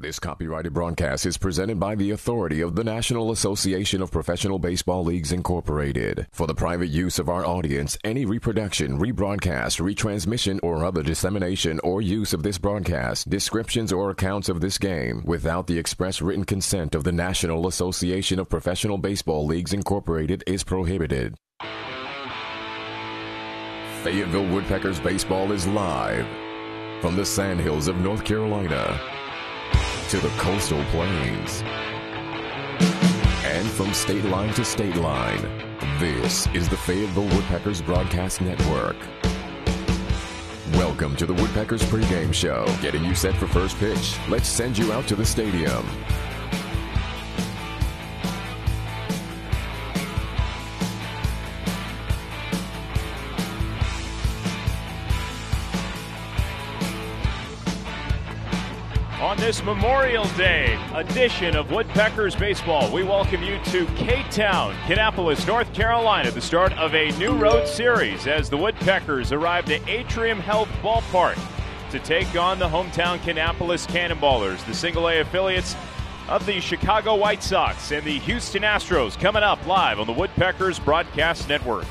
This copyrighted broadcast is presented by the authority of the National Association of Professional Baseball Leagues, Incorporated. For the private use of our audience, any reproduction, rebroadcast, retransmission, or other dissemination or use of this broadcast, descriptions or accounts of this game, without the express written consent of the National Association of Professional Baseball Leagues, Incorporated, is prohibited. Fayetteville Woodpeckers baseball is live from the Sandhills of North Carolina to the coastal plains, and from state line to state line. This is the Fayetteville Woodpeckers Broadcast Network. Welcome to the Woodpeckers pregame show, getting you set for first pitch. Let's send you out to the stadium. On this Memorial Day edition of Woodpeckers Baseball, we welcome you to K-Town, Kannapolis, North Carolina, the start of a new road series as the Woodpeckers arrived at Atrium Health Ballpark to take on the hometown Kannapolis Cannonballers, the single-A affiliates of the Chicago White Sox and the Houston Astros, coming up live on the Woodpeckers Broadcast Network.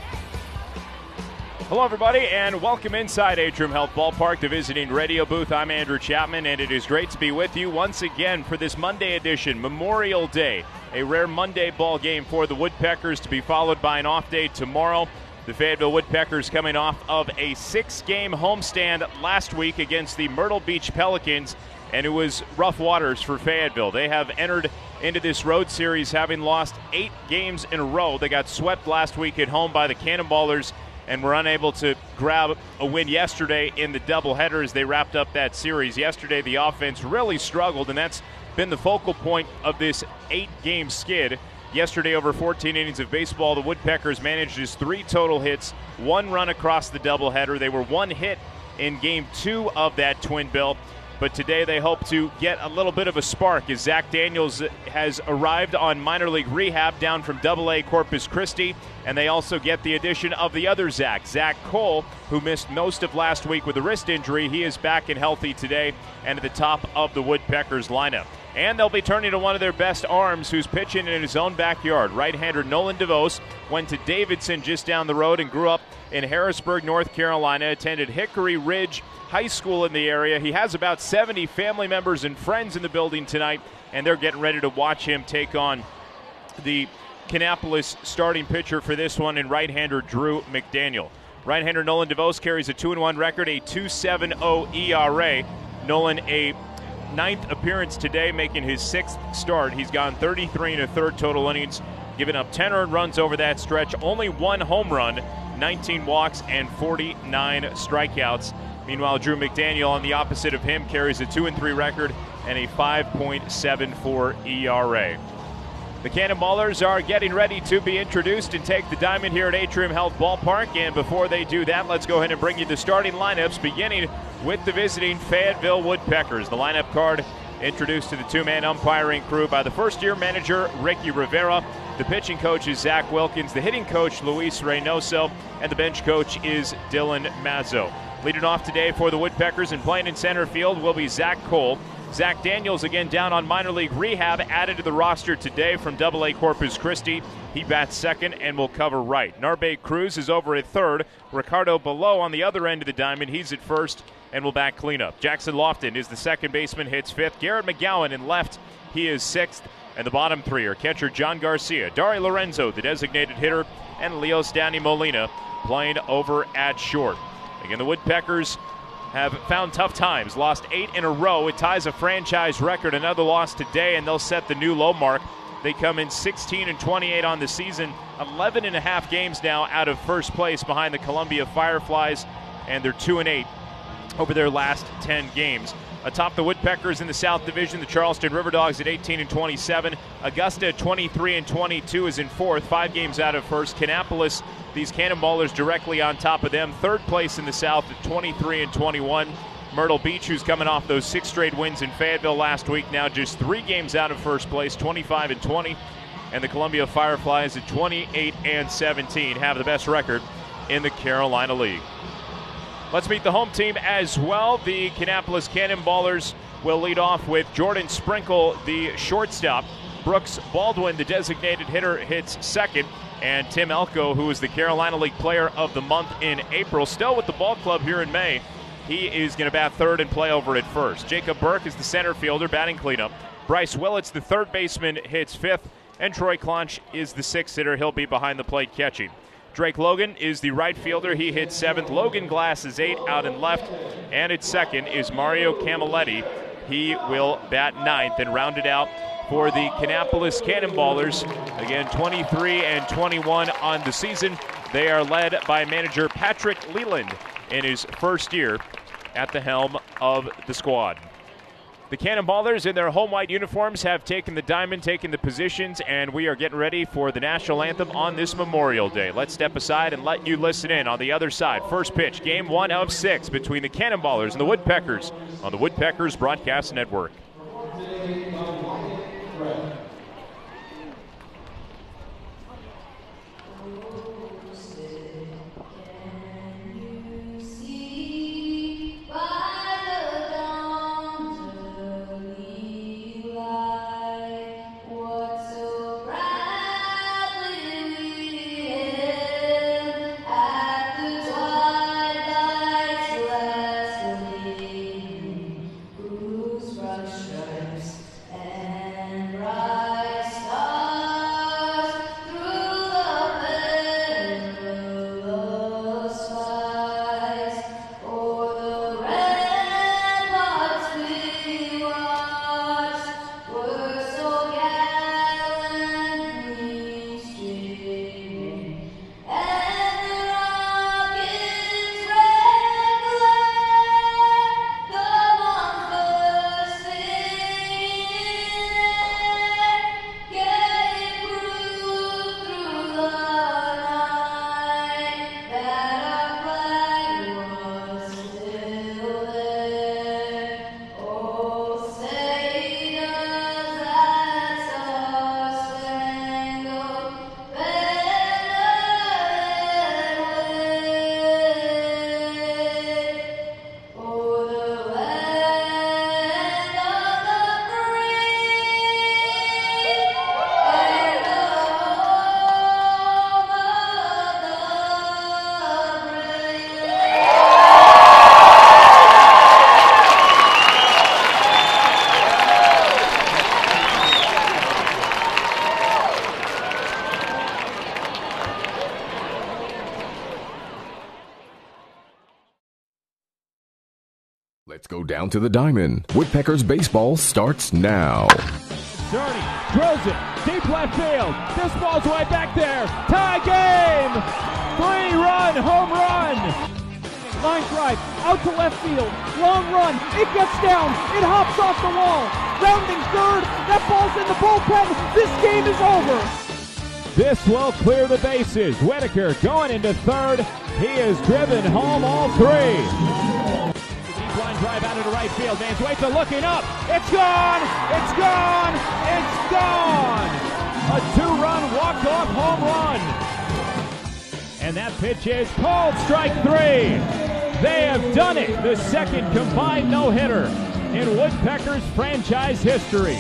Hello, everybody, and welcome inside Atrium Health Ballpark, the visiting radio booth. I'm Andrew Chapman, and it is great to be with you once again for this Monday edition, Memorial Day, a rare Monday ball game for the Woodpeckers to be followed by an off day tomorrow. The Fayetteville Woodpeckers coming off of a 6-game homestand last week against the Myrtle Beach Pelicans, and it was rough waters for Fayetteville. They have entered into this road series having lost 8 games in a row. They got swept last week at home by the Cannonballers and were unable to grab a win yesterday in the doubleheader as they wrapped up that series. Yesterday, the offense really struggled, and that's been the focal point of this 8-game skid. Yesterday, over 14 innings of baseball, the Woodpeckers managed just 3 total hits, 1 run across the doubleheader. They were 1 hit in Game 2 of that twin bill. But today they hope to get a little bit of a spark as Zach Daniels has arrived on minor league rehab down from AA Corpus Christi. And they also get the addition of the other Zach Cole, who missed most of last week with a wrist injury. He is back and healthy today and at the top of the Woodpeckers lineup. And they'll be turning to one of their best arms who's pitching in his own backyard. Right-hander Nolan DeVos went to Davidson just down the road and grew up in Harrisburg, North Carolina, attended Hickory Ridge High School in the area. He has about 70 family members and friends in the building tonight, and they're getting ready to watch him take on the Kannapolis starting pitcher for this one in right-hander Drew McDaniel. Right-hander Nolan DeVos carries a 2-1 record, a 2.70 ERA. Nolan, a 9th appearance today, making his 6th start. He's gone 33 1/3 total innings, giving up 10 earned runs over that stretch, only 1 home run, 19 walks, and 49 strikeouts. Meanwhile, Drew McDaniel, on the opposite of him, carries a 2-3 record and a 5.74 ERA. The Cannonballers are getting ready to be introduced and take the diamond here at Atrium Health Ballpark. And before they do that, let's go ahead and bring you the starting lineups, beginning with the visiting Fayetteville Woodpeckers. The lineup card introduced to the 2-man umpiring crew by the first-year manager, Ricky Rivera. The pitching coach is Zach Wilkins. The hitting coach, Luis Reynoso. And the bench coach is Dylan Mazzo. Leading off today for the Woodpeckers and playing in center field will be Zach Cole. Zach Daniels, again down on minor league rehab, added to the roster today from AA Corpus Christi. He bats second and will cover right. Narbe Cruz is over at third. Ricardo Below on the other end of the diamond. He's at first and will bat cleanup. Jackson Lofton is the second baseman, hits fifth. Garrett McGowan in left. He is sixth. And the bottom three are catcher John Garcia, Dari Lorenzo, the designated hitter, and Leos Danny Molina playing over at short. Again, the Woodpeckers have found tough times, lost 8 in a row. It ties a franchise record. Another loss today, and they'll set the new low mark. They come in 16-28 on the season, 11 and a half games now out of first place behind the Columbia Fireflies, and they're 2-8 over their last 10 games. Atop the Woodpeckers in the South Division, the Charleston River Dogs at 18-27. Augusta at 23-22 is in fourth, 5 games out of first. Kannapolis, these Cannonballers directly on top of them, third place in the South at 23-21. Myrtle Beach, who's coming off those 6 straight wins in Fayetteville last week, now just 3 games out of first place, 25-20. And the Columbia Fireflies at 28-17 have the best record in the Carolina League. Let's meet the home team as well. The Kannapolis Cannonballers will lead off with Jordan Sprinkle, the shortstop. Brooks Baldwin, the designated hitter, hits second. And Tim Elko, who is the Carolina League Player of the Month in April, still with the ball club here in May, he is going to bat third and play over at first. Jacob Burke is the center fielder, batting cleanup. Bryce Willits, the third baseman, hits fifth. And Troy Clonch is the sixth hitter. He'll be behind the plate catching. Drake Logan is the right fielder. He hits seventh. Logan Glass is eight out and left. And at second is Mario Camilletti. He will bat ninth and round it out for the Kannapolis Cannonballers. Again, 23 and 21 on the season. They are led by manager Patrick Leland in his first year at the helm of the squad. The Cannonballers in their home white uniforms have taken the diamond, taken the positions, and we are getting ready for the national anthem on this Memorial Day. Let's step aside and let you listen in on the other side. First pitch, game 1 of 6 between the Cannonballers and the Woodpeckers on the Woodpeckers Broadcast Network. Let's go down to the diamond. Woodpeckers baseball starts now. Cerny drills it, deep left field. This ball's right back there. Tie game! 3-run home run! Line drive, out to left field. Long run, it gets down. It hops off the wall. Rounding third, that ball's in the bullpen. This game is over. This will clear the bases. Whitaker going into third. He is driven home all three. Line drive out into right field. Manzueta looking up. It's gone! It's gone! It's gone! A 2-run walk-off home run. And that pitch is called strike 3. They have done it. The second combined no-hitter in Woodpeckers franchise history.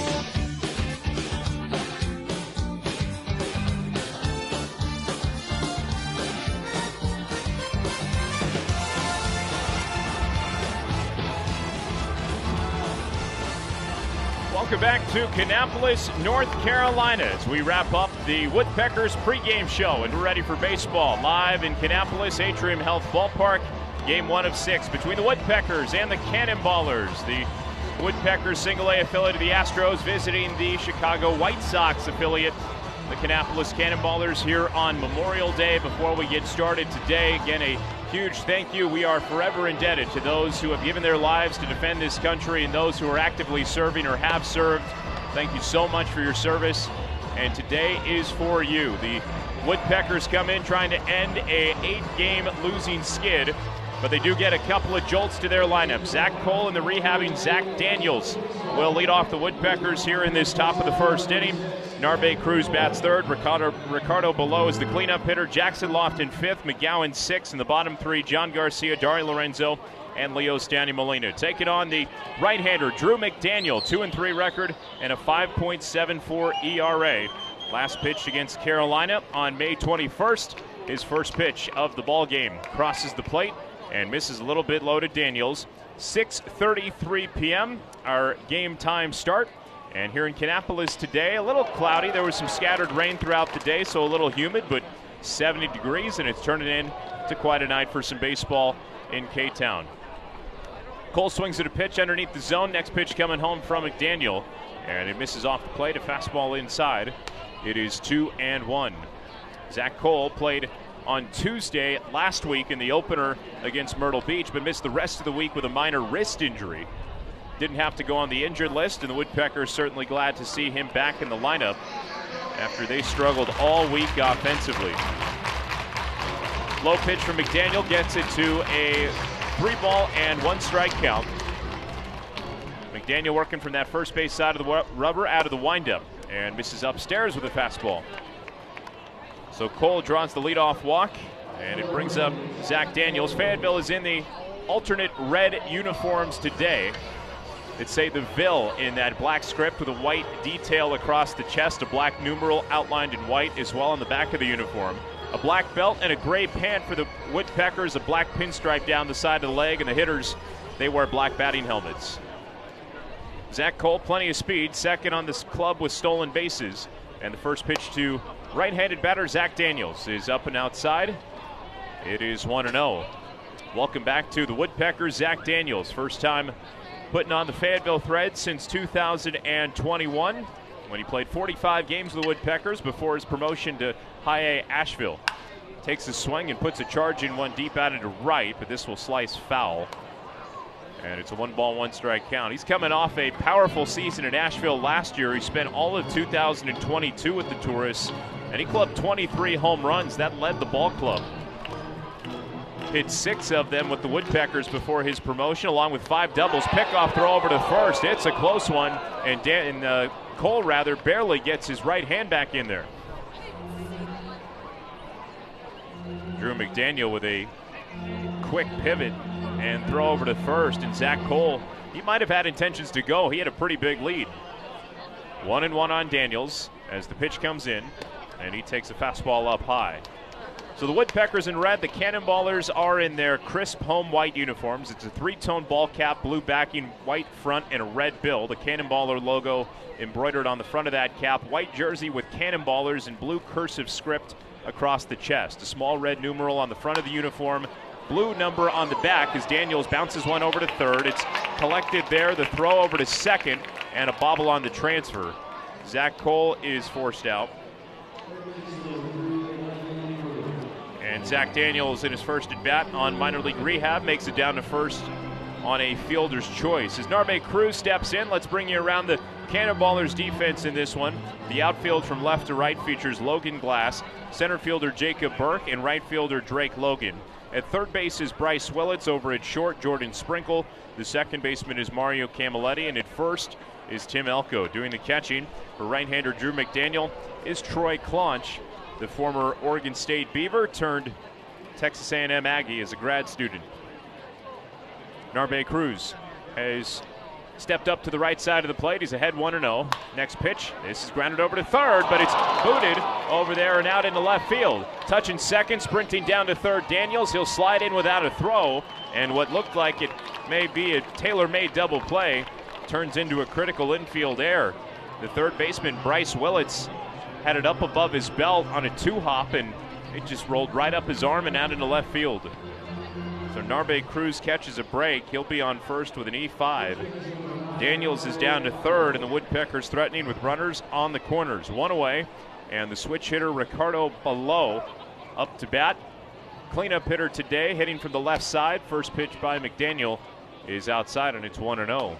Welcome back to Kannapolis, North Carolina, as we wrap up the Woodpeckers pregame show, and we're ready for baseball live in Kannapolis Atrium Health Ballpark. Game 1 of 6 between the Woodpeckers and the Cannonballers. The Woodpeckers single-A affiliate of the Astros visiting the Chicago White Sox affiliate, the Kannapolis Cannonballers, here on Memorial Day. Before we get started today, again, a huge thank you. We are forever indebted to those who have given their lives to defend this country and those who are actively serving or have served. Thank you so much for your service. And today is for you. The Woodpeckers come in trying to end a 8-game losing skid, but they do get a couple of jolts to their lineup. Zach Cole and the rehabbing Zach Daniels will lead off the Woodpeckers here in this top of the first inning. Narbe Cruz bats third. Ricardo Below is the cleanup hitter. Jackson Lofton fifth. McGowan sixth. In the bottom three, John Garcia, Dari Lorenzo, and Leo Stanley Molina. Taking on the right-hander, Drew McDaniel, 2-3 record and a 5.74 ERA. Last pitched against Carolina on May 21st. His first pitch of the ball game. Crosses the plate and misses a little bit low to Daniels. 6:33 p.m. our game time start. And here in Kannapolis today, a little cloudy. There was some scattered rain throughout the day, so a little humid, but 70 degrees, and it's turning into quite a night for some baseball in K-Town. Cole swings at a pitch underneath the zone. Next pitch coming home from McDaniel, and it misses off the plate. A fastball inside. It is 2-1. Zach Cole played on Tuesday last week in the opener against Myrtle Beach, but missed the rest of the week with a minor wrist injury. Didn't have to go on the injured list, and the Woodpeckers certainly glad to see him back in the lineup after they struggled all week offensively. Low pitch from McDaniel gets it to a 3-ball and 1-strike count. McDaniel working from that first base side of the rubber out of the windup and misses upstairs with a fastball. So Cole draws the leadoff walk, and it brings up Zach Daniels. Fayetteville is in the alternate red uniforms today. It say the Ville in that black script with a white detail across the chest, a black numeral outlined in white as well on the back of the uniform. A black belt and a gray pant for the Woodpeckers, a black pinstripe down the side of the leg, and the hitters, they wear black batting helmets. Zach Cole, plenty of speed, second on this club with stolen bases. And the first pitch to right-handed batter Zach Daniels is up and outside. It is 1-0. Welcome back to the Woodpeckers, Zach Daniels. First time putting on the Fayetteville Threads since 2021 when he played 45 games with the Woodpeckers before his promotion to High A Asheville. Takes a swing and puts a charge in one deep out into right, but this will slice foul. And it's a 1-ball, 1-strike count. He's coming off a powerful season in Asheville last year. He spent all of 2022 with the Tourists, and he clubbed 23 home runs. That led the ball club. Hit 6 of them with the Woodpeckers before his promotion, along with 5 doubles. Pickoff throw over to first. It's a close one, and Cole barely gets his right hand back in there. Drew McDaniel with a quick pivot and throw over to first, and Zach Cole, he might have had intentions to go. He had a pretty big lead. 1-1 on Daniels as the pitch comes in, and he takes a fastball up high. So the Woodpeckers in red, the Cannonballers are in their crisp home white uniforms. It's a 3-tone ball cap, blue backing, white front, and a red bill. The Cannonballer logo embroidered on the front of that cap. White jersey with Cannonballers in blue cursive script across the chest. A small red numeral on the front of the uniform. Blue number on the back as Daniels bounces one over to third. It's collected there. The throw over to second, and a bobble on the transfer. Zach Cole is forced out. And Zach Daniels in his first at-bat on minor league rehab makes it down to first on a fielder's choice. As Narbe Cruz steps in, let's bring you around the Cannonballers defense in this one. The outfield from left to right features Logan Glass, center fielder Jacob Burke, and right fielder Drake Logan. At third base is Bryce Willits. Over at short, Jordan Sprinkle. The second baseman is Mario Camilletti, and at first is Tim Elko. Doing the catching for right-hander Drew McDaniel is Troy Claunch, the former Oregon State Beaver turned Texas A&M Aggie as a grad student. Narbe Cruz has stepped up to the right side of the plate. He's ahead 1-0. Next pitch, this is grounded over to third, but it's booted over there and out into left field. Touching second, sprinting down to third, Daniels. He'll slide in without a throw, and what looked like it may be a tailor-made double play turns into a critical infield error. The third baseman, Bryce Willits, had it up above his belt on a 2-hop, and it just rolled right up his arm and out into left field. So Narbe Cruz catches a break. He'll be on first with an E5. Daniels is down to third, and the Woodpeckers threatening with runners on the corners. One away, and the switch hitter Ricardo Below up to bat. Cleanup hitter today, hitting from the left side. First pitch by McDaniel is outside, and it's 1-0.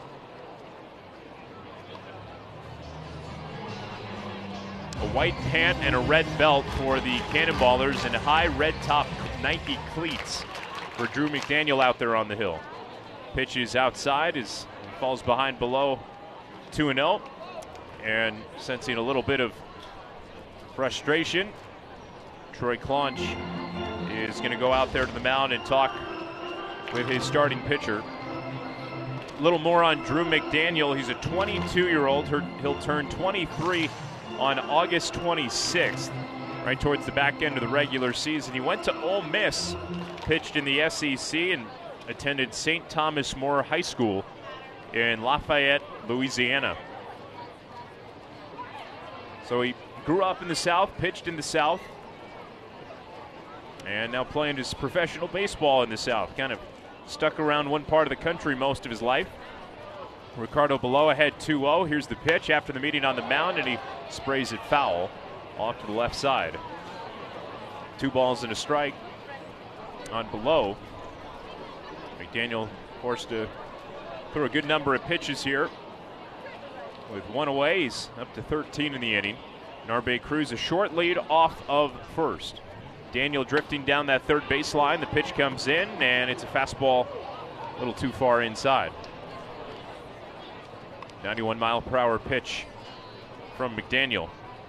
A white pant and a red belt for the Cannonballers, and high red top Nike cleats for Drew McDaniel out there on the hill. Pitch is outside, falls behind Below 2-0, and sensing a little bit of frustration, Troy Claunch is going to go out there to the mound and talk with his starting pitcher. A little more on Drew McDaniel. He's a 22-year-old. He'll turn 23 on August 26th, right towards the back end of the regular season. He went to Ole Miss, pitched in the SEC, and attended St. Thomas More High School in Lafayette, Louisiana. So he grew up in the South, pitched in the South, and now playing his professional baseball in the South. Kind of stuck around one part of the country most of his life. Ricardo below ahead 2-0. Here's the pitch after the meeting on the mound, and he sprays it foul off to the left side. 2 balls and a strike on below. McDaniel forced to throw a good number of pitches here. With 1 away, he's up to 13 in the inning. Narbe Cruz a short lead off of first. Daniel drifting down that third baseline. The pitch comes in, and it's a fastball a little too far inside. 91-mile-per-hour pitch from McDaniel.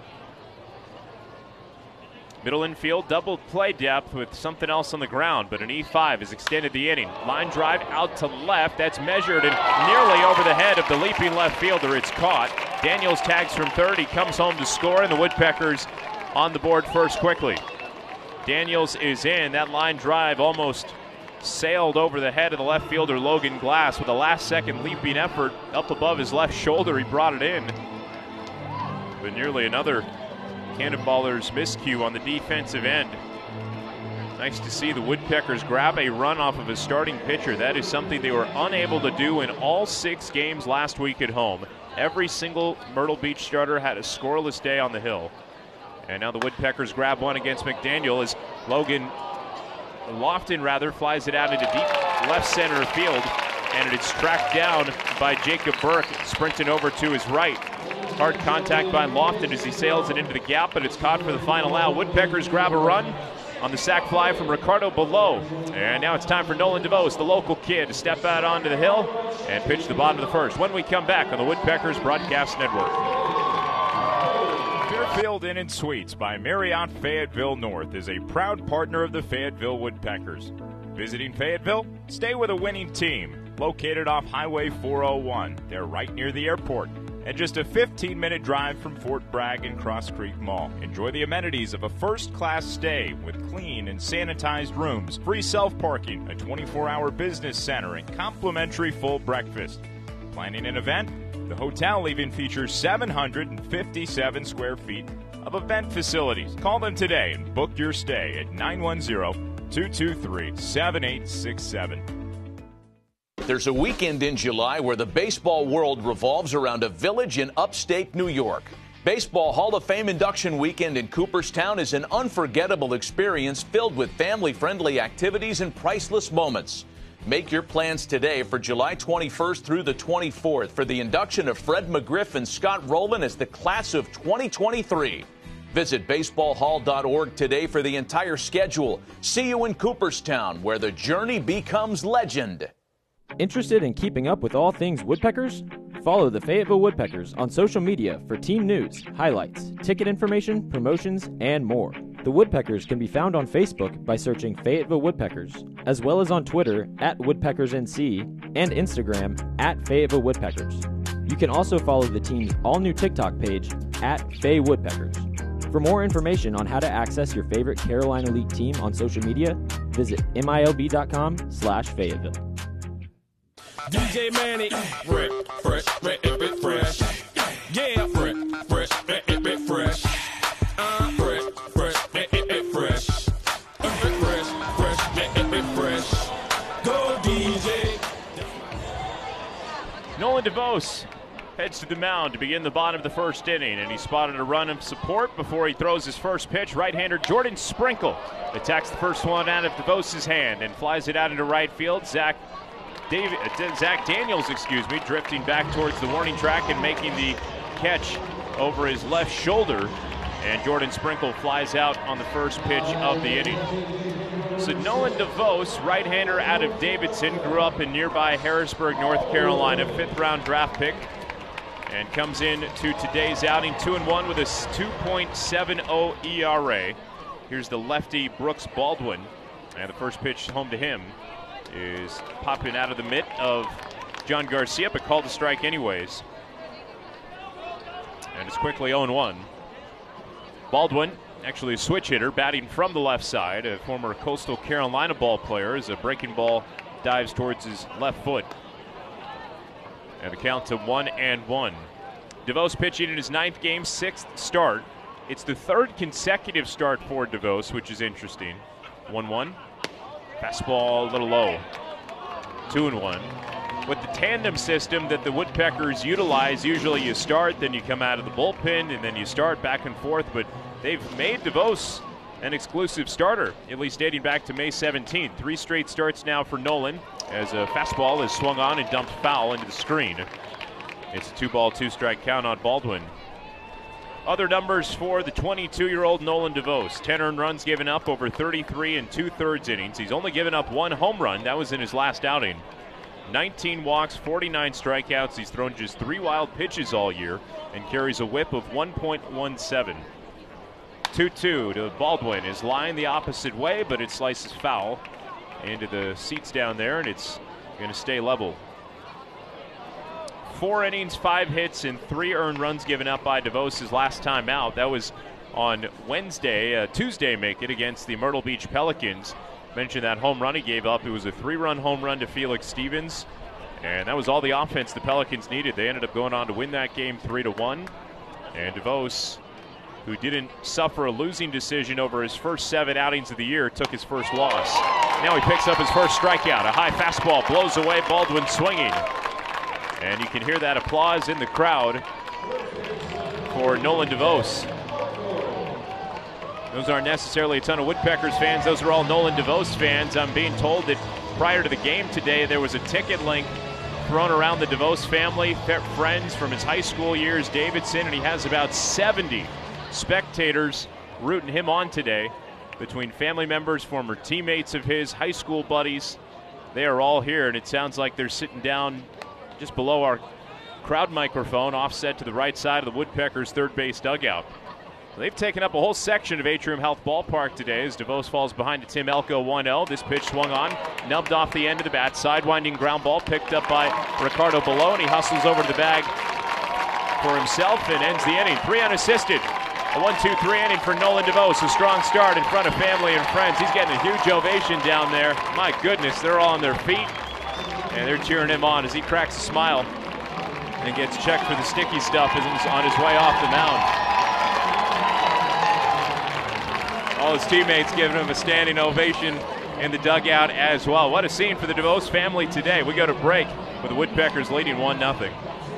Middle infield, double play depth with something else on the ground, but an E5 has extended the inning. Line drive out to left. That's measured and nearly over the head of the leaping left fielder. It's caught. Daniels tags from third. He comes home to score, and the Woodpeckers on the board first quickly. Daniels is in. That line drive almost sailed over the head of the left fielder Logan Glass with a last-second leaping effort up above his left shoulder. He brought it in. But nearly another Cannonballers miscue on the defensive end. Nice to see the Woodpeckers grab a run off of a starting pitcher. That is something they were unable to do in all 6 games last week at home. Every single Myrtle Beach starter had a scoreless day on the hill. And now the Woodpeckers grab one against McDaniel as Lofton flies it out into deep left center field, and it's tracked down by Jacob Burke, sprinting over to his right. Hard contact by Lofton as he sails it into the gap, but it's caught for the final out. Woodpeckers grab a run on the sac fly from Ricardo Below. And now it's time for Nolan DeVos, the local kid, to step out onto the hill and pitch the bottom of the first. When we come back on the Woodpeckers Broadcast Network. Fairfield Inn & Suites by Marriott Fayetteville North is a proud partner of the Fayetteville Woodpeckers. Visiting Fayetteville? Stay with a winning team. Located off Highway 401. They're right near the airport and just a 15-minute drive from Fort Bragg and Cross Creek Mall. Enjoy the amenities of a first-class stay with clean and sanitized rooms, free self-parking, a 24-hour business center, and complimentary full breakfast. Planning an event? The hotel even features 757 square feet of event facilities. Call them today and book your stay at 910-223-7867. There's a weekend in July where the baseball world revolves around a village in upstate New York. Baseball Hall of Fame induction weekend in Cooperstown is an unforgettable experience filled with family-friendly activities and priceless moments. Make your plans today for July 21st through the 24th for the induction of Fred McGriff and Scott Rowland as the class of 2023. Visit baseballhall.org today for the entire schedule. See you in Cooperstown, where the journey becomes legend. Interested in keeping up with all things Woodpeckers? Follow the Fayetteville Woodpeckers on social media for team news, highlights, ticket information, promotions, and more. The Woodpeckers can be found on Facebook by searching Fayetteville Woodpeckers, as well as on Twitter @WoodpeckersNC and Instagram @Fayetteville Woodpeckers. You can also follow the team's all-new TikTok page @FayWoodpeckers. For more information on how to access your favorite Carolina League team on social media, visit MILB.com/Fayetteville. DJ Manny, fresh, yeah, fresh, fresh, fresh, go DJ. Nolan DeVos heads to the mound to begin the bottom of the first inning, and he spotted a run of support before he throws his first pitch. Right-hander Jordan Sprinkle attacks the first one out of DeVos' hand and flies it out into right field. Zach Daniels, drifting back towards the warning track and making the catch over his left shoulder. And Jordan Sprinkle flies out on the first pitch of the inning. So Nolan DeVos, right-hander out of Davidson, grew up in nearby Harrisburg, North Carolina, 5th-round draft pick, and comes in to today's outing 2-1 with a 2.70 ERA. Here's the lefty Brooks Baldwin, and the first pitch home to him. is popping out of the mitt of John Garcia, but called a strike anyways. And it's quickly 0-1. Baldwin, actually a switch hitter, batting from the left side, a former Coastal Carolina ball player, as a breaking ball dives towards his left foot. And the count to 1-1. DeVos pitching in his 9th game, 6th start. It's the 3rd consecutive start for DeVos, which is interesting. 1-1. Fastball a little low. 2-1. With the tandem system that the Woodpeckers utilize, usually you start, then you come out of the bullpen, and then you start back and forth. But they've made DeVos an exclusive starter, at least dating back to May 17th. 3 straight starts now for Nolan, as a fastball is swung on and dumped foul into the screen. It's a 2-ball, 2-strike count on Baldwin. Other numbers for the 22-year-old Nolan DeVos. 10 earned runs given up over 33 2/3 innings. He's only given up 1 home run. That was in his last outing. 19 walks, 49 strikeouts. He's thrown just 3 wild pitches all year and carries a whip of 1.17. 2-2 to Baldwin. His line the opposite way, but it slices foul into the seats down there, and it's going to stay level. 4 innings, 5 hits, and 3 earned runs given up by DeVos his last time out. That was on Wednesday, Tuesday make it, against the Myrtle Beach Pelicans. Mentioned that home run he gave up. It was a 3-run home run to Felix Stevens, and that was all the offense the Pelicans needed. They ended up going on to win that game 3-1. And DeVos, who didn't suffer a losing decision over his first 7 outings of the year, took his first loss. Now he picks up his first strikeout. A high fastball blows away, Baldwin swinging. And you can hear that applause in the crowd for Nolan DeVos. Those aren't necessarily a ton of Woodpeckers fans. Those are all Nolan DeVos fans. I'm being told that prior to the game today, there was a ticket link thrown around the DeVos family, friends from his high school years, Davidson, and he has about 70 spectators rooting him on today, between family members, former teammates of his, high school buddies. They are all here, and it sounds like they're sitting down just below our crowd microphone, offset to the right side of the Woodpeckers' third base dugout. They've taken up a whole section of Atrium Health Ballpark today as DeVos falls behind to Tim Elko 1-0. This pitch swung on, nubbed off the end of the bat, sidewinding ground ball picked up by Ricardo Bologna. Hustles over to the bag for himself and ends the inning. 3 unassisted. A 1-2-3 inning for Nolan DeVos. A strong start in front of family and friends. He's getting a huge ovation down there. My goodness, they're all on their feet, and they're cheering him on as he cracks a smile and gets checked for the sticky stuff as he's on his way off the mound. All his teammates giving him a standing ovation in the dugout as well. What a scene for the DeVos family today. We go to break with the Woodpeckers leading 1-0.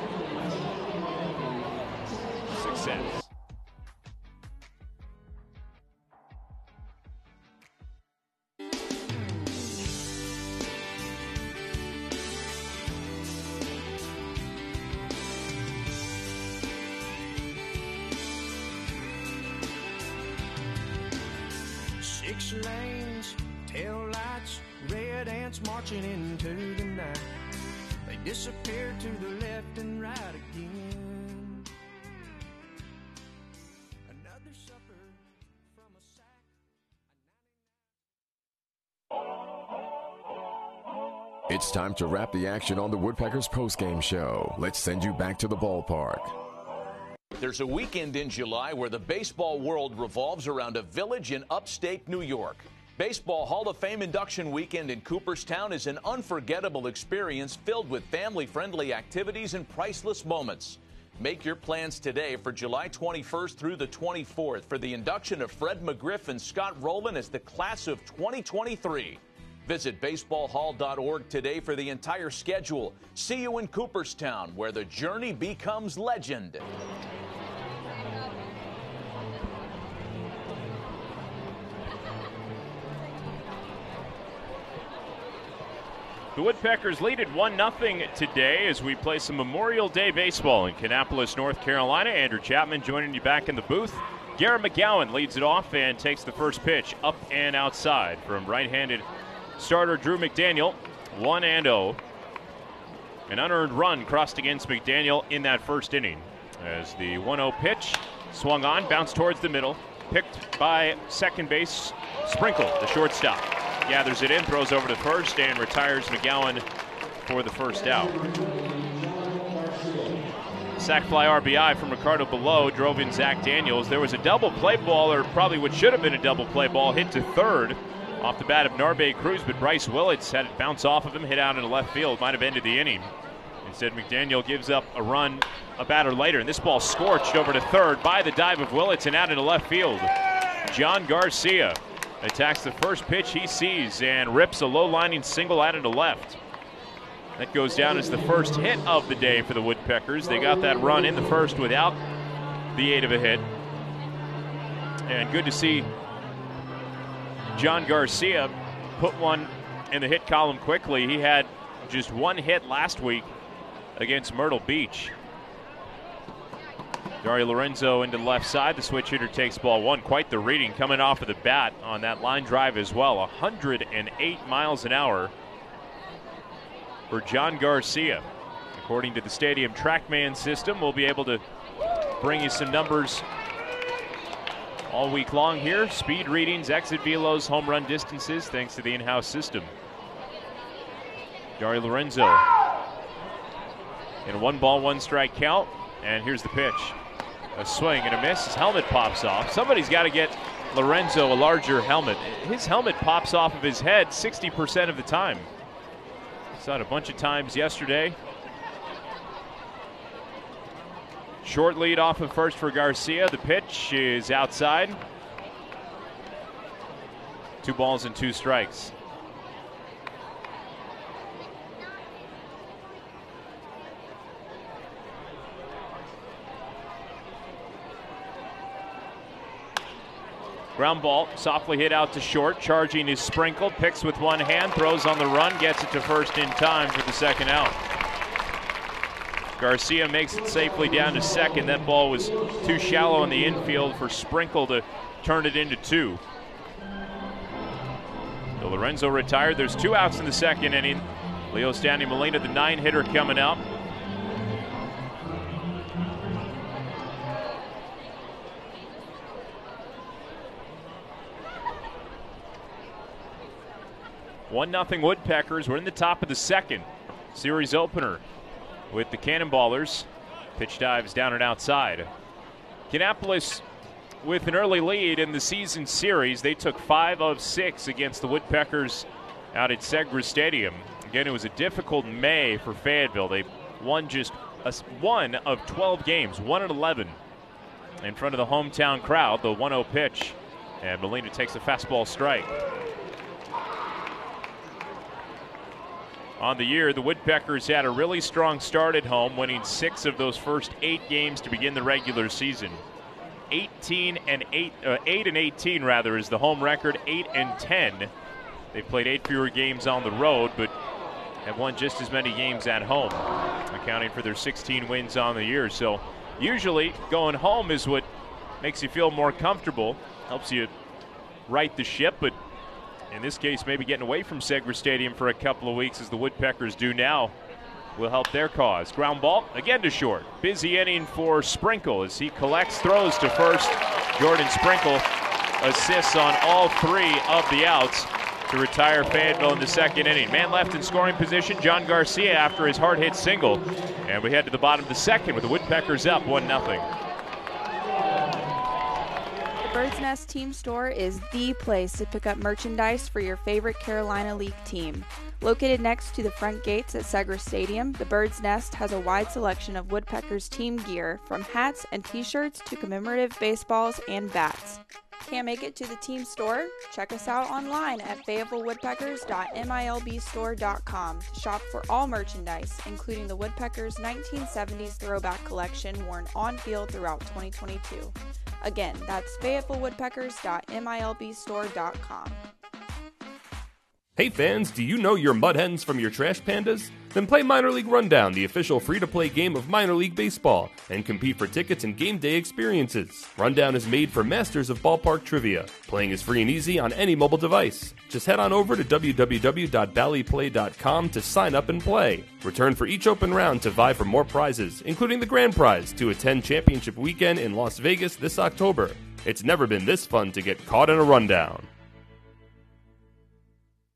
Success. Six lanes, tail lights, red ants marching into the night. They disappear to the left and right again. Another supper from a sack. It's time to wrap the action on the Woodpeckers postgame show. Let's send you back to the ballpark. There's a weekend in July where the baseball world revolves around a village in upstate New York. Baseball Hall of Fame induction weekend in Cooperstown is an unforgettable experience filled with family-friendly activities and priceless moments. Make your plans today for July 21st through the 24th for the induction of Fred McGriff and Scott Rowland as the class of 2023. Visit baseballhall.org today for the entire schedule. See you in Cooperstown, where the journey becomes legend. The Woodpeckers lead at 1-0 today as we play some Memorial Day baseball in Kannapolis, North Carolina. Andrew Chapman joining you back in the booth. Garrett McGowan leads it off and takes the first pitch up and outside from right-handed starter Drew McDaniel. 1-0. An unearned run crossed against McDaniel in that first inning as the 1-0 pitch swung on, bounced towards the middle, picked by second base Sprinkle, the shortstop. gathers it in, throws over to first, and retires McGowan for the first out. Sac fly RBI from Ricardo Below drove in Zach Daniels. There was a double play ball, or probably what should have been a double play ball, hit to third off the bat of Narbe Cruz, but Bryce Willits had it bounce off of him, hit out into left field, might have ended the inning. Instead, McDaniel gives up a run a batter later, and this ball scorched over to third by the dive of Willits and out into left field. John Garcia attacks the first pitch he sees and rips a low-lining single out into left. That goes down as the first hit of the day for the Woodpeckers. They got that run in the first without the aid of a hit. And good to see John Garcia put one in the hit column quickly. He had just one hit last week against Myrtle Beach. Dario Lorenzo into the left side. The switch hitter takes ball one. Quite the reading coming off of the bat on that line drive as well. 108 miles an hour for John Garcia. According to the Stadium TrackMan system, we'll be able to bring you some numbers all week long here. Speed readings, exit velos, home run distances, thanks to the in-house system. Dario Lorenzo in a 1-ball, 1-strike count. And here's the pitch. A swing and a miss. His helmet pops off. Somebody's got to get Lorenzo a larger helmet. His helmet pops off of his head 60% of the time. Saw it a bunch of times yesterday. Short lead off of first for Garcia. The pitch is outside. 2 balls and 2 strikes. Ground ball, softly hit out to short. Charging is Sprinkle, picks with one hand, throws on the run, gets it to first in time for the second out. Garcia makes it safely down to second. That ball was too shallow in the infield for Sprinkle to turn it into 2. So Lorenzo retired. There's 2 outs in the second inning. Leo Stanley Molina, the 9-hitter, coming out. One 1-0 Woodpeckers. We're in the top of the second. Series opener with the Cannonballers. Pitch dives down and outside. Kannapolis with an early lead in the season series. They took 5 of 6 against the Woodpeckers out at Segra Stadium. Again, it was a difficult May for Fayetteville. They won just 1 of 12 games, 1-11 in front of the hometown crowd. The 1-0 pitch, and Molina takes a fastball strike. On the year, the Woodpeckers had a really strong start at home, winning 6 of those first 8 games to begin the regular season. 8-18 rather is the home record. 8-10. They've played 8 fewer games on the road, but have won just as many games at home, accounting for their 16 wins on the year. So usually going home is what makes you feel more comfortable, helps you right the ship, but in this case, maybe getting away from Segra Stadium for a couple of weeks, as the Woodpeckers do now, will help their cause. Ground ball, again to short. Busy inning for Sprinkle as he collects, throws to first. Jordan Sprinkle assists on all 3 of the outs to retire Fayetteville in the second inning. Man left in scoring position, John Garcia after his hard-hit single. And we head to the bottom of the second with the Woodpeckers up 1-0. Bird's Nest Team Store is the place to pick up merchandise for your favorite Carolina League team. Located next to the front gates at Segra Stadium, the Bird's Nest has a wide selection of Woodpeckers team gear, from hats and t-shirts to commemorative baseballs and bats. Can't make it to the team store? Check us out online at fayettevillewoodpeckers.milbstore.com. Shop for all merchandise, including the Woodpeckers 1970s throwback collection worn on field throughout 2022. Again, that's fayettevillewoodpeckers.milbstore.com. Hey fans, do you know your Mud Hens from your Trash Pandas? Then play Minor League Rundown, the official free-to-play game of minor league baseball, and compete for tickets and game day experiences. Rundown is made for masters of ballpark trivia. Playing is free and easy on any mobile device. Just head on over to www.ballyplay.com to sign up and play. Return for each open round to vie for more prizes, including the grand prize to attend championship weekend in Las Vegas this October. It's never been this fun to get caught in a rundown.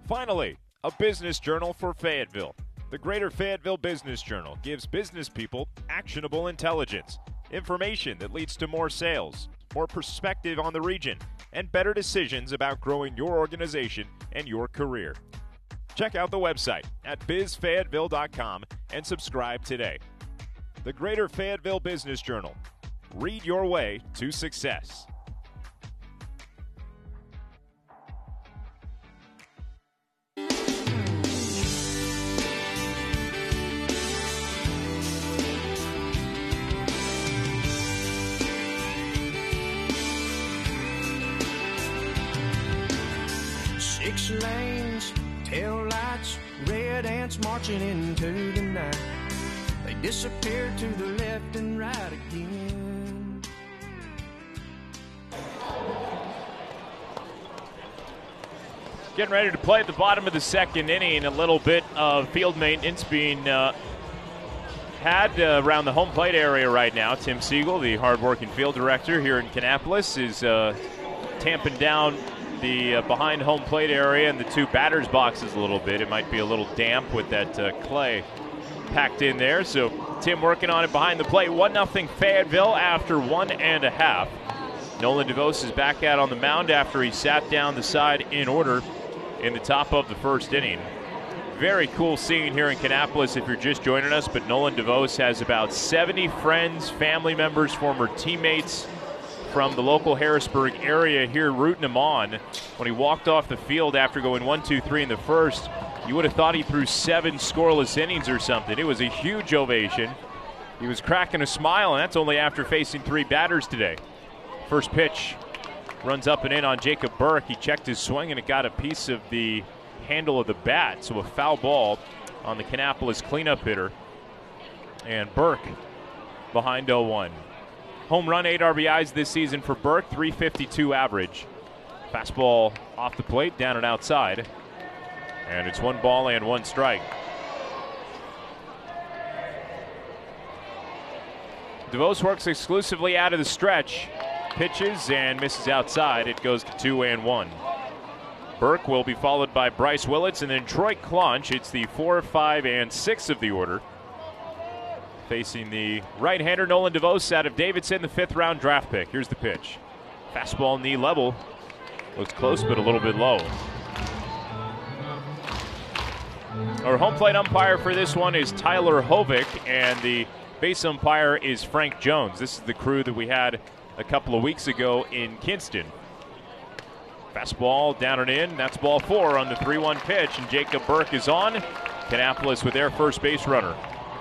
Finally, a business journal for Fayetteville. The Greater Fayetteville Business Journal gives business people actionable intelligence, information that leads to more sales, more perspective on the region, and better decisions about growing your organization and your career. Check out the website at bizfayetteville.com and subscribe today. The Greater Fayetteville Business Journal. Read your way to success. Six lanes, tail lights, red ants marching into the night. They disappear to the left and right again. Getting ready to play at the bottom of the second inning. A little bit of field maintenance being had around the home plate area right now. Tim Siegel, the hardworking field director here in Kannapolis, is tamping down the behind home plate area and the two batters boxes a little bit. It might be a little damp with that clay packed in there. So Tim working on it behind the plate. 1-0 Fayetteville after 1.5. Nolan DeVos is back out on the mound after he sat down the side in order in the top of the first inning. Very cool scene here in Kannapolis if you're just joining us, but Nolan DeVos has about 70 friends, family members, former teammates from the local Harrisburg area here rooting him on. When he walked off the field after going 1-2-3 in the first, you would have thought he threw 7 scoreless innings or something. It was a huge ovation. He was cracking a smile, and that's only after facing 3 batters today. First pitch runs up and in on Jacob Burke. He checked his swing, and it got a piece of the handle of the bat, so a foul ball on the Kannapolis cleanup hitter. And Burke behind 0-1. Home run, 8 RBIs this season for Burke, .352 average. Fastball off the plate, down and outside. And it's 1 ball and 1 strike. DeVos works exclusively out of the stretch. Pitches and misses outside. It goes to 2-1. Burke will be followed by Bryce Willits and then Troy Claunch. It's the 4, 5, and 6 of the order. Facing the right-hander Nolan DeVos out of Davidson, the 5th round draft pick. Here's the pitch. Fastball knee level. Looks close, but a little bit low. Our home plate umpire for this one is Tyler Hovick, and the base umpire is Frank Jones. This is the crew that we had a couple of weeks ago in Kinston. Fastball down and in. That's ball 4 on the 3-1 pitch, and Jacob Burke is on. Kannapolis with their first base runner.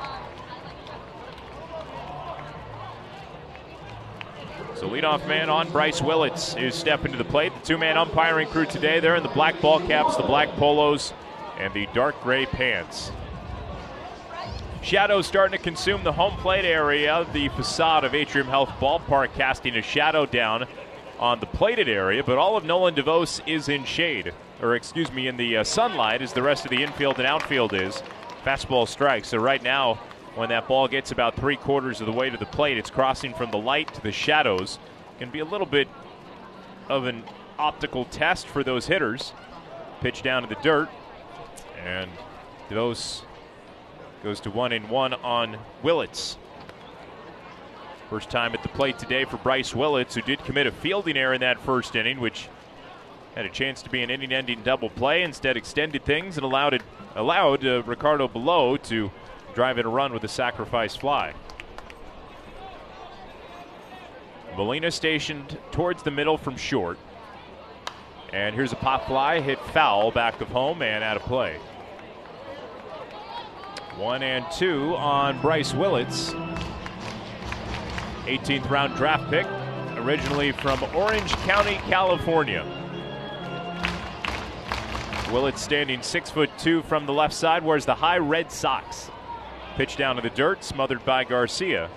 So leadoff man on Bryce Willits is stepping to the plate. The 2-man umpiring crew today, they're in the black ball caps, the black polos, and the dark gray pants. Shadows starting to consume the home plate area. The facade of Atrium Health Ballpark casting a shadow down on the plated area, but all of Nolan DeVos is in shade, or excuse me, in the sunlight as the rest of the infield and outfield is. Fastball strikes. So right now, when that ball gets about 3/4 of the way to the plate, it's crossing from the light to the shadows. Can be a little bit of an optical test for those hitters. Pitch down to the dirt, and DeVos goes to 1-1 on Willits. First time at the plate today for Bryce Willits, who did commit a fielding error in that first inning, which had a chance to be an inning-ending double play. Instead extended things and allowed Ricardo Below to drive in a run with a sacrifice fly. Molina stationed towards the middle from short. And here's a pop fly, hit foul, back of home and out of play. 1-2 on Bryce Willits. 18th round draft pick, originally from Orange County, California. Willits standing 6'2" from the left side, wears the high red socks. Pitch down to the dirt, smothered by Garcia.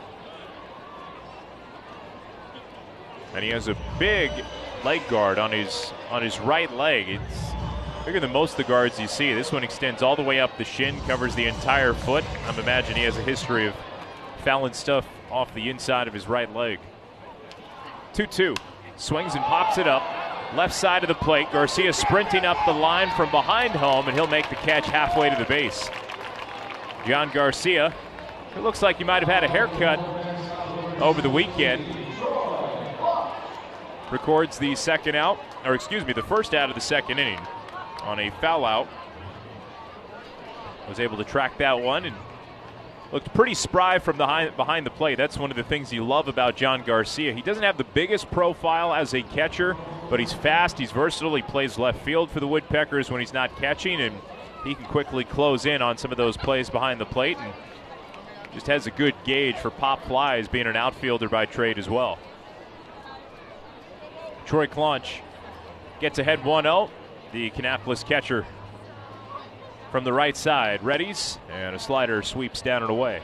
And he has a big leg guard on his right leg. It's bigger than most of the guards you see. This one extends all the way up the shin, covers the entire foot. I'm imagining he has a history of fouling stuff off the inside of his right leg. 2-2. Swings and pops it up. left side of the plate. Garcia sprinting up the line from behind home, and he'll make the catch halfway to the base. John Garcia, it looks like he might have had a haircut over the weekend. Records the second out, or excuse me, the first out of the second inning on a foul out. Was able to track that one and looked pretty spry from behind the plate. That's one of the things you love about John Garcia. He doesn't have the biggest profile as a catcher, but he's fast, he's versatile, he plays left field for the Woodpeckers when he's not catching, and he can quickly close in on some of those plays behind the plate, and just has a good gauge for pop flies, being an outfielder by trade as well. Troy Claunch gets ahead 1-0. The Kannapolis catcher from the right side readies, and a slider sweeps down and away.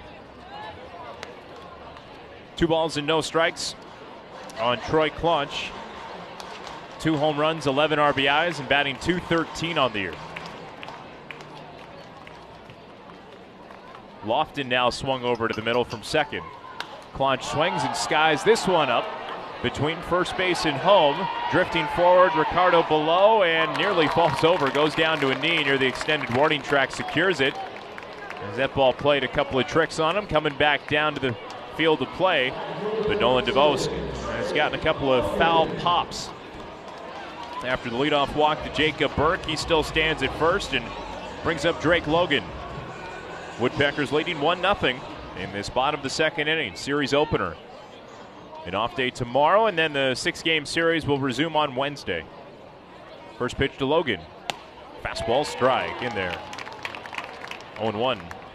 2 balls and no strikes on Troy Claunch. 2 home runs, 11 RBIs, and batting .213 on the year. Lofton now swung over to the middle from second. Claunch swings and skies this one up between first base and home. Drifting forward, Ricardo below, and nearly falls over. Goes down to a knee near the extended warning track, secures it. As that ball played a couple of tricks on him, coming back down to the field of play. But Nolan DeVos has gotten a couple of foul pops. After the leadoff walk to Jacob Burke, he still stands at first and brings up Drake Logan. Woodpeckers leading 1-0 in this bottom of the second inning, series opener. An off day tomorrow, and then the 6-game series will resume on Wednesday. First pitch to Logan. Fastball strike in there. 0-1.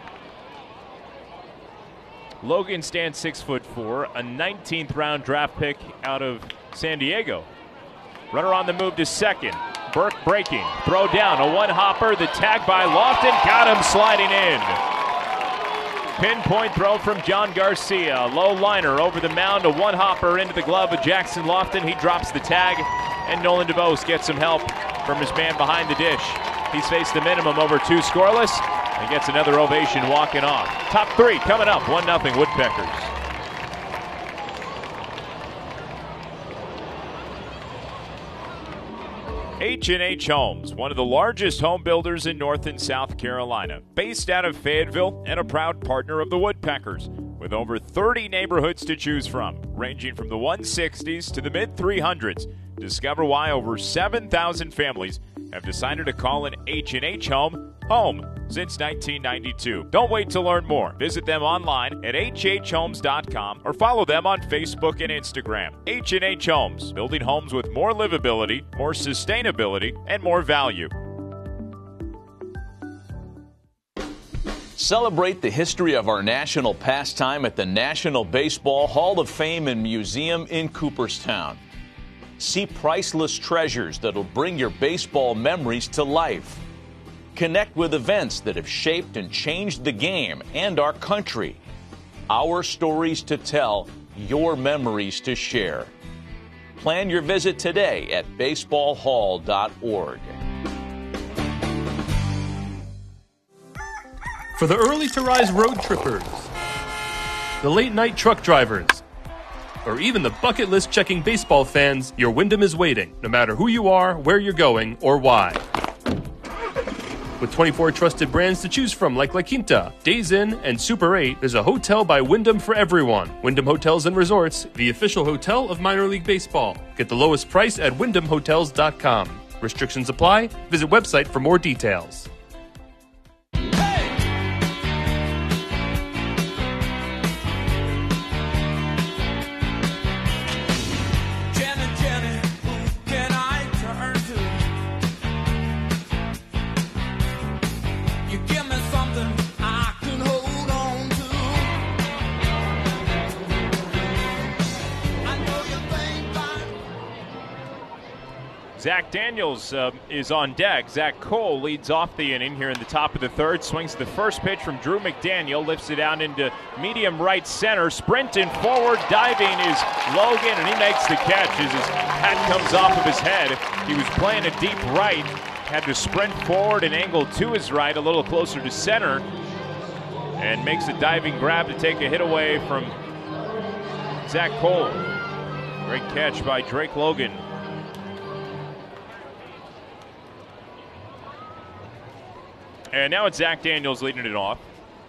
Logan stands 6'4", a 19th round draft pick out of San Diego. Runner on the move to second. Burke breaking. Throw down. A one-hopper. The tag by Lofton. Got him sliding in. Pinpoint throw from John Garcia. Low liner over the mound. A one-hopper into the glove of Jackson Lofton. He drops the tag. And Nolan DeVos gets some help from his man behind the dish. He's faced the minimum over 2 scoreless. And gets another ovation walking off. Top 3 coming up. 1-0 Woodpeckers. H&H Homes, one of the largest home builders in North and South Carolina, based out of Fayetteville and a proud partner of the Woodpeckers, with over 30 neighborhoods to choose from, ranging from the 160s to the mid-300s. Discover why over 7,000 families have decided to call an H&H home since 1992. Don't wait to learn more. Visit them online at hhomes.com or follow them on Facebook and Instagram. H&H Homes, building homes with more livability, more sustainability, and more value. Celebrate the history of our national pastime at the National Baseball Hall of Fame and Museum in Cooperstown. See priceless treasures that'll bring your baseball memories to life. Connect with events that have shaped and changed the game and our country. Our stories to tell, your memories to share. Plan your visit today at baseballhall.org. For the early to rise road trippers, the late night truck drivers, or even the bucket list checking baseball fans, your Wyndham is waiting, no matter who you are, where you're going, or why. With 24 trusted brands to choose from like La Quinta, Days Inn, and Super 8, there's a hotel by Wyndham for everyone. Wyndham Hotels and Resorts, the official hotel of minor league baseball. Get the lowest price at wyndhamhotels.com. Restrictions apply. Visit website for more details. Zach Daniels is on deck. Zach Cole leads off the inning here in the top of the third. Swings the first pitch from Drew McDaniel. Lifts it out into medium right center. Sprinting forward, diving is Logan, and he makes the catch as his hat comes off of his head. He was playing a deep right. Had to sprint forward and angle to his right, a little closer to center. And makes a diving grab to take a hit away from Zach Cole. Great catch by Drake Logan. And now it's Zach Daniels leading it off.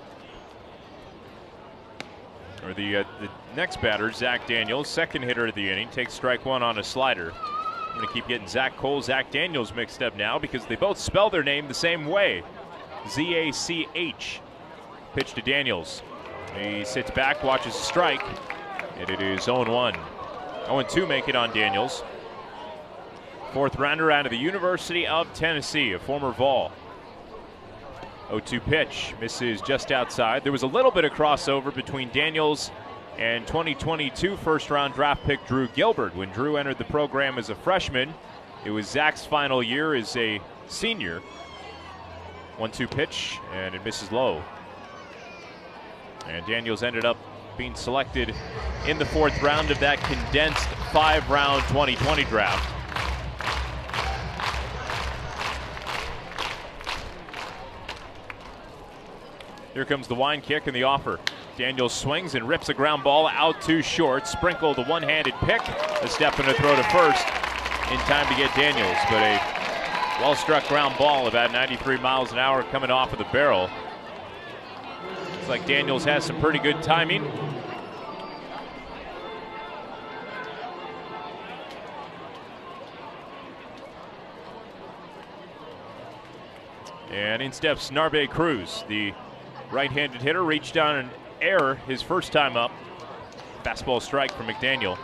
Or the next batter, Zach Daniels, second hitter of the inning, takes strike one on a slider. I'm going to keep getting Zach Cole, Zach Daniels mixed up now because they both spell their name the same way. Z-A-C-H. Pitch to Daniels. He sits back, watches the strike, and it is 0-1. 0-2 make it on Daniels. Fourth rounder out of the University of Tennessee, a former Vol. 0-2 pitch, misses just outside. There was a little bit of crossover between Daniels and 2022 first-round draft pick Drew Gilbert. When Drew entered the program as a freshman, it was Zach's final year as a senior. 1-2 pitch, and it misses low. And Daniels ended up being selected in the fourth round of that condensed 5-round 2020 draft. Here comes the wind kick and the offer. Daniels swings and rips a ground ball out to short. Sprinkle the one-handed pick. A step and a throw to first in time to get Daniels. But a well-struck ground ball about 93 miles an hour coming off of the barrel. Looks like Daniels has some pretty good timing. And in steps Narbe Cruz, the right-handed hitter, reached on an error his first time up. Fastball strike from McDaniel.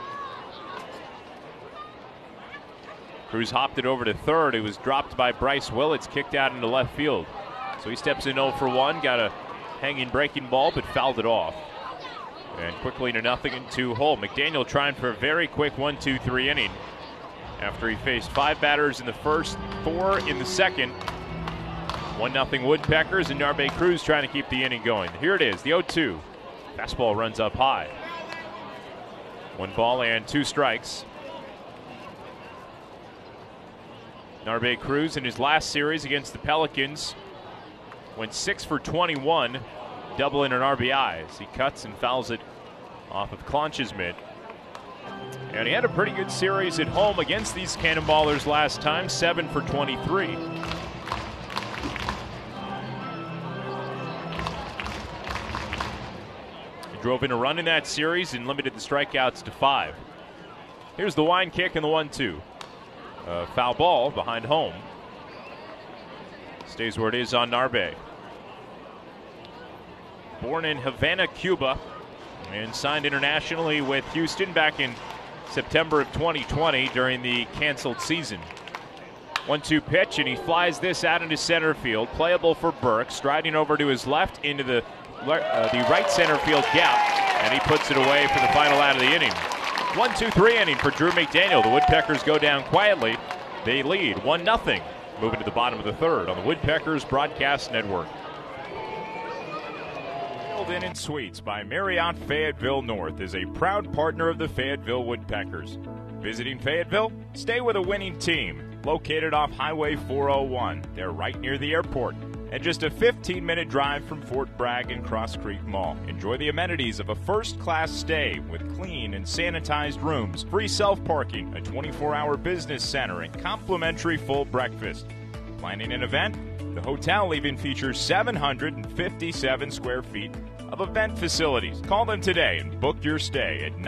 Cruz hopped it over to third. It was dropped by Bryce Willits, kicked out into left field. So he steps in 0 for 1, got a hanging breaking ball, but fouled it off. And quickly to 0-2 hole. McDaniel trying for a very quick 1-2-3 inning after he faced 5 batters in the first, 4 in the second. 1-0 Woodpeckers, and Narbe Cruz trying to keep the inning going. Here it is, the 0-2. Fastball runs up high. 1 ball and 2 strikes. Narbe Cruz in his last series against the Pelicans went 6 for 21, doubling an RBI as he cuts and fouls it off of Clonch's mitt. And he had a pretty good series at home against these Cannonballers last time, 7 for 23. Drove in a run in that series and limited the strikeouts to 5. Here's the wind kick and the 1-2. Foul ball behind home. Stays where it is on Narbe. Born in Havana, Cuba, and signed internationally with Houston back in September of 2020 during the canceled season. 1-2 pitch, and he flies this out into center field. Playable for Burke, striding over to his left into the right center field gap, and he puts it away for the final out of the inning. 1-2-3 inning for Drew McDaniel. The Woodpeckers go down quietly. They lead 1-0. Moving to the bottom of the third on the Woodpeckers Broadcast Network. Inn and Suites by Marriott Fayetteville North is a proud partner of the Fayetteville Woodpeckers. Visiting Fayetteville? Stay with a winning team. Located off Highway 401. They're right near the airport. And just a 15-minute drive from Fort Bragg and Cross Creek Mall. Enjoy the amenities of a first-class stay with clean and sanitized rooms, free self-parking, a 24-hour business center, and complimentary full breakfast. Planning an event? The hotel even features 757 square feet of event facilities. Call them today and book your stay at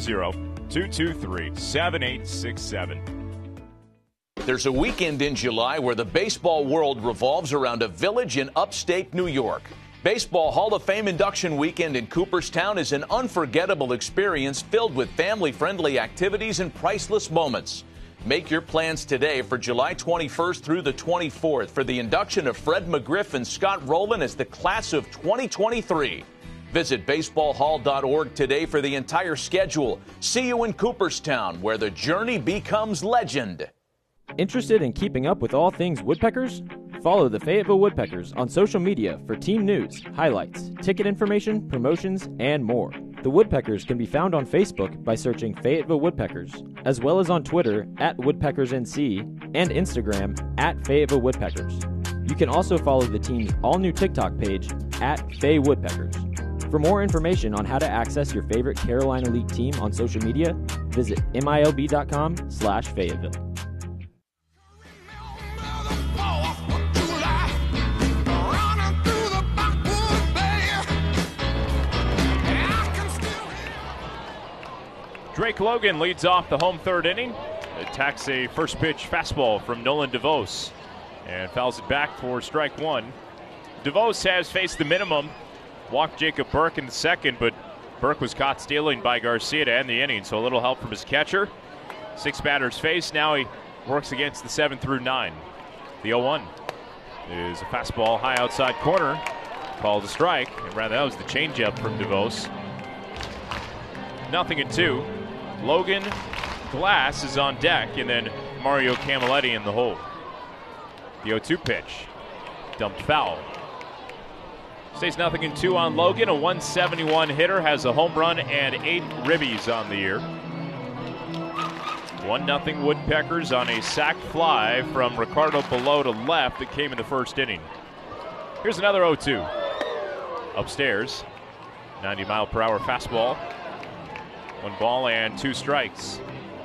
910-223-7867. There's a weekend in July where the baseball world revolves around a village in upstate New York. Baseball Hall of Fame induction weekend in Cooperstown is an unforgettable experience filled with family-friendly activities and priceless moments. Make your plans today for July 21st through the 24th for the induction of Fred McGriff and Scott Rowland as the class of 2023. Visit baseballhall.org today for the entire schedule. See you in Cooperstown, where the journey becomes legend. Interested in keeping up with all things Woodpeckers? Follow the Fayetteville Woodpeckers on social media for team news, highlights, ticket information, promotions, and more. The Woodpeckers can be found on Facebook by searching Fayetteville Woodpeckers, as well as on Twitter @WoodpeckersNC and Instagram @Fayetteville Woodpeckers. You can also follow the team's all-new TikTok page @FayWoodpeckers. For more information on how to access your favorite Carolina League team on social media, visit milb.com/Fayetteville. Drake Logan leads off the home third inning. Attacks a first pitch fastball from Nolan DeVos and fouls it back for strike one. DeVos has faced the minimum. Walked Jacob Burke in the second, but Burke was caught stealing by Garcia to end the inning, so a little help from his catcher. 6 batters faced. Now he works against the 7 through 9. The 0-1 is a fastball high outside corner. Called a strike, and rather that was the changeup from DeVos. 0-2. Logan Glass is on deck, and then Mario Camilletti in the hole. The 0-2 pitch, dumped foul. Stays 0-2 on Logan. A 171 hitter, has a home run and 8 ribbies on the year. 1-0 Woodpeckers on a sac fly from Ricardo Below to left that came in the first inning. Here's another 0-2. Upstairs, 90-mile-per-hour fastball. 1 ball and 2 strikes.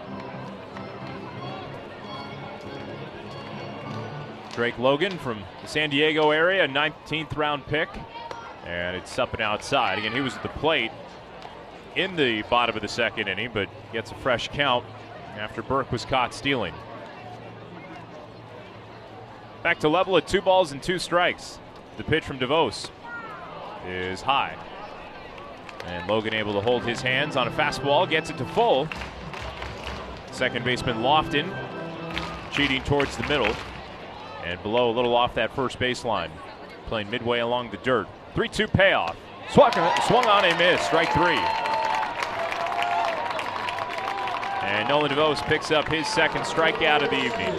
Drake Logan from the San Diego area, a 19th round pick. And it's up and outside. Again, he was at the plate in the bottom of the second inning, but gets a fresh count after Burke was caught stealing. Back to level at 2 balls and 2 strikes. The pitch from DeVos is high. And Logan able to hold his hands on a fastball, gets it to full. Second baseman Lofton cheating towards the middle. And Below a little off that first baseline, playing midway along the dirt. 3-2 payoff. Swung on a miss, strike 3. And Nolan DeVos picks up his second strikeout of the evening.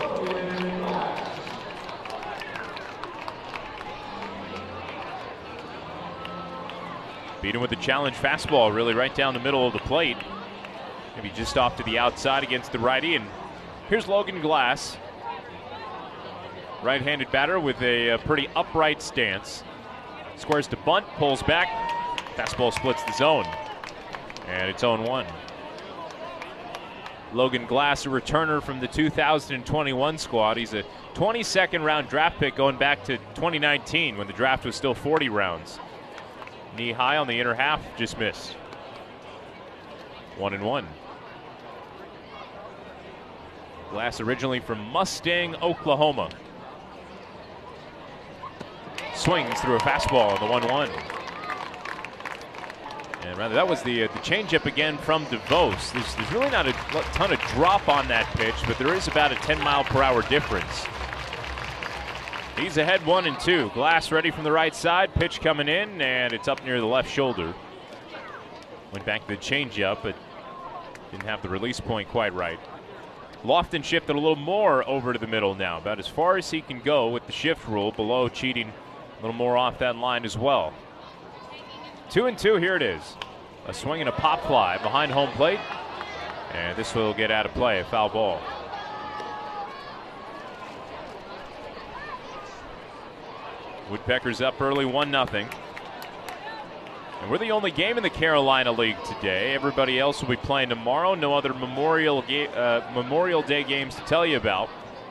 Beat him with the challenge fastball, really right down the middle of the plate. Maybe just off to the outside against the righty. And here's Logan Glass. Right-handed batter with a pretty upright stance. Squares to bunt, pulls back. Fastball splits the zone. And it's 0-1. Logan Glass, a returner from the 2021 squad. He's a 22nd round draft pick going back to 2019 when the draft was still 40 rounds. Knee high on the inner half, just missed. 1-1. Glass originally from Mustang, Oklahoma. Swings through a fastball on the 1-1. And rather, that was the changeup again from DeVos. There's really not a ton of drop on that pitch, but there is about a 10-mile-per-hour difference. He's ahead 1-2. Glass ready from the right side. Pitch coming in, and it's up near the left shoulder. Went back to the changeup, but didn't have the release point quite right. Lofton shifted a little more over to the middle now, about as far as he can go with the shift rule. Below cheating a little more off that line as well. 2-2, here it is. A swing and a pop fly behind home plate. And this will get out of play, a foul ball. Woodpeckers up early, 1-0. And we're the only game in the Carolina League today. Everybody else will be playing tomorrow. No other Memorial Day games to tell you about.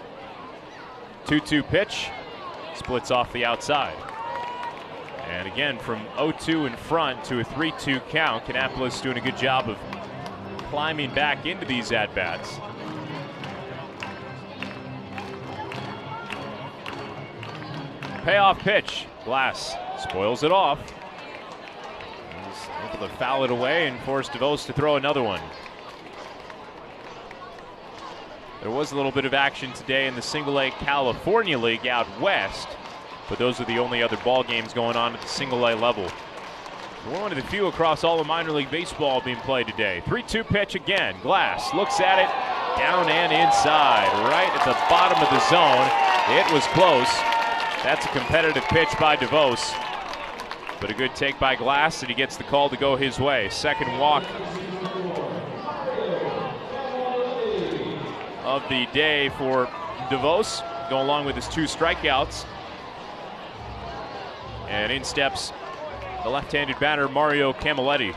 2-2 pitch. Splits off the outside. And again, from 0-2 in front to a 3-2 count, Kannapolis doing a good job of climbing back into these at-bats. Payoff pitch. Glass spoils it off. He's able to foul it away and force DeVos to throw another one. There was a little bit of action today in the Single-A California League out west, but those are the only other ball games going on at the Single-A level. We're one of the few across all of minor league baseball being played today. 3-2 pitch again. Glass looks at it, down and inside, right at the bottom of the zone. It was close. That's a competitive pitch by DeVos, but a good take by Glass, and he gets the call to go his way. Second walk of the day for DeVos, going along with his 2 strikeouts. And in steps the left-handed batter, Mario Camilletti.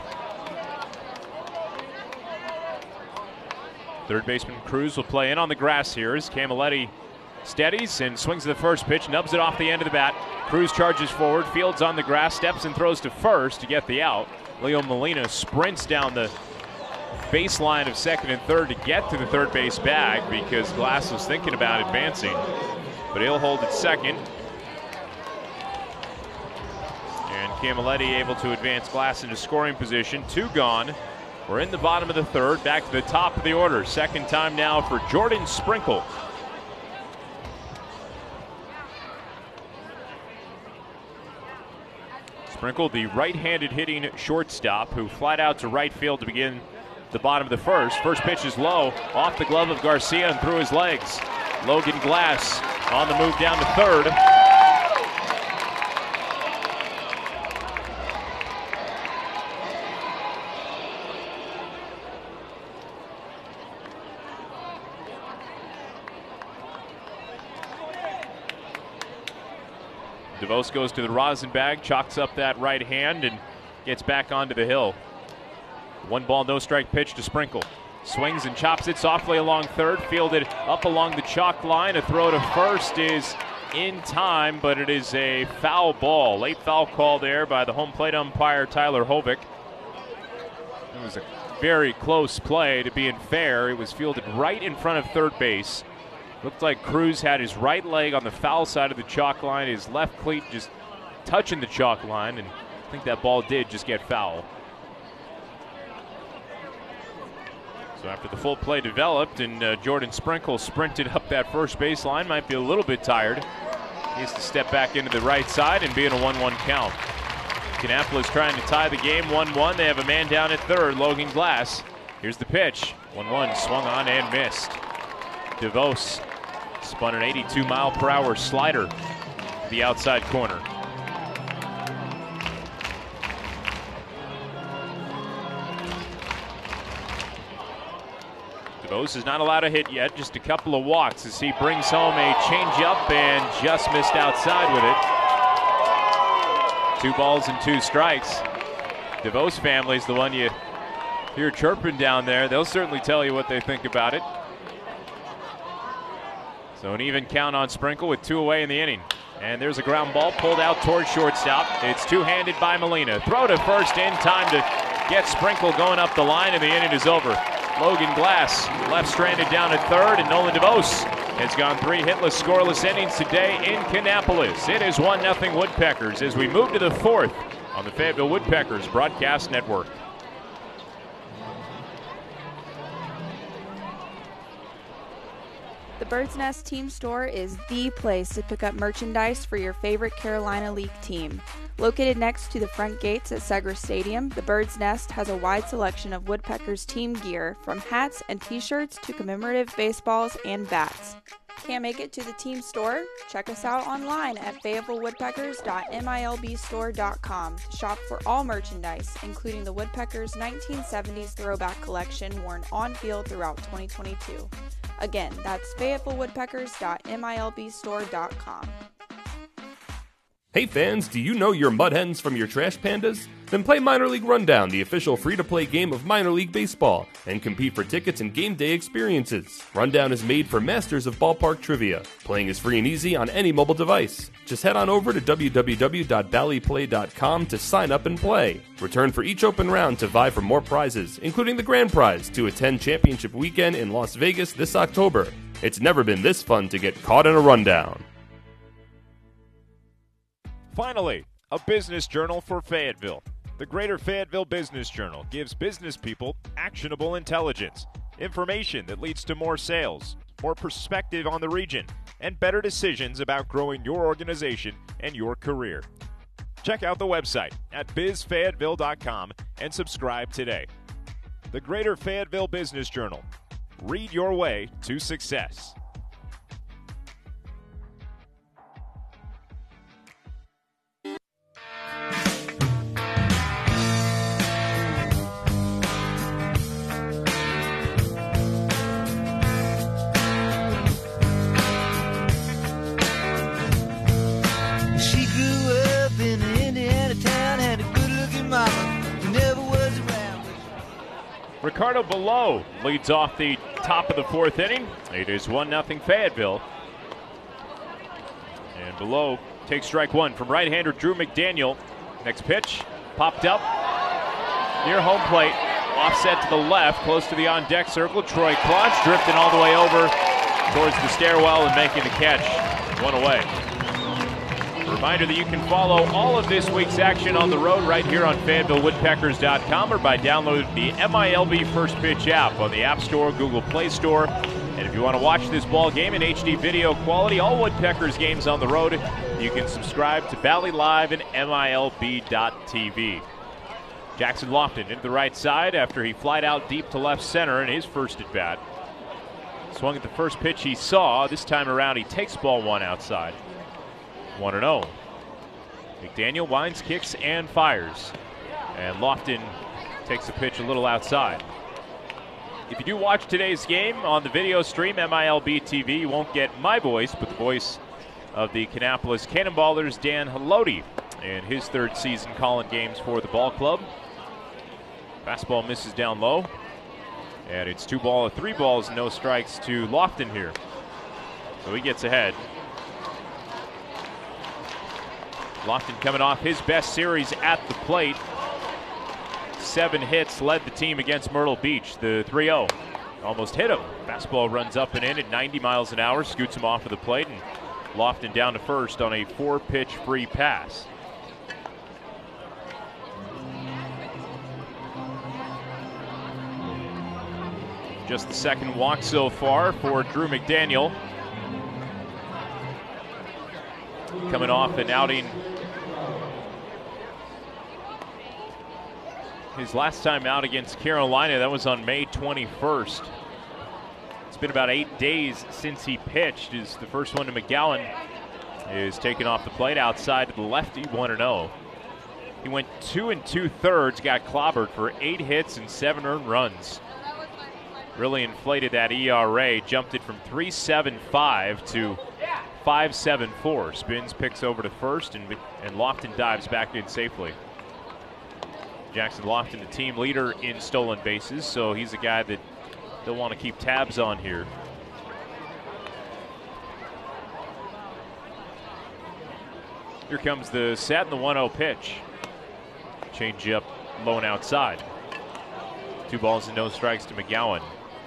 Third baseman Cruz will play in on the grass here as Camilletti steadies and swings to the first pitch, nubs it off the end of the bat. Cruz charges forward, fields on the grass, steps and throws to first to get the out. Leo Molina sprints down the baseline of second and third to get to the third base bag because Glass was thinking about advancing. But he'll hold it second. And Camilletti able to advance Glass into scoring position. 2 gone. We're in the bottom of the third, back to the top of the order. Second time now for Jordan Sprinkle. Sprinkle, the right-handed hitting shortstop who flied out to right field to begin the bottom of the first. First pitch is low, off the glove of Garcia and through his legs. Logan Glass on the move down to third. DeVos goes to the rosin bag, chalks up that right hand, and gets back onto the hill. 1 ball, no strike pitch to Sprinkle. Swings and chops it softly along third, fielded up along the chalk line. A throw to first is in time, but it is a foul ball. Late foul call there by the home plate umpire, Tyler Hovick. It was a very close play to being fair. It was fielded right in front of third base. Looked like Cruz had his right leg on the foul side of the chalk line, his left cleat just touching the chalk line, and I think that ball did just get foul. So after the full play developed and Jordan Sprinkle sprinted up that first baseline, might be a little bit tired. He has to step back into the right side and be in a 1-1 count. Kannapolis trying to tie the game 1-1. They have a man down at third, Logan Glass. Here's the pitch. 1-1, swung on and missed. DeVos spun an 82-mile-per-hour slider to the outside corner. DeVos is not allowed to hit yet, just a couple of walks as he brings home a changeup and just missed outside with it. 2 balls and 2 strikes. DeVos family is the one you hear chirping down there. They'll certainly tell you what they think about it. So an even count on Sprinkle with 2 away in the inning. And there's a ground ball pulled out towards shortstop. It's two-handed by Molina. Throw to first in time to get Sprinkle going up the line, and the inning is over. Logan Glass left stranded down at third, and Nolan DeVos has gone 3 hitless, scoreless innings today in Kannapolis. It is 1-0 Woodpeckers as we move to the 4th on the Fayetteville Woodpeckers Broadcast Network. The Bird's Nest Team Store is the place to pick up merchandise for your favorite Carolina League team. Located next to the front gates at Segra Stadium, the Bird's Nest has a wide selection of Woodpeckers team gear, from hats and t-shirts to commemorative baseballs and bats. Can't make it to the team store? Check us out online at fayettevillewoodpeckers.milbstore.com to shop for all merchandise, including the Woodpeckers 1970s throwback collection worn on field throughout 2022. Again, that's fayettevillewoodpeckers.milbstore.com. Hey fans, do you know your Mud Hens from your Trash Pandas? Then play Minor League Rundown, the official free-to-play game of minor league baseball, and compete for tickets and game day experiences. Rundown is made for masters of ballpark trivia. Playing is free and easy on any mobile device. Just head on over to www.ballyplay.com to sign up and play. Return for each open round to vie for more prizes, including the grand prize to attend Championship Weekend in Las Vegas this October. It's never been this fun to get caught in a rundown. Finally, a business journal for Fayetteville. The Greater Fayetteville Business Journal gives business people actionable intelligence, information that leads to more sales, more perspective on the region, and better decisions about growing your organization and your career. Check out the website at bizfayetteville.com and subscribe today. The Greater Fayetteville Business Journal. Read your way to success. Ricardo Below leads off the top of the 4th inning. It is 1-0 Fayetteville. And Below takes strike 1 from right-hander Drew McDaniel. Next pitch, popped up near home plate, offset to the left, close to the on-deck circle. Troy Clutch drifting all the way over towards the stairwell and making the catch. One away. A reminder that you can follow all of this week's action on the road right here on FanvilleWoodpeckers.com or by downloading the MILB First Pitch app on the App Store, Google Play Store. And if you want to watch this ball game in HD video quality, all Woodpeckers games on the road, you can subscribe to Valley Live and MILB.TV. Jackson Lofton into the right side after he flied out deep to left center in his first at bat. Swung at the first pitch he saw. This time around, he takes ball one outside. 1-0. McDaniel winds, kicks, and fires. And Lofton takes a pitch a little outside. If you do watch today's game on the video stream, MILB TV, you won't get my voice, but the voice of the Kannapolis Cannonballers, Dan Haloti, in his third season calling games for the ball club. Fastball misses down low. And it's 2 3 balls, no strikes to Lofton here. So he gets ahead. Lofton coming off his best series at the plate. 7 hits, led the team against Myrtle Beach. The 3-0 almost hit him. Fastball runs up and in at 90 miles an hour, scoots him off of the plate, and Lofton down to first on a 4-pitch free pass. Just the second walk so far for Drew McDaniel. Coming off an outing. His last time out against Carolina, that was on May 21st. It's been about 8 days since he pitched. Is the first one to McGowan is taken off the plate outside to the lefty, 1-0. He went 2 2/3, got clobbered for 8 hits and 7 earned runs. Really inflated that ERA, jumped it from 3.75 to 5.74. Spins, picks over to first, and Lofton dives back in safely. Jackson Lofton, the team leader in stolen bases, so he's a guy that they'll want to keep tabs on here. Here comes the set and the 1-0 pitch. Change up low and outside. 2 balls and no strikes to McGowan.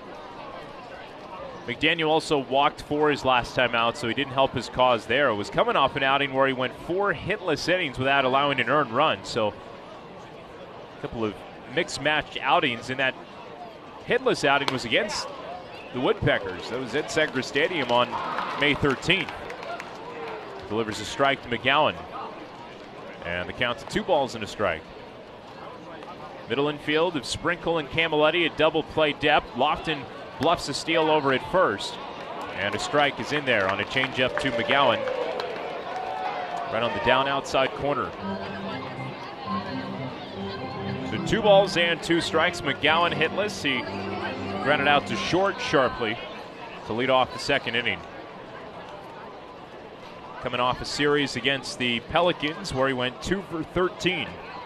McDaniel also walked 4 his last time out, so he didn't help his cause there. It was coming off an outing where he went 4 hitless innings without allowing an earned run, so a couple of mixed match outings, and that hitless outing was against the Woodpeckers. That was at Segra Stadium on May 13th. Delivers a strike to McGowan. And the count's 2 balls and a strike. Middle infield of Sprinkle and Camilletti at double play depth. Lofton bluffs a steal over at first. And a strike is in there on a changeup to McGowan. Right on the down outside corner. So 2 balls and 2 strikes. McGowan hitless. He grounded out to short sharply to lead off the second inning. Coming off a series against the Pelicans where he went 2 for 13.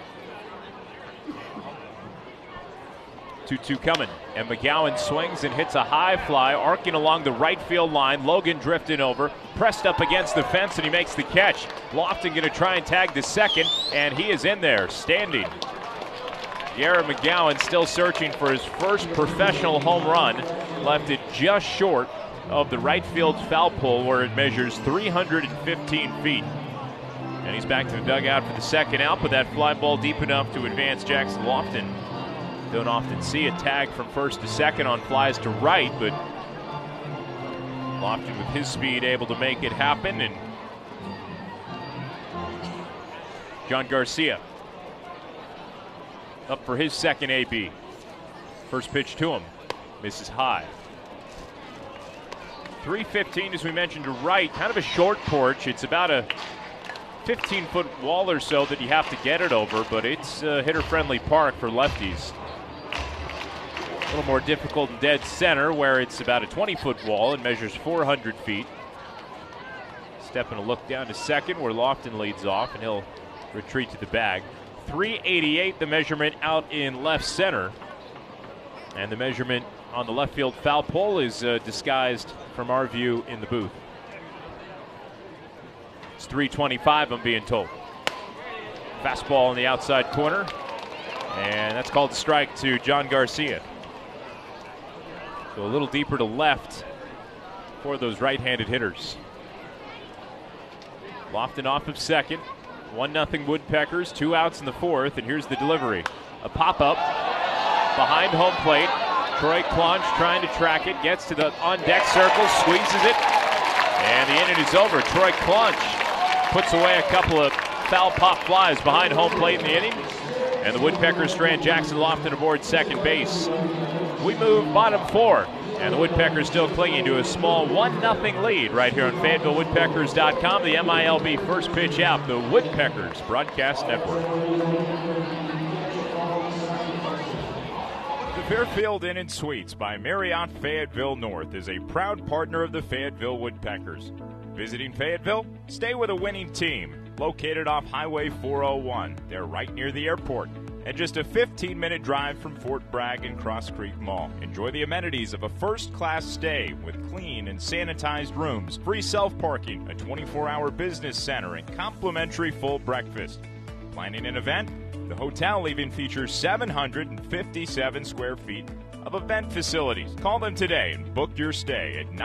2-2 coming, and McGowan swings and hits a high fly, arcing along the right field line. Logan drifting over, pressed up against the fence, and he makes the catch. Lofton going to try and tag the second, and he is in there, standing. Garrett McGowan still searching for his first professional home run, left it just short of the right field foul pole where it measures 315 feet. And he's back to the dugout for the second out, but that fly ball deep enough to advance Jackson Lofton. Don't often see a tag from first to second on flies to right, but Lofton with his speed able to make it happen. And John Garcia up for his second AB. First pitch to him, misses high. 315, as we mentioned, to right, kind of a short porch. It's about a 15-foot wall or so that you have to get it over, but it's a hitter-friendly park for lefties. A little more difficult in dead center, where it's about a 20-foot wall and measures 400 feet. Stepping a look down to second, where Lofton leads off, and he'll retreat to the bag. 388, the measurement out in left center. And the measurement on the left field foul pole is disguised from our view in the booth. It's 325, I'm being told. Fastball in the outside corner. And that's called a strike to John Garcia. So a little deeper to left for those right-handed hitters. Lofton off of second. 1-0 Woodpeckers. 2 outs in the fourth, and here's the delivery. A pop-up behind home plate. Troy Clunch trying to track it. Gets to the on-deck circle, squeezes it, and the inning is over. Troy Clunch puts away a couple of foul pop flies behind home plate in the inning. And the Woodpeckers strand Jackson Lofton aboard second base. We move bottom 4. And the Woodpeckers still clinging to a small 1-0 lead right here on FayettevilleWoodpeckers.com. The MILB first pitch out, the Woodpeckers Broadcast Network. The Fairfield Inn & Suites by Marriott Fayetteville North is a proud partner of the Fayetteville Woodpeckers. Visiting Fayetteville? Stay with a winning team. Located off Highway 401. They're right near the airport and just a 15-minute drive from Fort Bragg and Cross Creek Mall. Enjoy the amenities of a first-class stay with clean and sanitized rooms, free self-parking, a 24-hour business center, and complimentary full breakfast. Planning an event? The hotel even features 757 square feet of event facilities. Call them today and book your stay at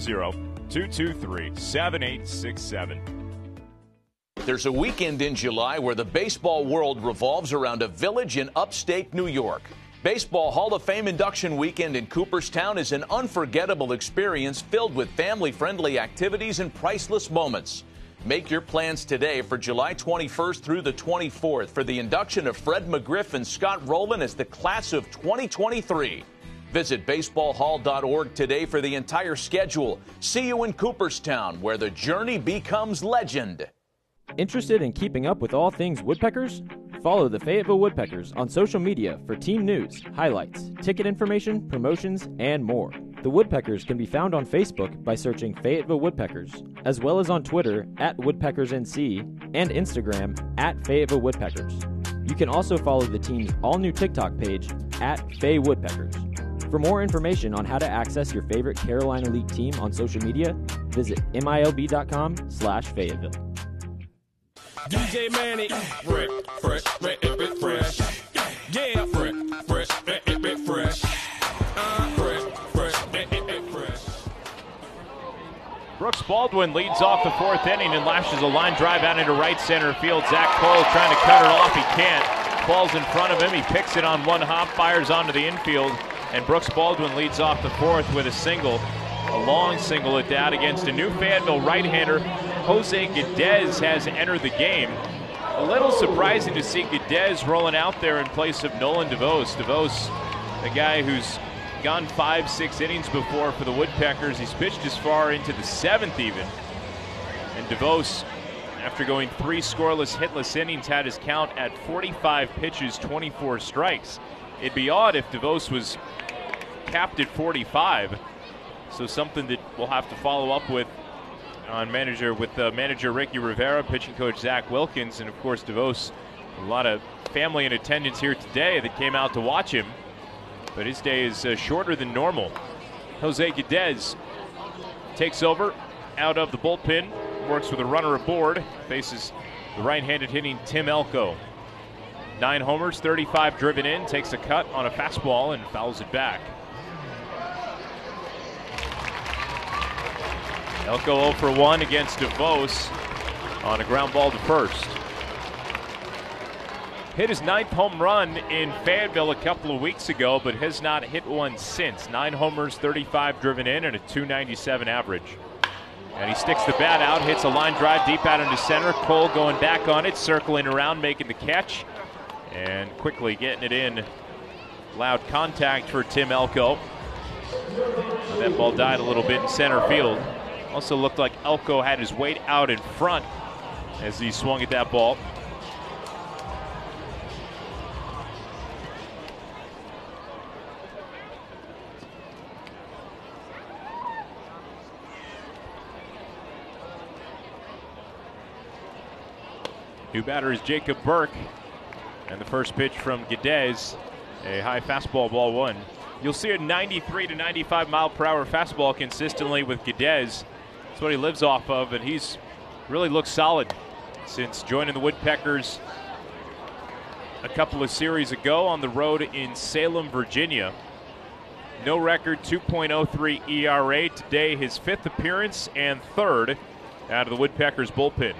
910-223-7867. There's a weekend in July where the baseball world revolves around a village in upstate New York. Baseball Hall of Fame induction weekend in Cooperstown is an unforgettable experience filled with family-friendly activities and priceless moments. Make your plans today for July 21st through the 24th for the induction of Fred McGriff and Scott Rowland as the class of 2023. Visit baseballhall.org today for the entire schedule. See you in Cooperstown, where the journey becomes legend. Interested in keeping up with all things Woodpeckers? Follow the Fayetteville Woodpeckers on social media for team news, highlights, ticket information, promotions, and more. The Woodpeckers can be found on Facebook by searching Fayetteville Woodpeckers, as well as on Twitter @WoodpeckersNC and Instagram @Fayetteville Woodpeckers. You can also follow the team's all-new TikTok page @FayWoodpeckers. For more information on how to access your favorite Carolina League team on social media, visit MILB.com/Fayetteville. DJ Manny, fresh, yeah, fresh, fresh. Brooks Baldwin leads off the fourth inning and lashes a line drive out into right center field. Zach Cole trying to cut it off. He can't. Falls in front of him. He picks it on one hop, fires onto the infield, and Brooks Baldwin leads off the fourth with a single. A long single at that against a new Fayetteville right-hander. Jose Guedes has entered the game. A little surprising to see Guedes rolling out there in place of Nolan DeVos. DeVos, a guy who's gone 5-6 innings before for the Woodpeckers. He's pitched as far into the seventh even. And DeVos, after going 3 scoreless, hitless innings, had his count at 45 pitches, 24 strikes. It'd be odd if DeVos was capped at 45. So something that we'll have to follow up with on manager Ricky Rivera, pitching coach Zach Wilkins, and of course DeVos. A lot of family in attendance here today that came out to watch him, but his day is shorter than normal. Jose Guedes takes over out of the bullpen, works with a runner aboard, faces the right-handed hitting Tim Elko. 9 homers, 35 driven in, takes a cut on a fastball and fouls it back. Elko 0 for 1 against DeVos on a ground ball to first. Hit his 9th home run in Fayetteville a couple of weeks ago, but has not hit one since. 9 homers, 35 driven in, and a .297 average. And he sticks the bat out, hits a line drive deep out into center. Cole going back on it, circling around, making the catch, and quickly getting it in. Loud contact for Tim Elko. That ball died a little bit in center field. Also looked like Elko had his weight out in front as he swung at that ball. New batter is Jacob Burke. And the first pitch from Guedes, a high fastball, ball 1. You'll see a 93 to 95 mile per hour fastball consistently with Guedes. That's what he lives off of, and he's really looked solid since joining the Woodpeckers a couple of series ago on the road in Salem, Virginia. No record, 2.03 ERA. Today, his 5th appearance and 3rd out of the Woodpeckers bullpen.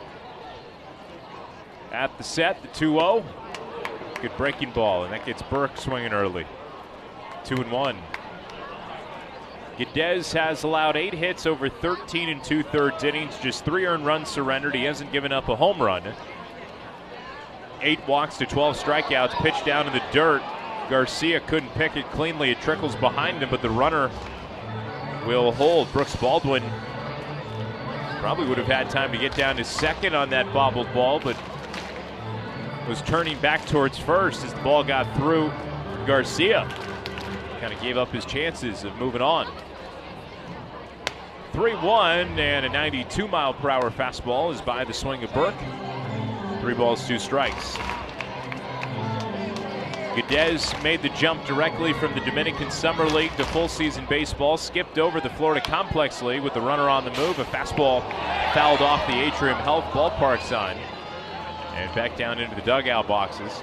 At the set, the 2-0. Good breaking ball, and that gets Burke swinging early. 2-1. Geddes has allowed 8 hits over 13 2/3 innings, just 3 earned runs surrendered. He hasn't given up a home run. 8 walks to 12 strikeouts, pitched down in the dirt. Garcia couldn't pick it cleanly. It trickles behind him, but the runner will hold. Brooks Baldwin probably would have had time to get down to second on that bobbled ball, but was turning back towards first as the ball got through Garcia. Kind of gave up his chances of moving on. 3-1, and a 92-mile-per-hour fastball is by the swing of Burke. 3 balls, 2 strikes. Geddes made the jump directly from the Dominican Summer League to full-season baseball, skipped over the Florida Complex League with the runner on the move. A fastball fouled off the Atrium Health ballpark sign and back down into the dugout boxes.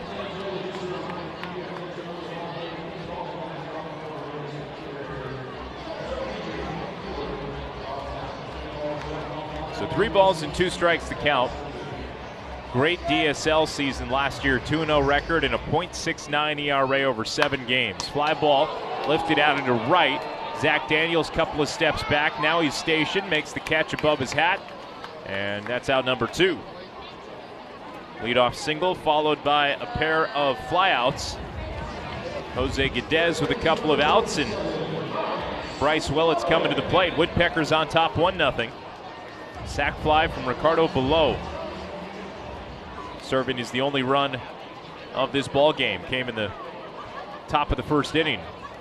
So 3 balls and 2 strikes to count. Great DSL season last year, 2-0 record and a .69 ERA over 7 games. Fly ball lifted out into right. Zach Daniels couple of steps back. Now he's stationed, makes the catch above his hat, and that's out number 2. Leadoff single followed by a pair of flyouts. Jose Geddes with a couple of outs, and Bryce Willits coming to the plate. Woodpeckers on top 1-0. Sac fly from Ricardo Below. Serving is the only run of this ball game. Came in the top of the 1st inning.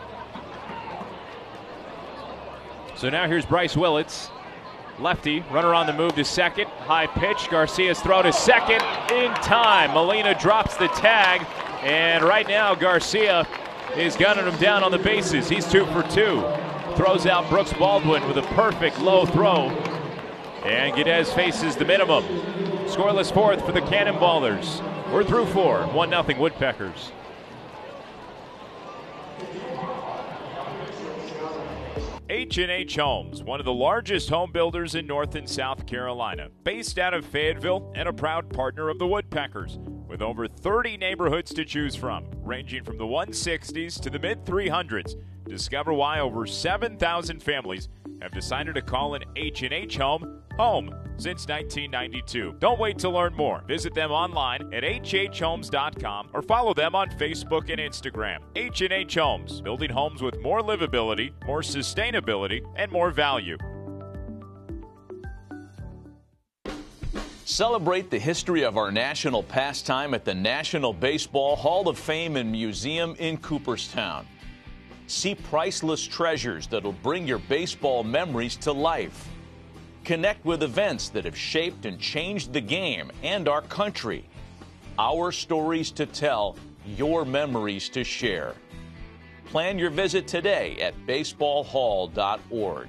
So now here's Bryce Willits. Lefty, runner on the move to second. High pitch, Garcia's throw to second in time. Molina drops the tag, and right now Garcia is gunning him down on the bases. He's 2 for 2. Throws out Brooks Baldwin with a perfect low throw, and Geddes faces the minimum. Scoreless 4th for the Cannonballers. We're through 4, 1-0 Woodpeckers. H&H Homes, one of the largest home builders in North and South Carolina, based out of Fayetteville and a proud partner of the Woodpeckers, with over 30 neighborhoods to choose from, ranging from the 160s to the mid-300s. Discover why over 7,000 families have decided to call an H&H home home since 1992. Don't wait to learn more. Visit them online at hhhomes.com or follow them on Facebook and Instagram. H&H Homes, building homes with more livability, more sustainability, and more value. Celebrate the history of our national pastime at the National Baseball Hall of Fame and Museum in Cooperstown. See priceless treasures that'll bring your baseball memories to life. Connect with events that have shaped and changed the game and our country. Our stories to tell, your memories to share. Plan your visit today at baseballhall.org.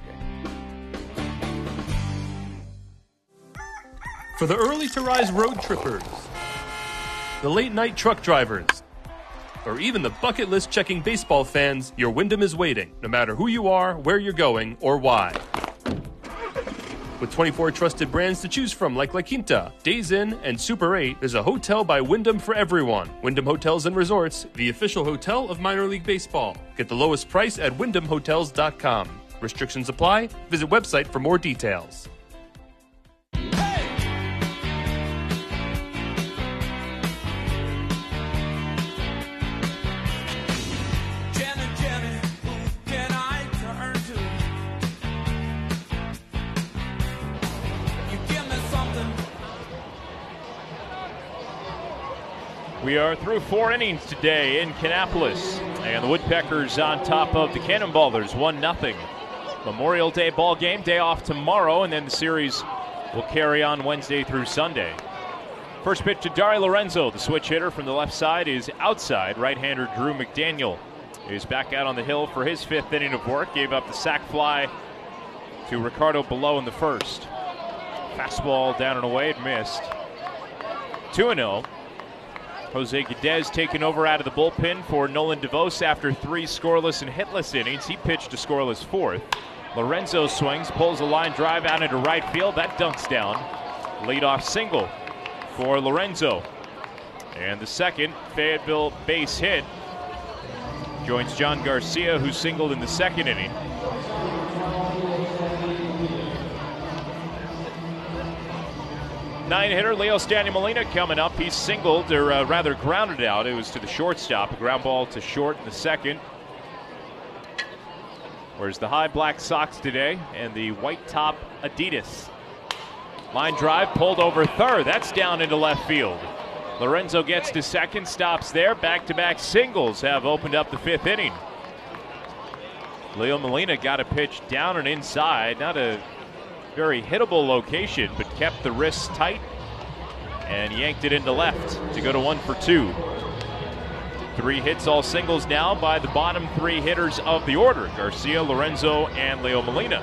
For the early to rise road trippers, the late night truck drivers, or even the bucket list checking baseball fans, your Wyndham is waiting, no matter who you are, where you're going, or why. With 24 trusted brands to choose from like La Quinta, Days Inn, and Super 8, there's a hotel by Wyndham for everyone. Wyndham Hotels and Resorts, the official hotel of minor league baseball. Get the lowest price at wyndhamhotels.com. Restrictions apply. Visit website for more details. We are through 4 innings today in Kannapolis, and the Woodpeckers on top of the Cannonballers, 1-0. Memorial Day ball game, day off tomorrow, and then the series will carry on Wednesday through Sunday. First pitch to Dari Lorenzo, the switch hitter from the left side, is outside. Right-hander Drew McDaniel is back out on the hill for his 5th inning of work. Gave up the sac fly to Ricardo Below in the first. Fastball down and away, it missed. 2-0. Jose Guedes taking over out of the bullpen for Nolan DeVos after 3 scoreless and hitless innings. He pitched a scoreless 4th. Lorenzo swings, pulls a line drive out into right field. That dunks down. Leadoff single for Lorenzo. And the second Fayetteville base hit joins John Garcia, who singled in the 2nd inning. Nine-hitter Leos Daniel Molina coming up. He singled, or rather grounded out. It was to the shortstop. A ground ball to short in the 2nd. Wears the high black socks today and the white top Adidas. Line drive pulled over 3rd. That's down into left field. Lorenzo gets to 2nd, stops there. Back-to-back singles have opened up the 5th inning. Leo Molina got a pitch down and inside. Not a very hittable location, but kept the wrists tight and yanked it into left to go to 1 for 2. 3 hits, all singles now by the bottom 3 hitters of the order: Garcia, Lorenzo, and Leo Molina.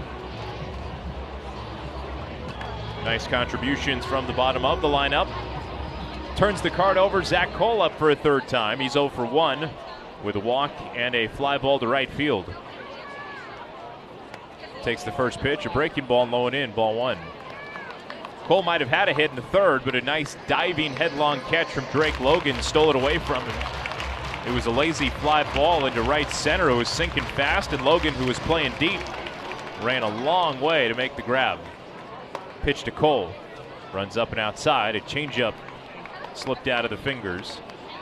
Nice contributions from the bottom of the lineup. Turns the card over. Zach Cole up for a 3rd time. He's 0 for 1 with a walk and a fly ball to right field. Takes the first pitch, a breaking ball low and in, ball 1. Cole might have had a hit in the 3rd, but a nice diving headlong catch from Drake Logan stole it away from him. It was a lazy fly ball into right center. It was sinking fast, and Logan, who was playing deep, ran a long way to make the grab. Pitch to Cole. Runs up and outside. A changeup slipped out of the fingers.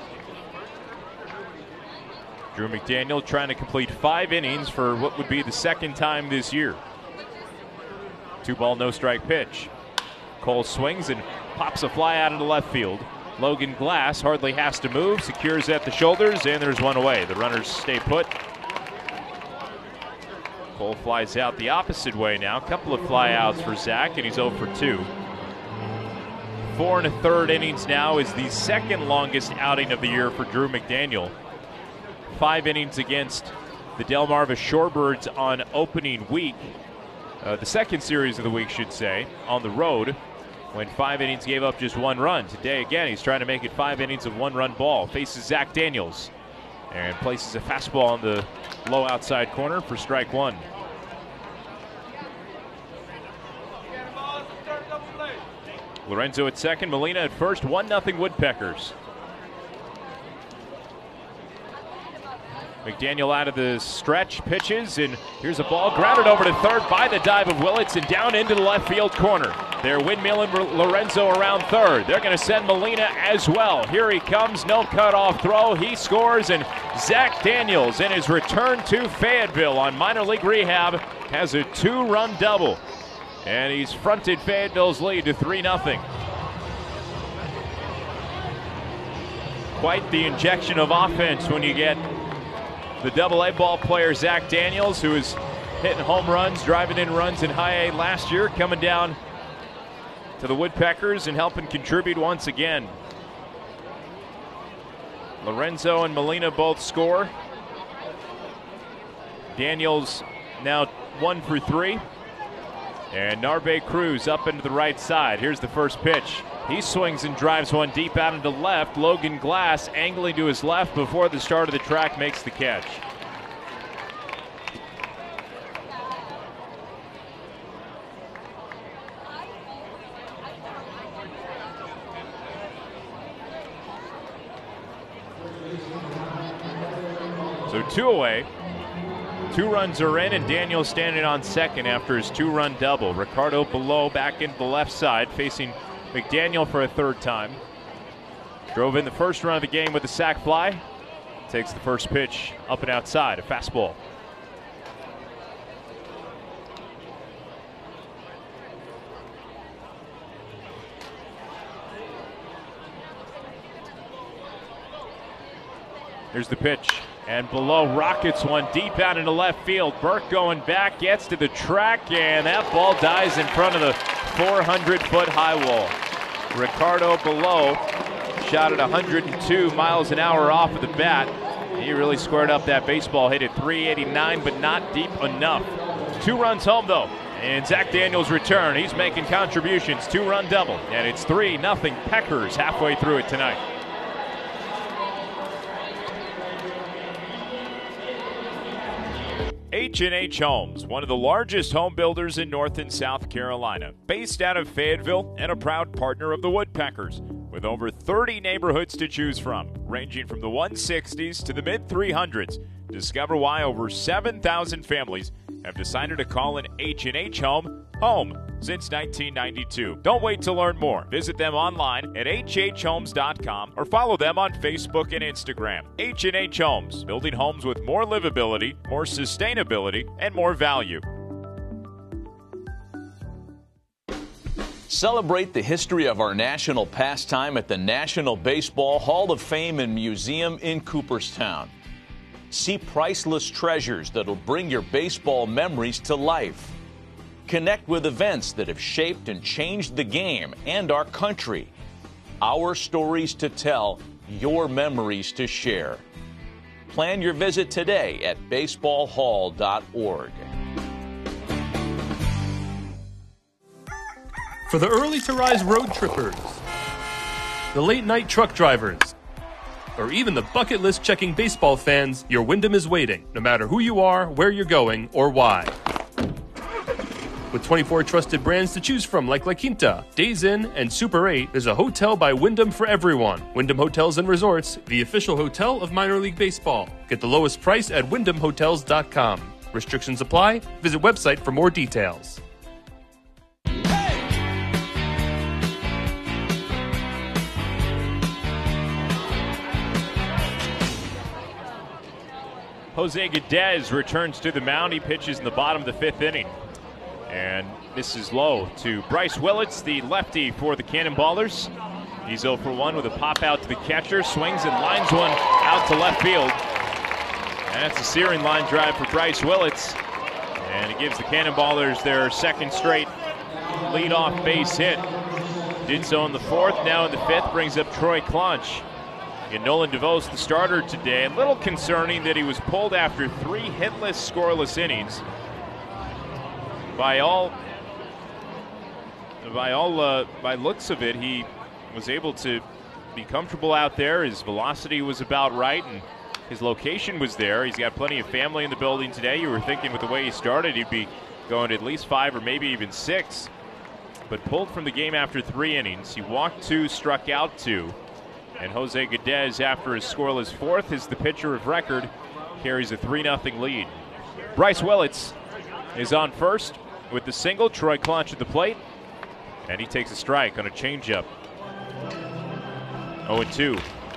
Drew McDaniel trying to complete 5 innings for what would be the 2nd time this year. 2-ball, no-strike pitch. Cole swings and pops a fly out into left field. Logan Glass hardly has to move, secures at the shoulders, and there's one away. The runners stay put. Cole flies out the opposite way now. A couple of flyouts for Zach, and he's 0 for 2. 4 1/3 innings now is the 2nd longest outing of the year for Drew McDaniel. 5 innings against the Delmarva Shorebirds on opening week. The 2nd series of the week, should say, on the road, when 5 innings gave up just 1 run. Today, again, he's trying to make it 5 innings of 1-run ball. Faces Zach Daniels and places a fastball on the low outside corner for strike 1. Lorenzo at 2nd, Molina at 1st, 1-0 Woodpeckers. McDaniel out of the stretch, pitches, and here's a ball grounded over to 3rd by the dive of Willits and down into the left field corner. They're windmilling Lorenzo around 3rd. They're going to send Molina as well. Here he comes, no cutoff throw. He scores, and Zach Daniels, in his return to Fayetteville on minor league rehab, has a 2-run double. And he's fronted Fayetteville's lead to 3-0. Quite the injection of offense when you get the Double-A ball player Zach Daniels, who is hitting home runs, driving in runs in High A last year, coming down to the Woodpeckers and helping contribute once again. Lorenzo and Molina both score. Daniels now 1 for 3. And Narbe Cruz up into the right side. Here's the first pitch. He swings and drives one deep out into left. Logan Glass angling to his left before the start of the track makes the catch. So 2 away. 2 runs are in, and Daniel standing on 2nd after his 2-run double. Ricardo below back into the left side, facing McDaniel for a 3rd time. Drove in the first run of the game with a sac fly. Takes the first pitch up and outside, a fastball. Here's the pitch. And below rockets one deep out into left field. Burke going back, gets to the track, and that ball dies in front of the 400-foot high wall. Ricardo below shot at 102 miles an hour off of the bat. He really squared up that baseball, hit at 389, but not deep enough. 2 runs home, though, and Zach Daniels' return. He's making contributions, 2-run double, and it's 3-0 Peckers halfway through it tonight. H&H Homes, one of the largest home builders in North and South Carolina, based out of Fayetteville and a proud partner of the Woodpeckers, with over 30 neighborhoods to choose from, ranging from the 160s to the mid-300s. Discover why over 7,000 families have decided to call an H&H home home since 1992. Don't wait to learn more. Visit them online at hhomes.com or follow them on Facebook and Instagram. H&H Homes, building homes with more livability, more sustainability, and more value. Celebrate the history of our national pastime at the National Baseball Hall of Fame and Museum in Cooperstown. See priceless treasures that'll bring your baseball memories to life. Connect with events that have shaped and changed the game and our country. Our stories to tell, your memories to share. Plan your visit today at baseballhall.org. For the early to rise road trippers, the late night truck drivers, or even the bucket list checking baseball fans, your Wyndham is waiting, no matter who you are, where you're going, or why. With 24 trusted brands to choose from like La Quinta, Days Inn, and Super 8, there's a hotel by Wyndham for everyone. Wyndham Hotels and Resorts, the official hotel of minor league baseball. Get the lowest price at wyndhamhotels.com. Restrictions apply. Visit website for more details. Jose Guedes returns to the mound. He pitches in the bottom of the fifth inning. And this is low to Bryce Willits, the lefty for the Cannonballers. He's 0 for 1 with a pop out to the catcher. Swings and lines one out to left field. And that's a searing line drive for Bryce Willits. And it gives the Cannonballers their second straight leadoff base hit. Did so in the fourth, now in the fifth, brings up Troy Clunch. And Nolan DeVos, the starter today. A little concerning that he was pulled after 3 hitless, scoreless innings. By looks of it, he was able to be comfortable out there. His velocity was about right, and his location was there. He's got plenty of family in the building today. You were thinking with the way he started, he'd be going to at least 5 or maybe even 6. But pulled from the game after 3 innings. He walked 2, struck out 2. And Jose Guedes, after his scoreless fourth, is the pitcher of record, carries a 3-0 lead. Bryce Willits is on first with the single. Troy Clunch at the plate, and he takes a strike on a changeup. 0-2.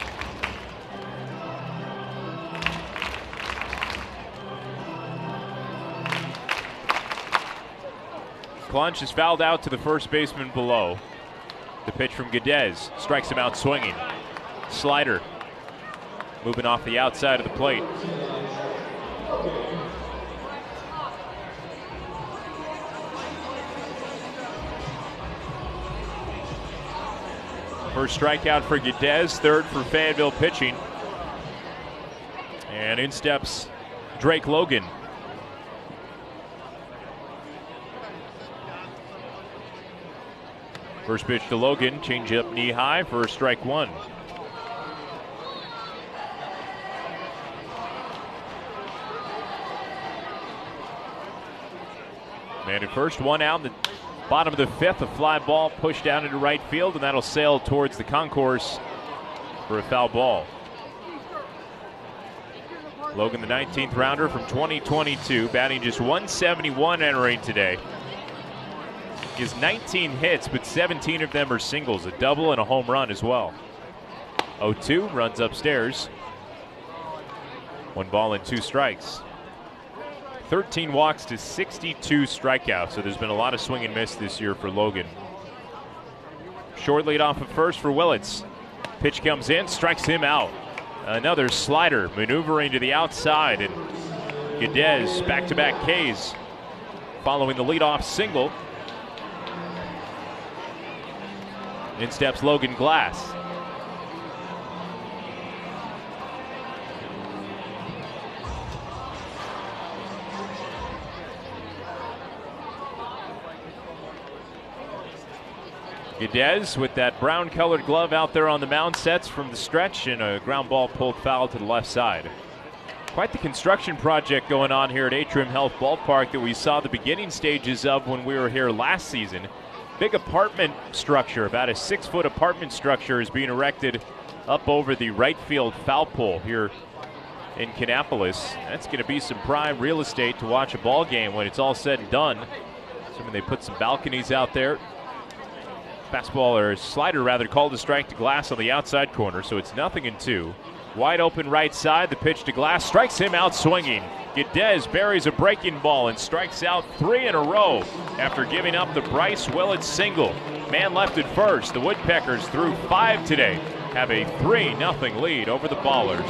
Clunch is fouled out to the first baseman below. The pitch from Guedes strikes him out swinging. Slider moving off the outside of the plate. First strikeout for Guedes, third for Fayetteville pitching. And in steps Drake Logan. First pitch to Logan, changeup knee high for strike 1. Man at first, 1 out in the bottom of the fifth. A fly ball pushed down into right field, and that'll sail towards the concourse for a foul ball. Logan, the 19th rounder from 2022, batting just .171 entering today. He has 19 hits, but 17 of them are singles, a double and a home run as well. 0-2, runs upstairs. 1 ball and 2 strikes. 13 walks to 62 strikeouts, so there's been a lot of swing and miss this year for Logan. Short lead off of first for Willits. Pitch comes in, strikes him out. Another slider maneuvering to the outside, and Guedes back-to-back Ks following the leadoff single. In steps Logan Glass. Guedes with that brown-colored glove out there on the mound, sets from the stretch, and a ground ball pulled foul to the left side. Quite the construction project going on here at Atrium Health Ballpark that we saw the beginning stages of when we were here last season. Big apartment structure, about a 6-foot apartment structure, is being erected up over the right field foul pole here in Kannapolis. That's going to be some prime real estate to watch a ball game when it's all said and done. Assuming they put some balconies out there. Fastball, or slider rather, called a strike to Glass on the outside corner, so it's 0-2. Wide open right side, the pitch to Glass strikes him out swinging. Guedes buries a breaking ball and strikes out 3 in a row after giving up the Bryce Willett single. Man left at first. The Woodpeckers through 5 today have a 3-0 lead over the Ballers.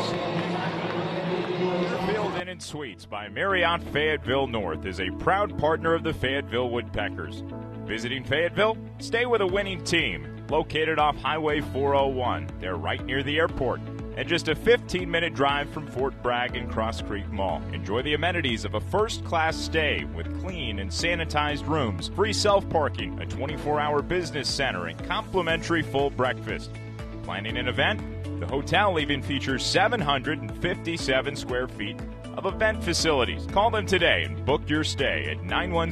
Field Inn and Suites by Marriott Fayetteville North is a proud partner of the Fayetteville Woodpeckers. Visiting Fayetteville? Stay with a winning team. Located off Highway 401. They're right near the airport and just a 15-minute drive from Fort Bragg and Cross Creek Mall. Enjoy the amenities of a first-class stay with clean and sanitized rooms, free self-parking, a 24-hour business center, and complimentary full breakfast. Planning an event? The hotel even features 757 square feet of event facilities. Call them today and book your stay at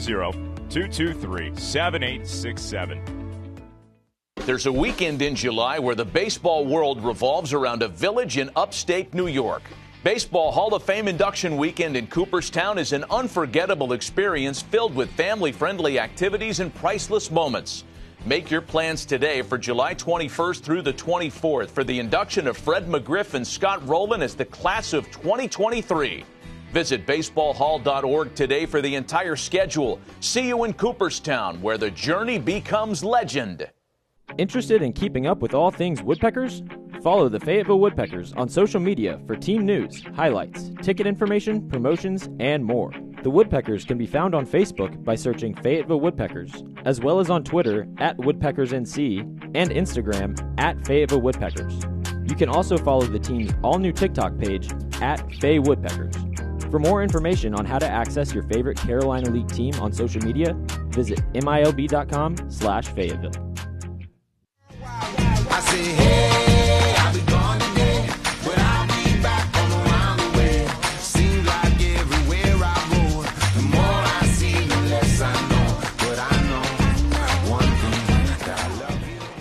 910-223-7867. There's a weekend in July where the baseball world revolves around a village in upstate New York. Baseball Hall of Fame induction weekend in Cooperstown is an unforgettable experience filled with family-friendly activities and priceless moments. Make your plans today for July 21st through the 24th for the induction of Fred McGriff and Scott Rowland as the class of 2023. Visit baseballhall.org today for the entire schedule. See you in Cooperstown, where the journey becomes legend. Interested in keeping up with all things Woodpeckers? Follow the Fayetteville Woodpeckers on social media for team news, highlights, ticket information, promotions, and more. The Woodpeckers can be found on Facebook by searching Fayetteville Woodpeckers, as well as on Twitter @WoodpeckersNC and Instagram @Fayetteville Woodpeckers. You can also follow the team's all-new TikTok page @FayWoodpeckers. For more information on how to access your favorite Carolina League team on social media, visit milb.com/Fayetteville. I say, hey, I'll be gone today, but I'll be back on around the way. Seems like everywhere I go, the more I see, the less I know. But I know one thing, that I love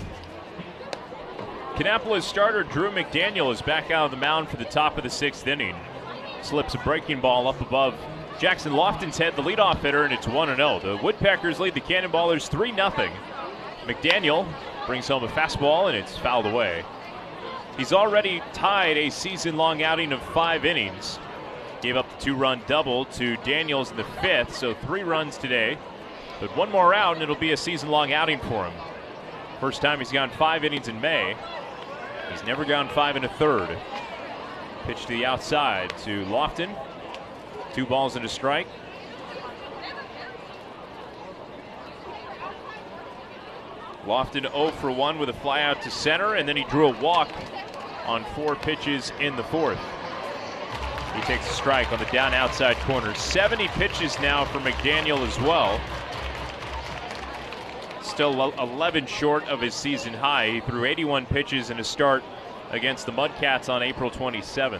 you. Kannapolis starter Drew McDaniel is back out of the mound for the top of the 6th inning. Slips a breaking ball up above Jackson Lofton's head, the leadoff hitter, and it's 1-0. The Woodpeckers lead the Cannonballers 3-0. McDaniel brings home a fastball, and it's fouled away. He's already tied a season-long outing of 5 innings. Gave up the 2-run double to Daniels in the 5th, so 3 runs today. But 1 more out, and it'll be a season-long outing for him. First time he's gone 5 innings in May. He's never gone 5 1/3. Pitch to the outside to Lofton. 2 balls and a strike. Lofton 0 for 1 with a fly out to center, and then he drew a walk on 4 pitches in the 4th. He takes a strike on the down outside corner. 70 pitches now for McDaniel as well. Still 11 short of his season high. He threw 81 pitches in a start against the Mudcats on April 27th.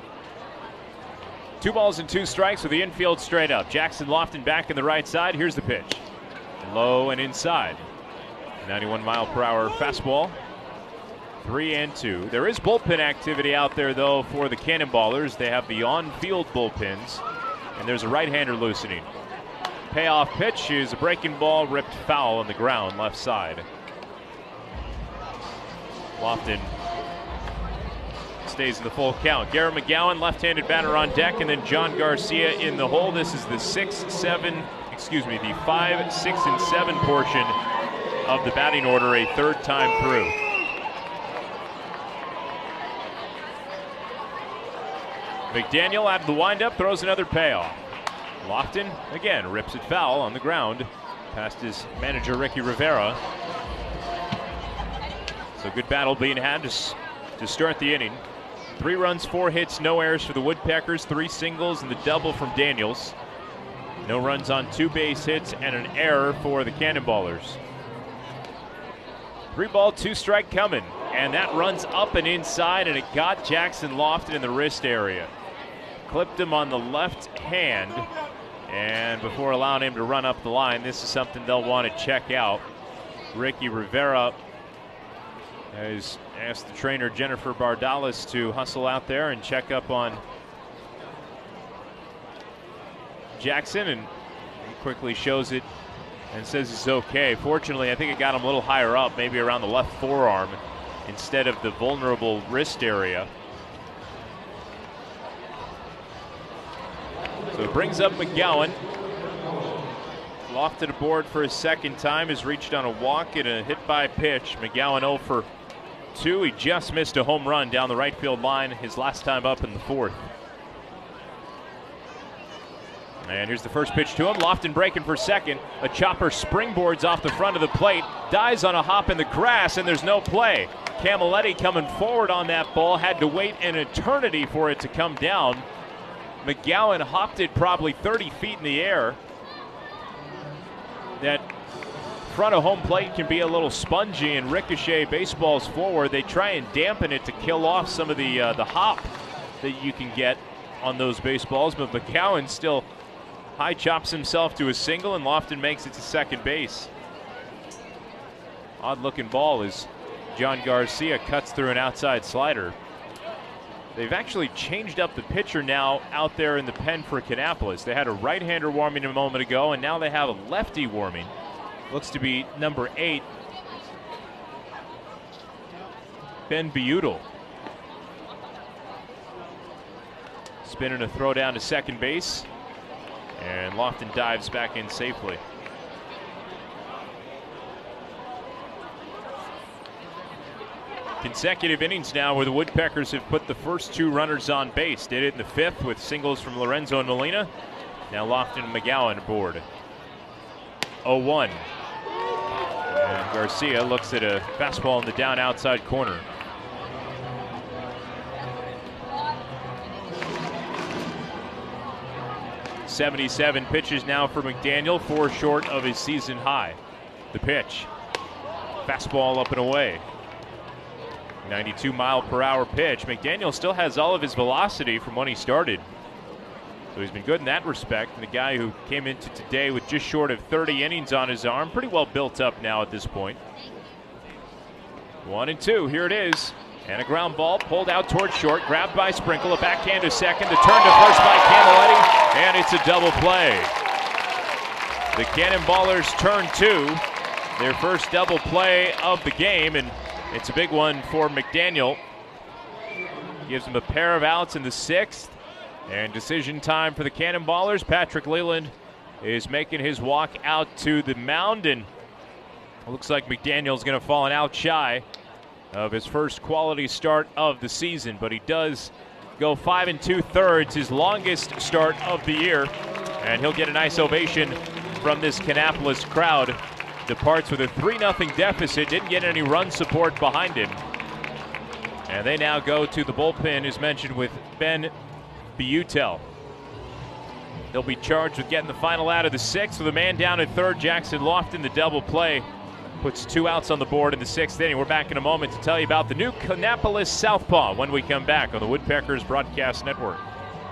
2 balls and 2 strikes with the infield straight up. Jackson Lofton back in the right side. Here's the pitch. Low and inside. 91-mile-per-hour fastball. 3-2. There is bullpen activity out there, though, for the Cannonballers. They have the on-field bullpens, and there's a right-hander loosening. Payoff pitch is a breaking ball ripped foul on the ground, left side. Lofton stays in the full count. Garrett McGowan, left-handed batter on deck, and then John Garcia in the hole. This is the 5, 6, and 7 portion of the batting order, a 3rd time through. McDaniel out of the windup, throws another payoff. Lofton again rips it foul on the ground past his manager Ricky Rivera. So good battle being had to start the inning. 3 runs, 4 hits, no errors for the Woodpeckers, 3 singles and the double from Daniels. No runs on 2 base hits and an error for the Cannonballers. 3 ball, 2 strike coming, and that runs up and inside, and it got Jackson Lofton in the wrist area. clipped him on the left hand. And before allowing him to run up the line, this is something they'll want to check out. Ricky Rivera has asked the trainer Jennifer Bardalis to hustle out there and check up on Jackson, and he quickly shows it and says it's okay. Fortunately, I think it got him a little higher up, maybe around the left forearm instead of the vulnerable wrist area. So it brings up McGowan. Lofted aboard for a second time, has reached on a walk and a hit by pitch. McGowan 0 for 2. He just missed a home run down the right field line his last time up in the fourth. And here's the first pitch to him. Lofton breaking for second. A chopper springboards off the front of the plate, dies on a hop in the grass, and there's no play. Camilletti coming forward on that ball, had to wait an eternity for it to come down. McGowan hopped it probably 30 feet in the air. That front of home plate can be a little spongy and ricochet baseballs forward. They try and dampen it to kill off some of the hop that you can get on those baseballs, but McGowan still high chops himself to a single, and Lofton makes it to second base. Odd looking ball as John Garcia cuts through an outside slider. They've actually changed up the pitcher now out there in the pen for Kannapolis. They had a right-hander warming a moment ago, and now they have a lefty warming. Looks to be number 8, Ben Butel. Spinning a throw down to second base, and Lofton dives back in safely. Consecutive innings now where the Woodpeckers have put the first 2 runners on base. Did it in the 5th with singles from Lorenzo and Molina. Now Lofton and McGowan aboard. 0-1. And Garcia looks at a fastball in the down outside corner. .77 pitches now for McDaniel, 4 short of his season high. The pitch. Fastball up and away. 92-mile-per-hour pitch. McDaniel still has all of his velocity from when he started. So he's been good in that respect. And the guy who came into today with just short of 30 innings on his arm, pretty well built up now at this point. 1-2, here it is. And a ground ball pulled out towards short, grabbed by Sprinkle, a backhand to second, the turn to first by Camilletti, and it's a double play. The Cannonballers turn 2, their first double play of the game, and it's a big one for McDaniel. Gives him a pair of outs in the 6th. And decision time for the Cannonballers. Patrick Leland is making his walk out to the mound. And it looks like McDaniel's going to fall an out shy of his first quality start of the season. But he does go 5 2/3, his longest start of the year. And he'll get a nice ovation from this Kannapolis crowd. Departs with a 3-0 deficit, didn't get any run support behind him. And they now go to the bullpen, as mentioned, with Ben Butel. They'll be charged with getting the final out of the 6th with a man down at third. Jackson Lofton, the double play, puts 2 outs on the board in the 6th inning. We're back in a moment to tell you about the new Kannapolis Southpaw when we come back on the Woodpeckers Broadcast Network.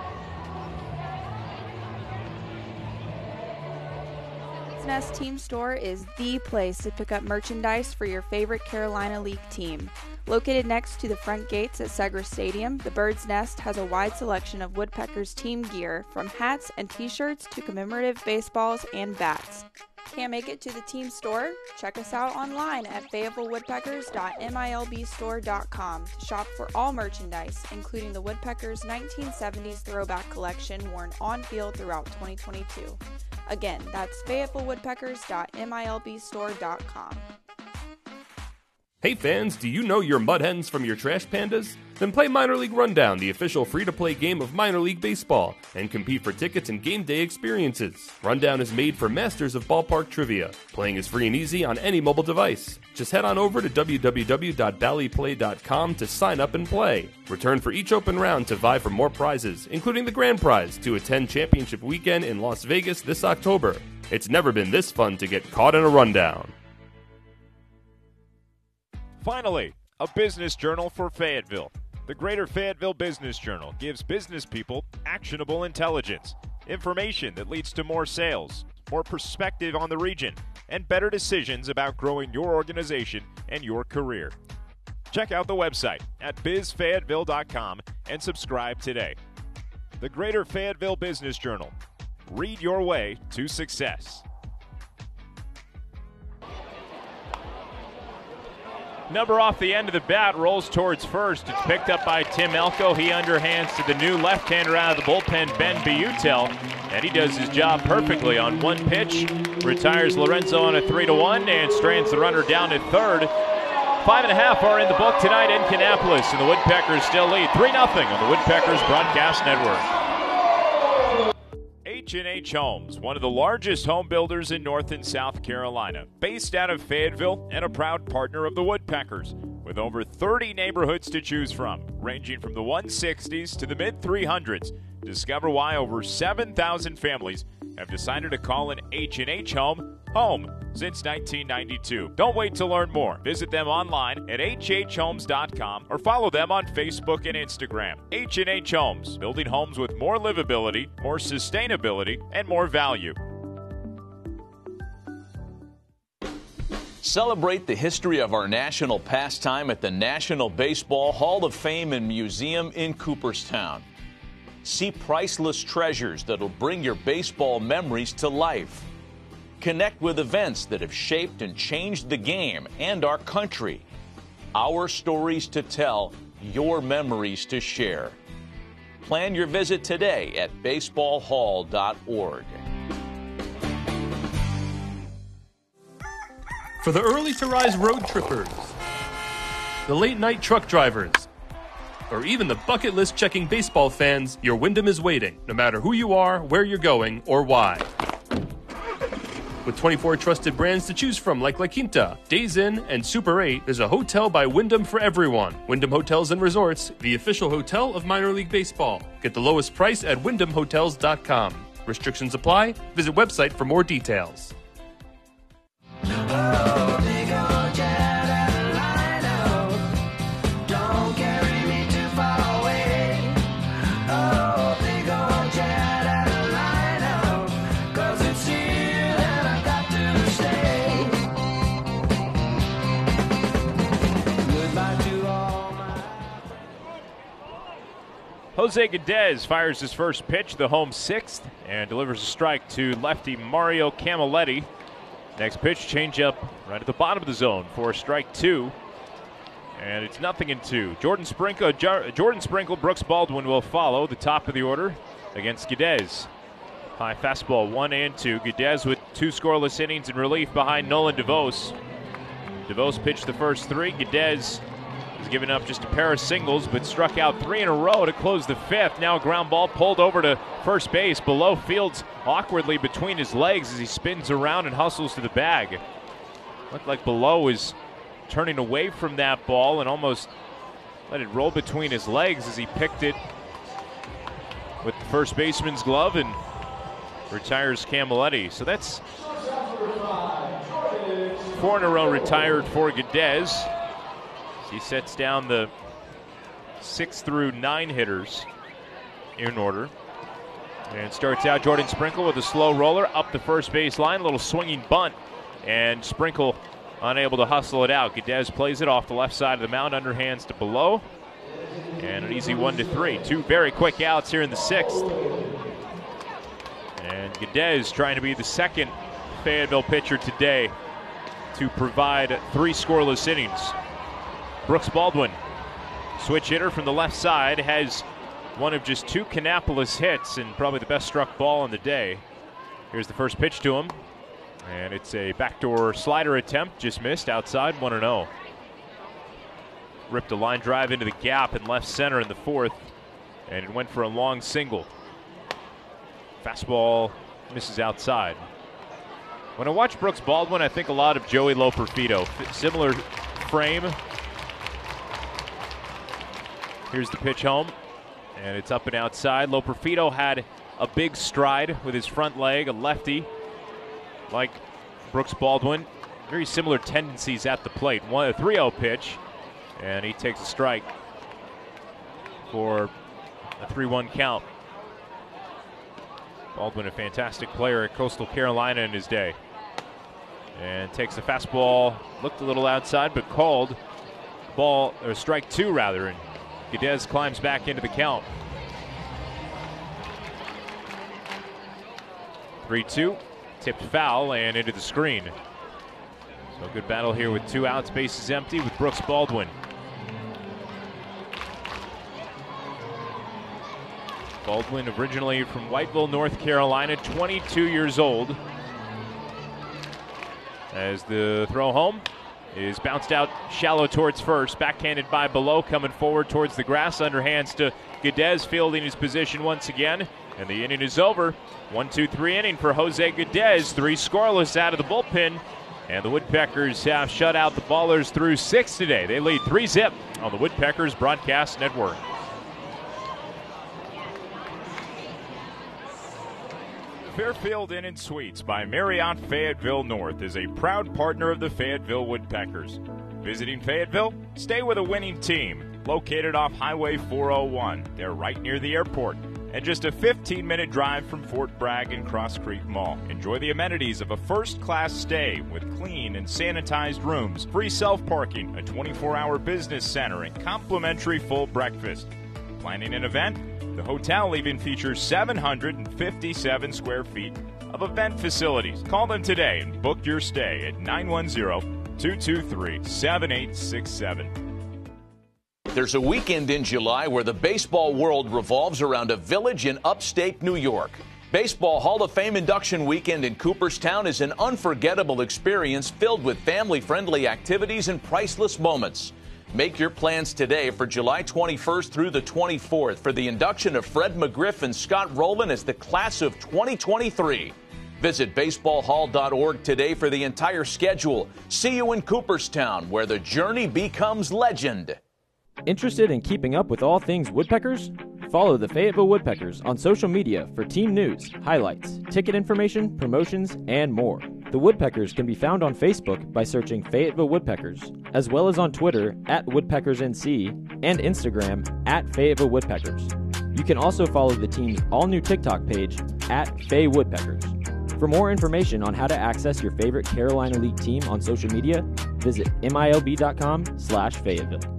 Nest Team Store is the place to pick up merchandise for your favorite Carolina League team. Located next to the front gates at Segra Stadium, the Bird's Nest has a wide selection of Woodpeckers team gear, from hats and t-shirts to commemorative baseballs and bats. Can't make it to the team store? Check us out online at fayettevillewoodpeckers.milbstore.com to shop for all merchandise, including the Woodpeckers 1970s throwback collection worn on field throughout 2022. Again, that's fayettevillewoodpeckers.milbstore.com. Hey fans, do you know your mud hens from your trash pandas? Then play Minor League Rundown, the official free-to-play game of minor league baseball, and compete for tickets and game day experiences. Rundown is made for masters of ballpark trivia. Playing is free and easy on any mobile device. Just head on over to www.ballyplay.com to sign up and play. Return for each open round to vie for more prizes, including the grand prize to attend Championship Weekend in Las Vegas this October. It's never been this fun to get caught in a rundown. Finally, a business journal for Fayetteville. The Greater Fayetteville Business Journal gives business people actionable intelligence, information that leads to more sales, more perspective on the region, and better decisions about growing your organization and your career. Check out the website at bizfayetteville.com and subscribe today. The Greater Fayetteville Business Journal. Read your way to success. Number off the end of the bat, rolls towards first. It's picked up by Tim Elko. He underhands to the new left-hander out of the bullpen, Ben Butel, and he does his job perfectly on one pitch. Retires Lorenzo on a 3-1 and strands the runner down to third. 5.5 are in the book tonight in Kannapolis, and the Woodpeckers still lead 3-0 on the Woodpeckers Broadcast Network. H&H Homes, one of the largest home builders in North and South Carolina, based out of Fayetteville and a proud partner of the Woodpeckers, with over 30 neighborhoods to choose from, ranging from the 160s to the mid-300s. Discover why over 7,000 families have decided to call an H&H home home since 1992. Don't wait to learn more. Visit them online at hhhomes.com or follow them on Facebook and Instagram. H&H Homes, building homes with more livability, more sustainability, and more value. Celebrate the history of our national pastime at the National Baseball Hall of Fame and Museum in Cooperstown. See priceless treasures that'll bring your baseball memories to life. Connect with events that have shaped and changed the game and our country. Our stories to tell, your memories to share. Plan your visit today at baseballhall.org. For the early to rise road trippers, the late night truck drivers, or even the bucket list checking baseball fans, your Wyndham is waiting, no matter who you are, where you're going, or why. With 24 trusted brands to choose from like La Quinta, Days Inn, and Super 8, there's a hotel by Wyndham for everyone. Wyndham Hotels and Resorts, the official hotel of minor league baseball. Get the lowest price at wyndhamhotels.com. Restrictions apply. Visit website for more details. Jose Guedes fires his first pitch, the home sixth, and delivers a strike to lefty Mario Camilletti. Next pitch, changeup right at the bottom of the zone for strike two. And it's 0-2. Jordan Sprinkle, Brooks Baldwin will follow the top of the order against Guedes. High fastball, 1-2. Guedes with 2 scoreless innings in relief behind Nolan DeVos. DeVos pitched the first 3. Guedes has given up just a pair of singles, but struck out 3 in a row to close the 5th. Now a ground ball pulled over to first base. Below fields awkwardly between his legs as he spins around and hustles to the bag. Looked like Below was turning away from that ball and almost let it roll between his legs as he picked it with the first baseman's glove and retires Camilletti. So that's 4 in a row retired for Guedes. He sets down the 6 through 9 hitters in order. And starts out Jordan Sprinkle with a slow roller up the first base line. A little swinging bunt. And Sprinkle unable to hustle it out. Guedes plays it off the left side of the mound, underhands to Below. And an easy 1-3. 2 very quick outs here in the 6th. And Guedes trying to be the second Fayetteville pitcher today to provide 3 scoreless innings. Brooks Baldwin, switch hitter from the left side, has one of just 2 Kannapolis hits and probably the best struck ball on the day. Here's the first pitch to him, and it's a backdoor slider attempt, just missed outside, 1-0. Ripped a line drive into the gap in left center in the 4th, and it went for a long single. Fastball misses outside. When I watch Brooks Baldwin, I think a lot of Joey Loperfido. Similar frame. Here's the pitch home, and it's up and outside. Loperfido had a big stride with his front leg, a lefty, like Brooks Baldwin. Very similar tendencies at the plate. A 3-0 pitch, and he takes a strike. for a 3-1 count. Baldwin, a fantastic player at Coastal Carolina in his day. And takes the fastball, looked a little outside, but called. Ball, or strike two rather, and Guedes climbs back into the count. 3-2, tipped foul and into the screen. So good battle here with 2 outs, bases empty with Brooks Baldwin. Baldwin originally from Whiteville, North Carolina, 22 years old. As the throw home is bounced out shallow towards first, backhanded by Below, coming forward towards the grass, underhands to Guedes, fielding his position once again, and the inning is over. 1-2-3 inning for Jose Guedes, 3 scoreless out of the bullpen, and the Woodpeckers have shut out the Ballers through 6 today. They lead 3-0 on the Woodpeckers Broadcast Network. Fairfield Inn and Suites by Marriott Fayetteville North is a proud partner of the Fayetteville Woodpeckers. Visiting Fayetteville? Stay with a winning team. Located off Highway 401. They're right near the airport and just a 15-minute drive from Fort Bragg and Cross Creek Mall. Enjoy the amenities of a first-class stay with clean and sanitized rooms, free self-parking, a 24-hour business center, and complimentary full breakfast. Planning an event? The hotel even features 757 square feet of event facilities. Call them today and book your stay at 910-223-7867. There's a weekend in July where the baseball world revolves around a village in upstate New York. Baseball Hall of Fame induction weekend in Cooperstown is an unforgettable experience filled with family-friendly activities and priceless moments. Make your plans today for July 21st through the 24th for the induction of Fred McGriff and Scott Rowland as the class of 2023. Visit baseballhall.org today for the entire schedule. See you in Cooperstown, where the journey becomes legend. Interested in keeping up with all things Woodpeckers? Follow the Fayetteville Woodpeckers on social media for team news, highlights, ticket information, promotions, and more. The Woodpeckers can be found on Facebook by searching Fayetteville Woodpeckers, as well as on Twitter @WoodpeckersNC and Instagram @Fayetteville Woodpeckers. You can also follow the team's all-new TikTok page @FayWoodpeckers. For more information on how to access your favorite Carolina League team on social media, visit milb.com/Fayetteville.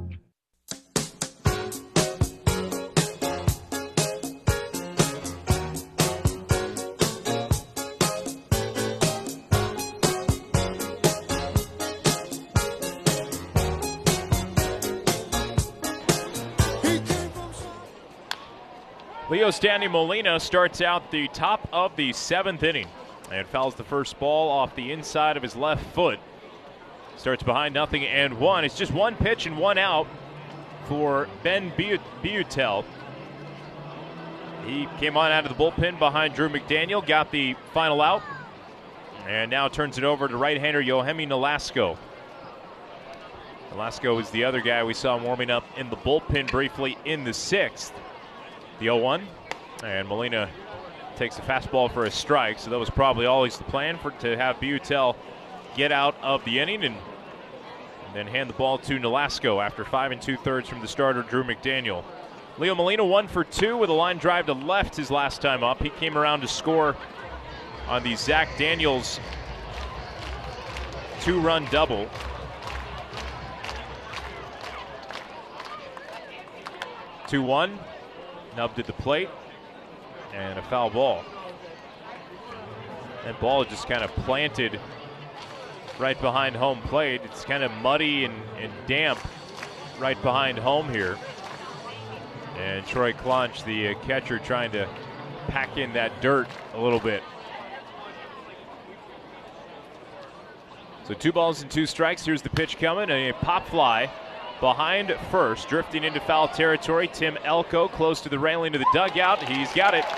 Leo Stanley Molina starts out the top of the 7th inning and fouls the first ball off the inside of his left foot. Starts behind 0-1. It's just 1 pitch and 1 out for Ben Butel. He came on out of the bullpen behind Drew McDaniel, got the final out, and now turns it over to right-hander Yohemi Nolasco. Nolasco is the other guy we saw warming up in the bullpen briefly in the 6th. The 0-1, and Molina takes a fastball for a strike, so that was probably always the plan, to have Butel get out of the inning and then hand the ball to Nolasco after 5 2/3 from the starter Drew McDaniel. Leo Molina 1 for 2 with a line drive to left his last time up. He came around to score on the Zach Daniels 2-run double. Two-1. Nubbed at the plate, and a foul ball. That ball just kind of planted right behind home plate. It's kind of muddy and damp right behind home here. And Troy Clonch, the catcher, trying to pack in that dirt a little bit. So 2 balls and 2 strikes. Here's the pitch coming, a pop fly behind first, drifting into foul territory. Tim Elko close to the railing of the dugout. He's got it.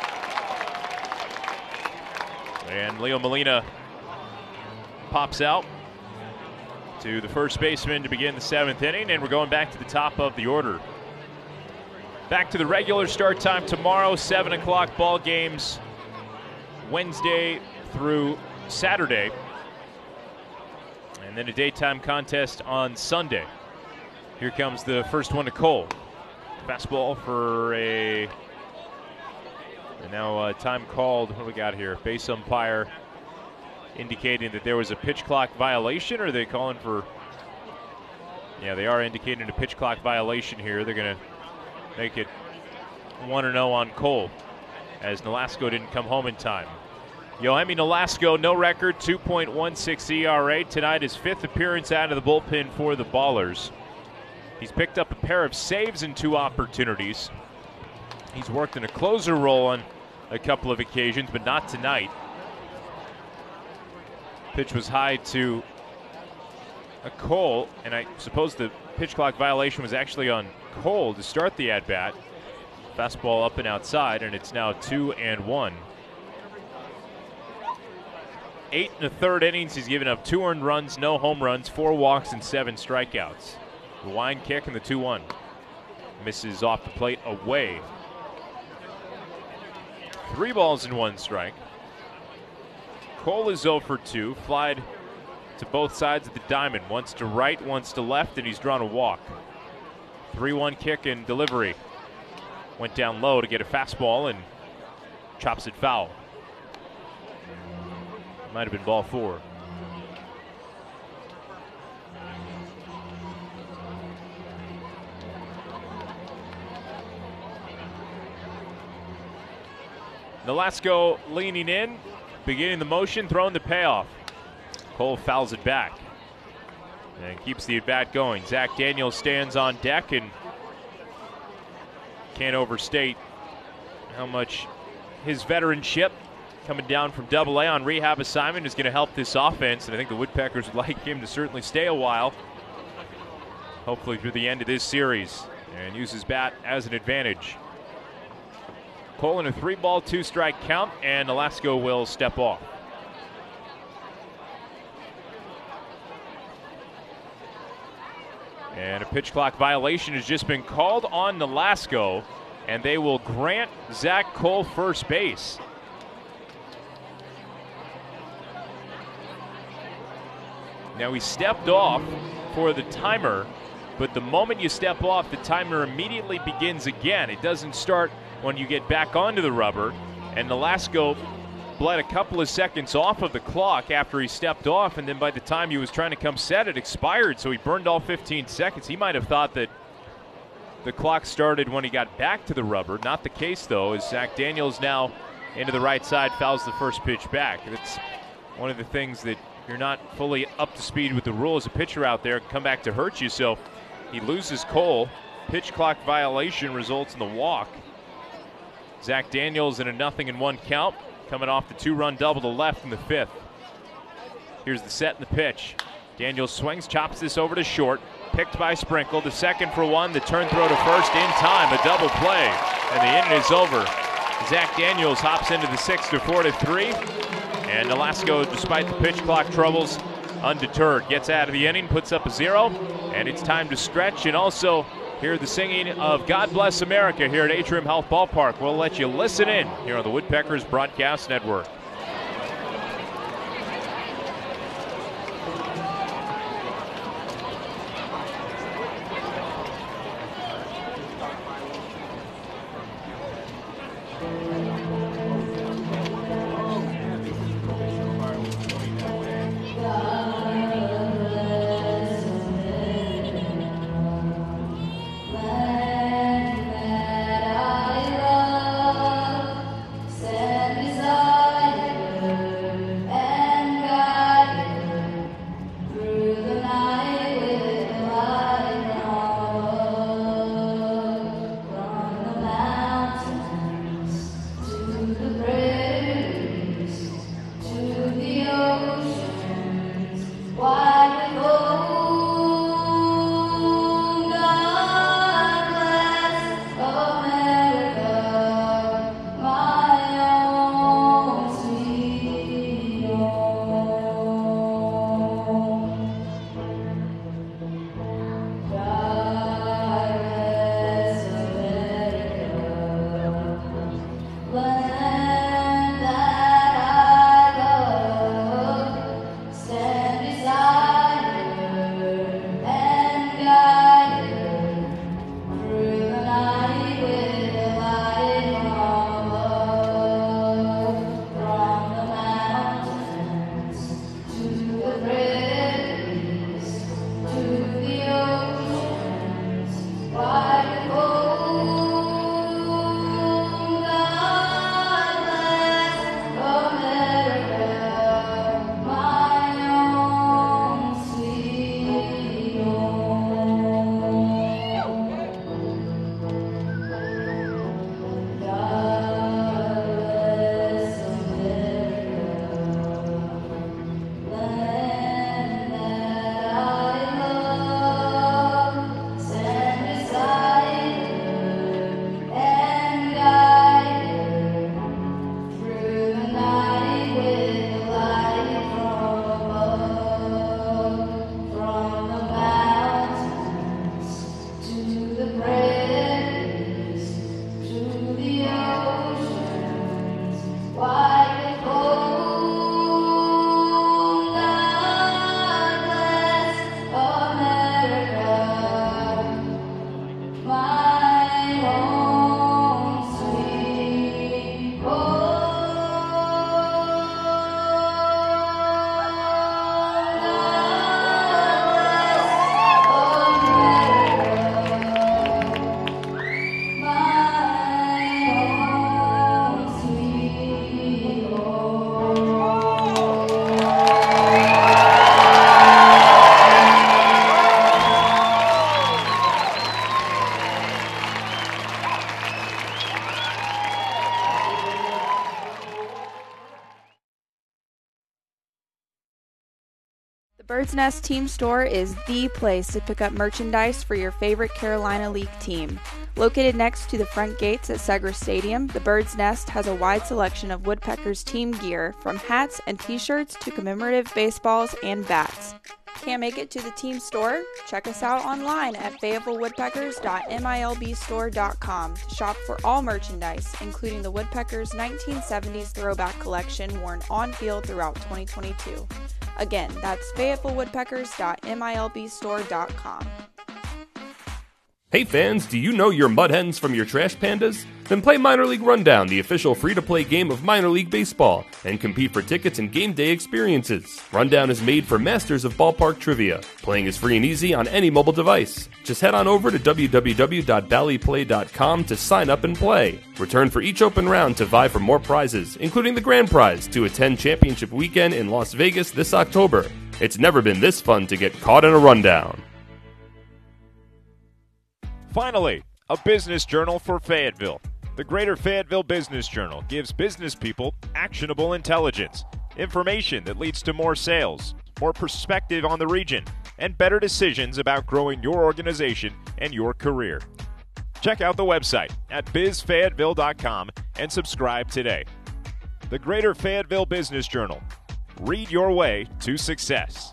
And Leo Molina pops out to the first baseman to begin the 7th inning, and we're going back to the top of the order. Back to the regular start time tomorrow, 7 o'clock ball games Wednesday through Saturday, and then a daytime contest on Sunday. Here comes the first one to Cole. Fastball for a... And now time called. What do we got here? Base umpire indicating that there was a pitch clock violation, or are they calling for... Yeah, they are indicating a pitch clock violation here. They're going to make it 1-0 on Cole, as Nolasco didn't come home in time. Yohemi Nolasco, no record, 2.16 ERA. Tonight his 5th appearance out of the bullpen for the Ballers. He's picked up a pair of saves in 2 opportunities. He's worked in a closer role on a couple of occasions, but not tonight. Pitch was high to a Cole, and I suppose the pitch clock violation was actually on Cole to start the at-bat. Fastball up and outside, and it's now 2-1. 8 1/3 innings, he's given up 2 earned runs, no home runs, 4 walks, and 7 strikeouts. The wind kick and the 2-1. Misses off the plate away. 3 balls and 1 strike. Cole is 0 for 2, flied to both sides of the diamond, once to right, once to left, and he's drawn a walk. 3-1 kick and delivery. Went down low to get a fastball and chops it foul. Might have been ball 4. Nolasco leaning in, beginning the motion, throwing the payoff. Cole fouls it back and keeps the at-bat going. Zach Daniels stands on deck and can't overstate how much his veteranship coming down from Double-A on rehab assignment is going to help this offense, and I think the Woodpeckers would like him to certainly stay a while, hopefully through the end of this series, and use his bat as an advantage. Cole in a 3-ball, 2-strike count, and Nolasco will step off. And a pitch clock violation has just been called on Nolasco, and they will grant Zach Cole first base. Now he stepped off for the timer, but the moment you step off, the timer immediately begins again. It doesn't start when you get back onto the rubber, and Nolasco bled a couple of seconds off of the clock after he stepped off, and then by the time he was trying to come set, it expired, so he burned all 15 seconds. He might have thought that the clock started when he got back to the rubber. Not the case, though, as Zach Daniels now into the right side fouls the first pitch back. That's one of the things that you're not fully up to speed with the rule as a pitcher out there, come back to hurt you. So he loses Cole. Pitch clock violation results in the walk. Zach Daniels in a 0-1 count, coming off the 2-run double to left in the 5th. Here's the set and the pitch. Daniels swings, chops this over to short, picked by Sprinkle. The second for 1, the turn throw to first in time, a double play, and the inning is over. Zach Daniels hops into the 6th to 4-3, and Nolasco, despite the pitch clock troubles, undeterred, gets out of the inning, puts up a 0, and it's time to stretch and also hear the singing of God Bless America here at Atrium Health Ballpark. We'll let you listen in here on the Woodpeckers Broadcast Network. Send Bird's Nest Team Store is the place to pick up merchandise for your favorite Carolina League team. Located next to the front gates at Segra Stadium, the Bird's Nest has a wide selection of Woodpeckers team gear, from hats and t-shirts to commemorative baseballs and bats. Can't make it to the team store? Check us out online at fayettevillewoodpeckers.milbstore.com to shop for all merchandise, including the Woodpeckers 1970s throwback collection worn on field throughout 2022. Again, that's fayettevillewoodpeckers.milbstore.com. Hey fans, do you know your mud hens from your trash pandas? Then play Minor League Rundown, the official free-to-play game of minor league baseball, and compete for tickets and game day experiences. Rundown is made for masters of ballpark trivia. Playing is free and easy on any mobile device. Just head on over to www.ballyplay.com to sign up and play. Return for each open round to vie for more prizes, including the grand prize to attend Championship Weekend in Las Vegas this October. It's never been this fun to get caught in a rundown. Finally, a business journal for Fayetteville. The Greater Fayetteville Business Journal gives business people actionable intelligence, information that leads to more sales, more perspective on the region, and better decisions about growing your organization and your career. Check out the website at bizfayetteville.com and subscribe today. The Greater Fayetteville Business Journal. Read your way to success.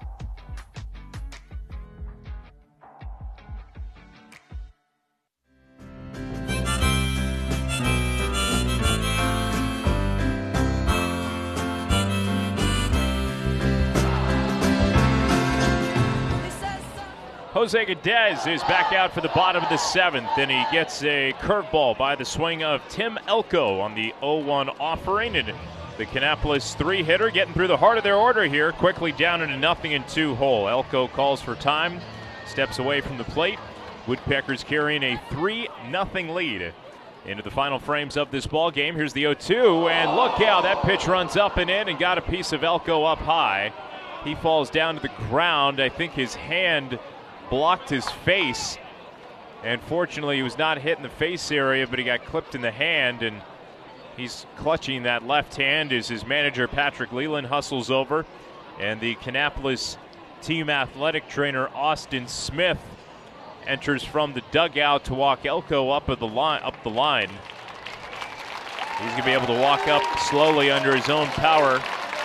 Jose Gadez is back out for the bottom of the seventh, and he gets a curveball by the swing of Tim Elko on the 0-1 offering, and the Kannapolis three-hitter getting through the heart of their order here, quickly down in a 0-2 hole. Elko calls for time, steps away from the plate. Woodpeckers carrying a 3-0 lead into the final frames of this ball game. Here's the 0-2, and look out, that pitch runs up and in and got a piece of Elko up high. He falls down to the ground. I think his hand blocked his face, and fortunately he was not hit in the face area, but he got clipped in the hand, and he's clutching that left hand as his manager Patrick Leland hustles over, and the Kannapolis team athletic trainer Austin Smith enters from the dugout to walk Elko up the line. He's going to be able to walk up slowly under his own power,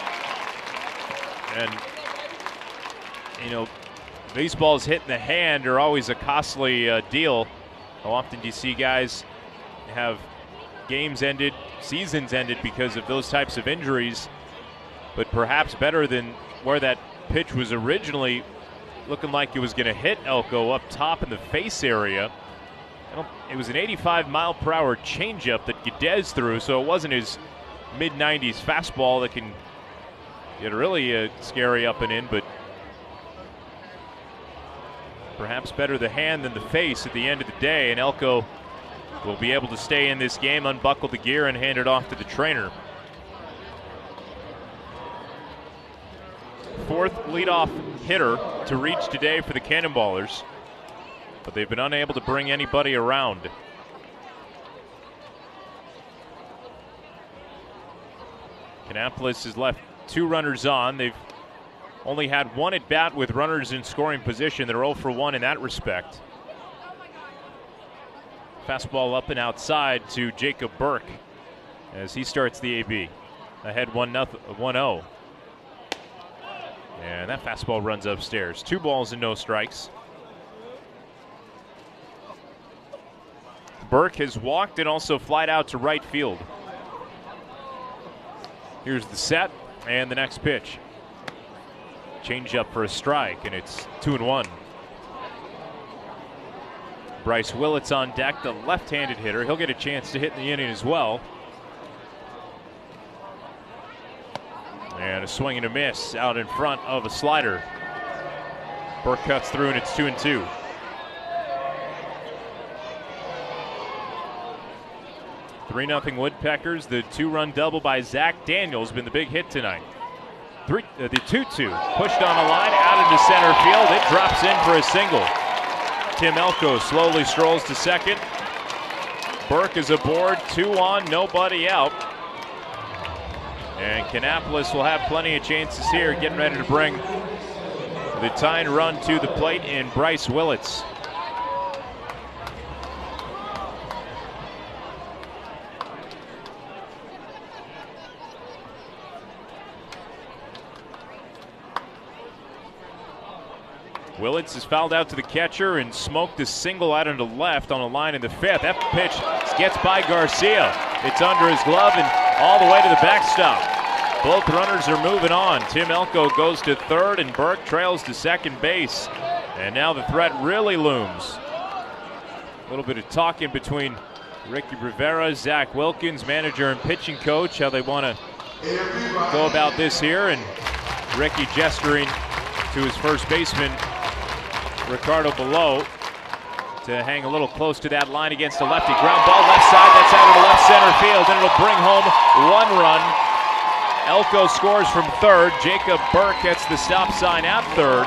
and you know, baseballs hit in the hand are always a costly deal. How often do you see guys have games ended, seasons ended because of those types of injuries? But perhaps better than where that pitch was originally looking like it was going to hit Elko up top in the face area. It was an 85-mile-per-hour changeup that Gadez threw, so it wasn't his mid-90s fastball that can get really scary up and in, but perhaps better the hand than the face at the end of the day, and Elko will be able to stay in this game, unbuckle the gear, and hand it off to the trainer. Fourth leadoff hitter to reach today for the Cannonballers, but they've been unable to bring anybody around. Kannapolis has left two runners on. They've only had one at bat with runners in scoring position. They're 0 for 1 in that respect. Fastball up and outside to Jacob Burke as he starts the AB. Ahead 1-0. And that fastball runs upstairs. 2 balls and no strikes. Burke has walked and also flied out to right field. Here's the set and the next pitch. Change up for a strike, and it's 2-1. Bryce Willits on deck, the left-handed hitter. He'll get a chance to hit in the inning as well. And a swing and a miss out in front of a slider. Burke cuts through, and it's 2-2. Three 0 Woodpeckers. The 2-run double by Zach Daniels been the big hit tonight. The 2-2 pushed on a line out into center field. It drops in for a single. Tim Elko slowly strolls to second. Burke is aboard, 2 on, nobody out. And Kannapolis will have plenty of chances here, getting ready to bring The tying run to the plate in Bryce Willits. Willits is fouled out to the catcher and smoked a single out into left on a line in the fifth. That pitch gets by Garcia. It's under his glove and all the way to the backstop. Both runners are moving on. Tim Elko goes to third and Burke trails to second base. And now the threat really looms. A little bit of talking between Ricky Rivera, Zach Wilkins, manager and pitching coach, how they want to go about this here. And Ricky gesturing to his first baseman, Ricardo Below, to hang a little close to that line against a lefty. Ground ball left side, that's out into left center field, and it'll bring home one run. Elko scores from third. Jacob Burke gets the stop sign at third.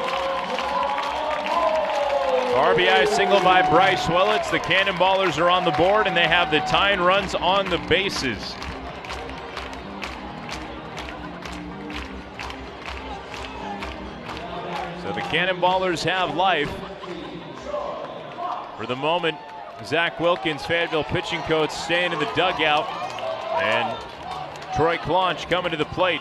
RBI single by Bryce Willits. The Cannonballers are on the board, and they have the tying runs on the bases. So the Cannonballers have life. For the moment, Zach Wilkins, Fayetteville pitching coach, staying in the dugout. And Troy Claunch coming to the plate.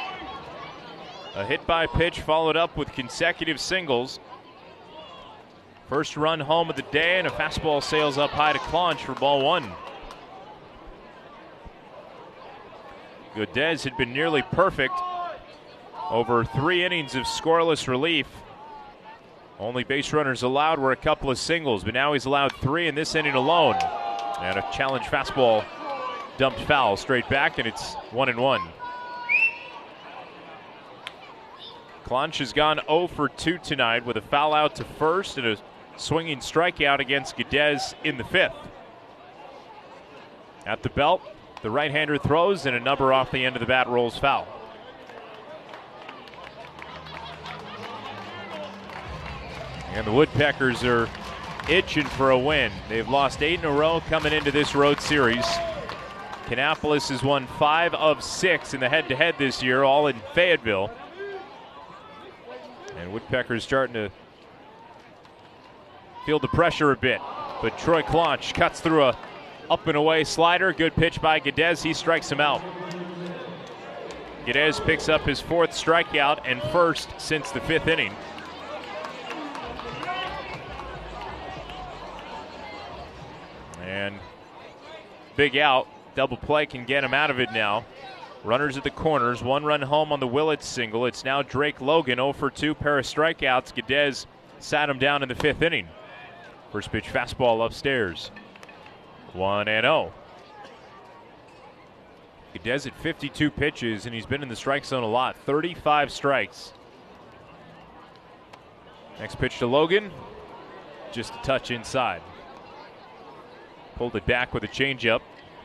A hit by pitch followed up with consecutive singles. First run home of the day, and a fastball sails up high to Claunch for ball one. Godez had been nearly perfect over 3 innings of scoreless relief. Only base runners allowed were a couple of singles, but now he's allowed 3 in this inning alone. And a challenge fastball dumped foul straight back, and it's 1-1. Claunch has gone 0 for 2 tonight with a foul out to first and a swinging strikeout against Godez in the fifth. At the belt, the right-hander throws, and a number off the end of the bat rolls foul. And the Woodpeckers are itching for a win. They've lost 8 in a row coming into this road series. Kannapolis has won 5 of 6 in the head-to-head this year, all in Fayetteville. And Woodpeckers starting to feel the pressure a bit. But Troy Claunch cuts through a up and away slider. Good pitch by Godez. He strikes him out. Godez picks up his 4th strikeout and first since the 5th inning. And big out. Double play can get him out of it now. Runners at the corners. 1 run home on the Willits single. It's now Drake Logan, 0 for 2, pair of strikeouts. Godez sat him down in the 5th inning. First pitch fastball upstairs. 1-0. Godez at 52 pitches, and he's been in the strike zone a lot. 35 strikes. Next pitch to Logan. Just a touch inside. Pulled it back with a changeup.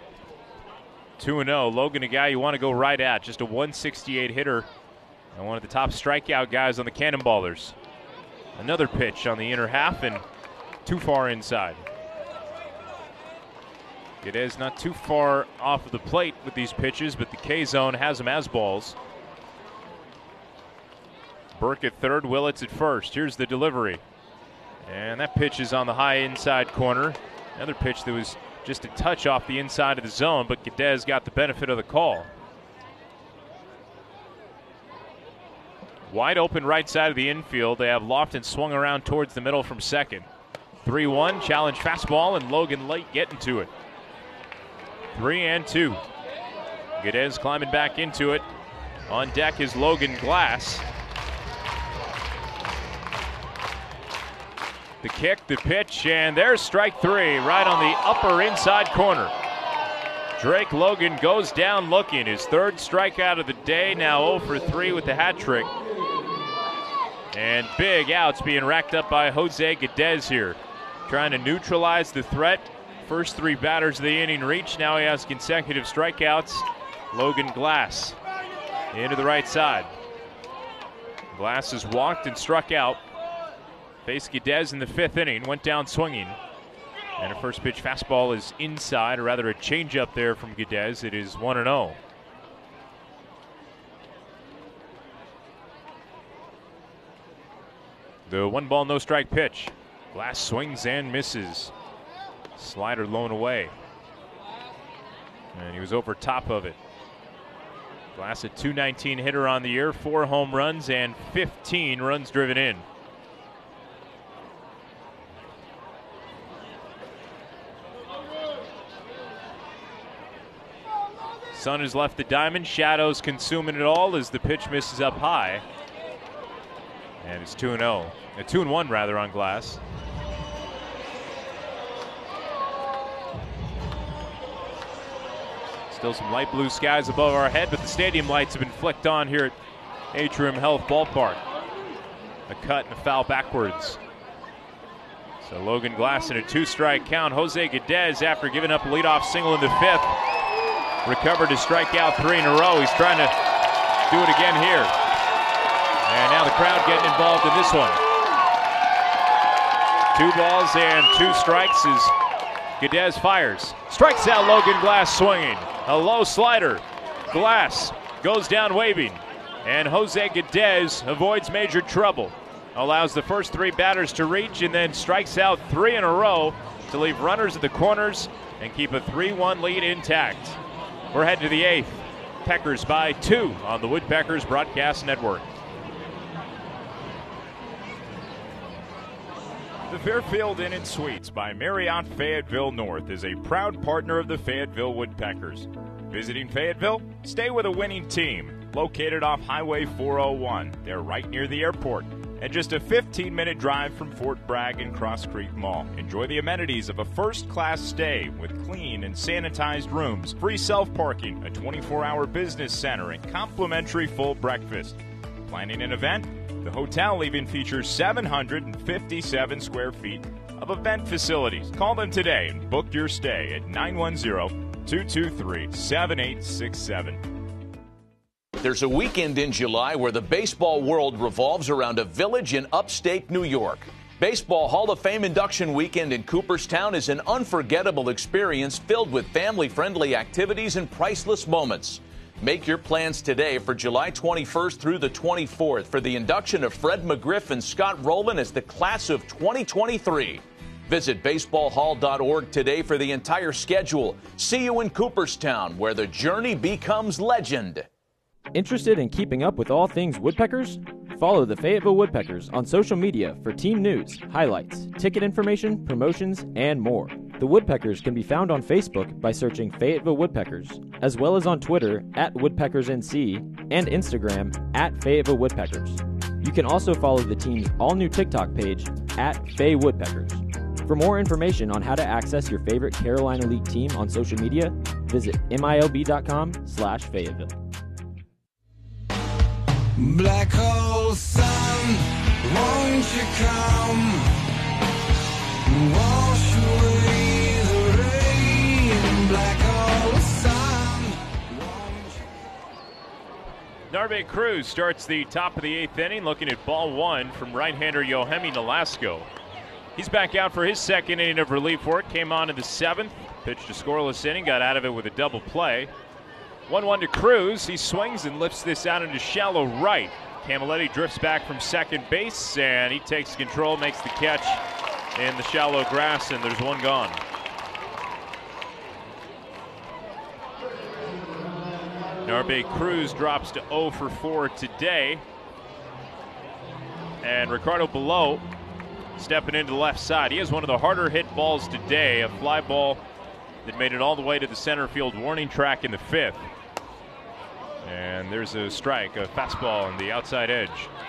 2-0. Logan, a guy you want to go right at. Just a 168 hitter and one of the top strikeout guys on the Cannonballers. Another pitch on the inner half and too far inside. Godez not too far off of the plate with these pitches, but the K-zone has him as balls. Burke at third, Willits at first. Here's the delivery. And that pitch is on the high inside corner. Another pitch that was just a touch off the inside of the zone, but Godez got the benefit of the call. Wide open right side of the infield. They have Lofton swung around towards the middle from second. 3-1, challenge fastball, and Logan late getting to it. 3-2. Godez climbing back into it. On deck is Logan Glass. The kick, the pitch, and there's strike 3 right on the upper inside corner. Drake Logan goes down looking. His 3rd strikeout of the day, now 0 for 3 with the hat trick. And big outs being racked up by Jose Godez here. Trying to neutralize the threat. First 3 batters of the inning reach. Now he has consecutive strikeouts. Logan Glass into the right side. Glass has walked and struck out. Faced Godez in the 5th inning, went down swinging. And a first pitch fastball is inside, or rather a changeup there from Godez. It is 1-0. The 1-ball, no strike pitch. Glass swings and misses. Slider blown away. And he was over top of it. Glass a .219 hitter on the year, 4 home runs and 15 runs driven in. Sun has left the diamond, shadows consuming it all as the pitch misses up high. And it's 2-0. 2-1 rather on Glass. Still some light blue skies above our head, but the stadium lights have been flicked on here at Atrium Health Ballpark. A cut and a foul backwards. So Logan Glass in a 2-strike count. Jose Guedes, after giving up a leadoff single in the 5th, recovered to strike out 3 in a row. He's trying to do it again here. And now the crowd getting involved in this one. 2 balls and 2 strikes as Guedes fires. Strikes out Logan Glass swinging. A low slider. Glass goes down waving. And Jose Guedes avoids major trouble. Allows the first 3 batters to reach and then strikes out 3 in a row to leave runners at the corners and keep a 3-1 lead intact. We're heading to the 8th. Peckers by 2 on the Woodpeckers Broadcast Network. The Fairfield Inn & Suites by Marriott Fayetteville North is a proud partner of the Fayetteville Woodpeckers. Visiting Fayetteville? Stay with a winning team. Located off Highway 401. They're right near the airport and just a 15-minute drive from Fort Bragg and Cross Creek Mall. Enjoy the amenities of a first-class stay with clean and sanitized rooms, free self-parking, a 24-hour business center, and complimentary full breakfast. Planning an event? The hotel even features 757 square feet of event facilities. Call them today and book your stay at 910-223-7867. There's a weekend in July where the baseball world revolves around a village in upstate New York. Baseball Hall of Fame induction weekend in Cooperstown is an unforgettable experience filled with family-friendly activities and priceless moments. Make your plans today for July 21st through the 24th for the induction of Fred McGriff and Scott Rowland as the class of 2023. Visit baseballhall.org today for the entire schedule. See you in Cooperstown, where the journey becomes legend. Interested in keeping up with all things Woodpeckers? Follow the Fayetteville Woodpeckers on social media for team news, highlights, ticket information, promotions, and more. The Woodpeckers can be found on Facebook by searching Fayetteville Woodpeckers, as well as on Twitter @WoodpeckersNC and Instagram @Fayetteville Woodpeckers. You can also follow the team's all-new TikTok page @FayWoodpeckers. For more information on how to access your favorite Carolina League team on social media, visit milb.com/Fayetteville. Black hole sun, won't you come? Wash away the rain. Black hole sun, won't you? Narbe Cruz starts the top of the 8th inning, looking at ball 1 from right-hander Yohemi Nolasco. He's back out for his second inning of relief work. Came on in the 7th, pitched a scoreless inning, got out of it with a double play. 1-1 to Cruz. He swings and lifts this out into shallow right. Camilletti drifts back from second base, and he takes control, makes the catch in the shallow grass, and there's one gone. Narbe Cruz drops to 0 for 4 today. And Ricardo Below stepping into the left side. He has one of the harder hit balls today, a fly ball that made it all the way to the center field warning track in the 5th. And there's a strike, a fastball on the outside edge.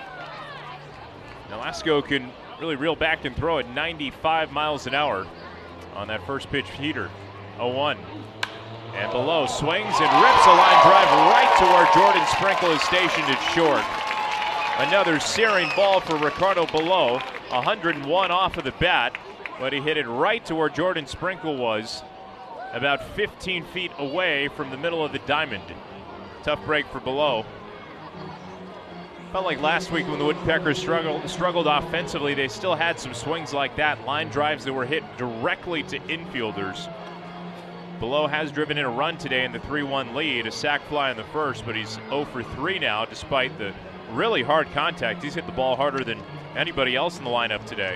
Nolasco can really reel back and throw at 95 miles an hour on that first pitch heater. 0-1. And Below swings and rips a line drive right to where Jordan Sprinkle is stationed at short. Another searing ball for Ricardo Below. 101 off of the bat, but he hit it right to where Jordan Sprinkle was, about 15 feet away from the middle of the diamond. Tough break for Below. Felt like last week when the Woodpeckers struggled offensively, they still had some swings like that, line drives that were hit directly to infielders. Below has driven in a run today in the 3-1 lead, a sac fly in the first, but he's 0 for 3 now despite the really hard contact. He's hit the ball harder than anybody else in the lineup today.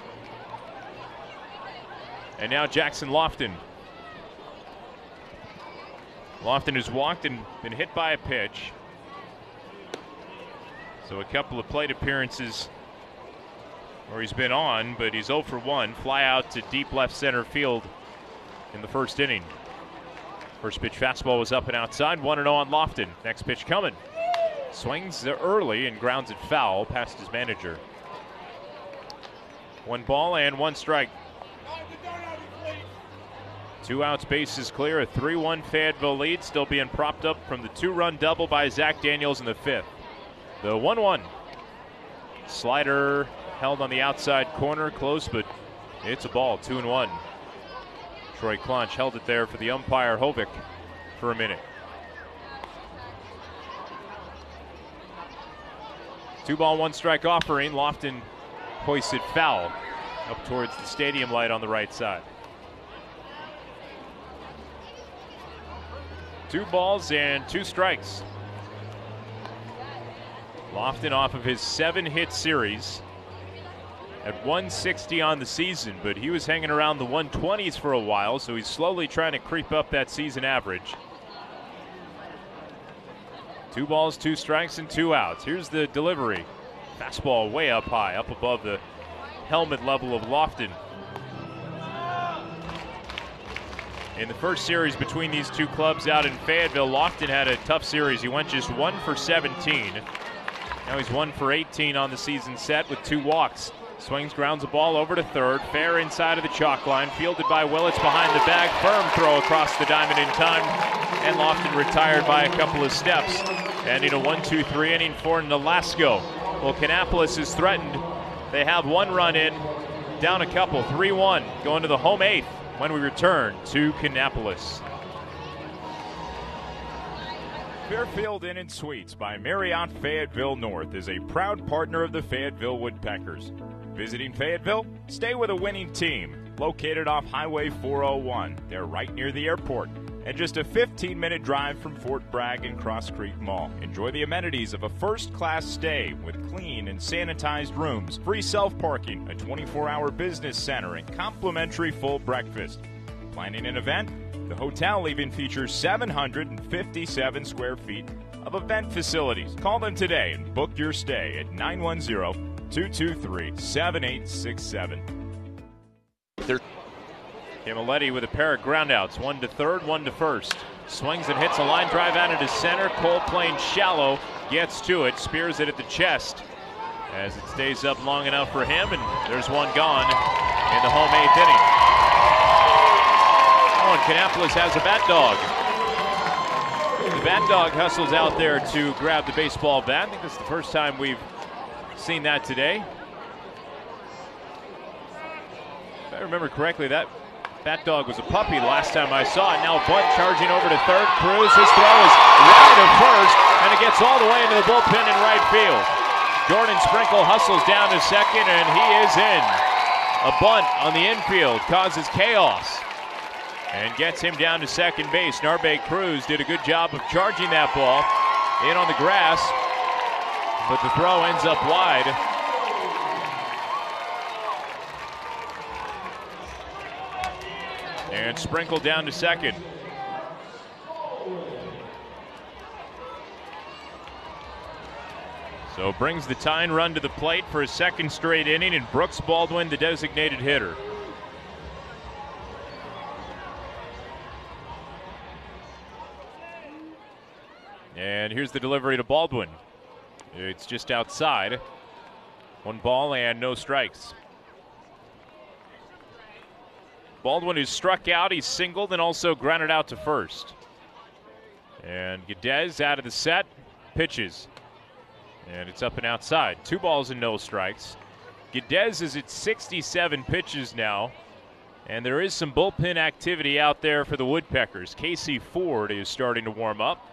And now Jackson Lofton. Lofton has walked and been hit by a pitch. So a couple of plate appearances where he's been on, but he's 0 for 1. Fly out to deep left center field in the first inning. First pitch fastball was up and outside. 1-0 on Lofton. Next pitch coming. Swings early and grounds it foul past his manager. 1 ball and 1 strike. 2 outs, bases clear. A 3-1 Fayetteville lead, still being propped up from the 2-run double by Zach Daniels in the 5th. The 1-1. Slider held on the outside corner, close, but it's a ball. 2-1. Troy Clonch held it there for the umpire Hovick for a minute. 2 ball, 1 strike offering. Lofton hoisted foul up towards the stadium light on the right side. 2 balls and 2 strikes. Lofton off of his 7-hit series at 160 on the season, but he was hanging around the 120s for a while, so he's slowly trying to creep up that season average. 2 balls, 2 strikes, and 2 outs. Here's the delivery. Fastball way up high, up above the helmet level of Lofton. In the first series between these two clubs out in Fayetteville, Lofton had a tough series. He went just 1 for 17. Now he's 1 for 18 on the season set with 2 walks. Swings, grounds a ball over to third. Fair inside of the chalk line. Fielded by Willits behind the bag. Firm throw across the diamond in time. And Lofton retired by a couple of steps. Ending a 1-2-3 inning for Nolasco. Well, Kannapolis is threatened. They have 1 run in. Down a couple. 3-1. Going to the home 8th when we return to Kannapolis. Fairfield Inn & Suites by Marriott Fayetteville North is a proud partner of the Fayetteville Woodpeckers. Visiting Fayetteville? Stay with a winning team. Located off Highway 401. They're right near the airport and just a 15-minute drive from Fort Bragg and Cross Creek Mall. Enjoy the amenities of a first-class stay with clean and sanitized rooms, free self-parking, a 24-hour business center, and complimentary full breakfast. Planning an event? The hotel even features 757 square feet of event facilities. Call them today and book your stay at 910-223-7867. Camilletti with a pair of groundouts, 1 to third, 1 to first. Swings and hits a line drive out into center. Cole playing shallow, gets to it, spears it at the chest as it stays up long enough for him, and there's 1 gone in the home 8th inning. Oh, and Kannapolis has a bat dog. The bat dog hustles out there to grab the baseball bat. I think this is the first time we've seen that today. If I remember correctly, that bat dog was a puppy the last time I saw it. Now Bunt charging over to third. Cruz, his throw is wide of first, and it gets all the way into the bullpen in right field. Jordan Sprinkle hustles down to second, and he is in. A bunt on the infield causes chaos and gets him down to second base. Narbe Cruz did a good job of charging that ball in on the grass, but the throw ends up wide. And Sprinkle down to second. So brings the tying run to the plate for a second straight inning, and Brooks Baldwin, the designated hitter. And here's the delivery to Baldwin. It's just outside. 1 ball and no strikes. Baldwin is struck out. He's singled and also grounded out to first. And Guedes out of the set, pitches. And it's up and outside. 2 balls and no strikes. Guedes is at 67 pitches now. And there is some bullpen activity out there for the Woodpeckers. Casey Ford is starting to warm up.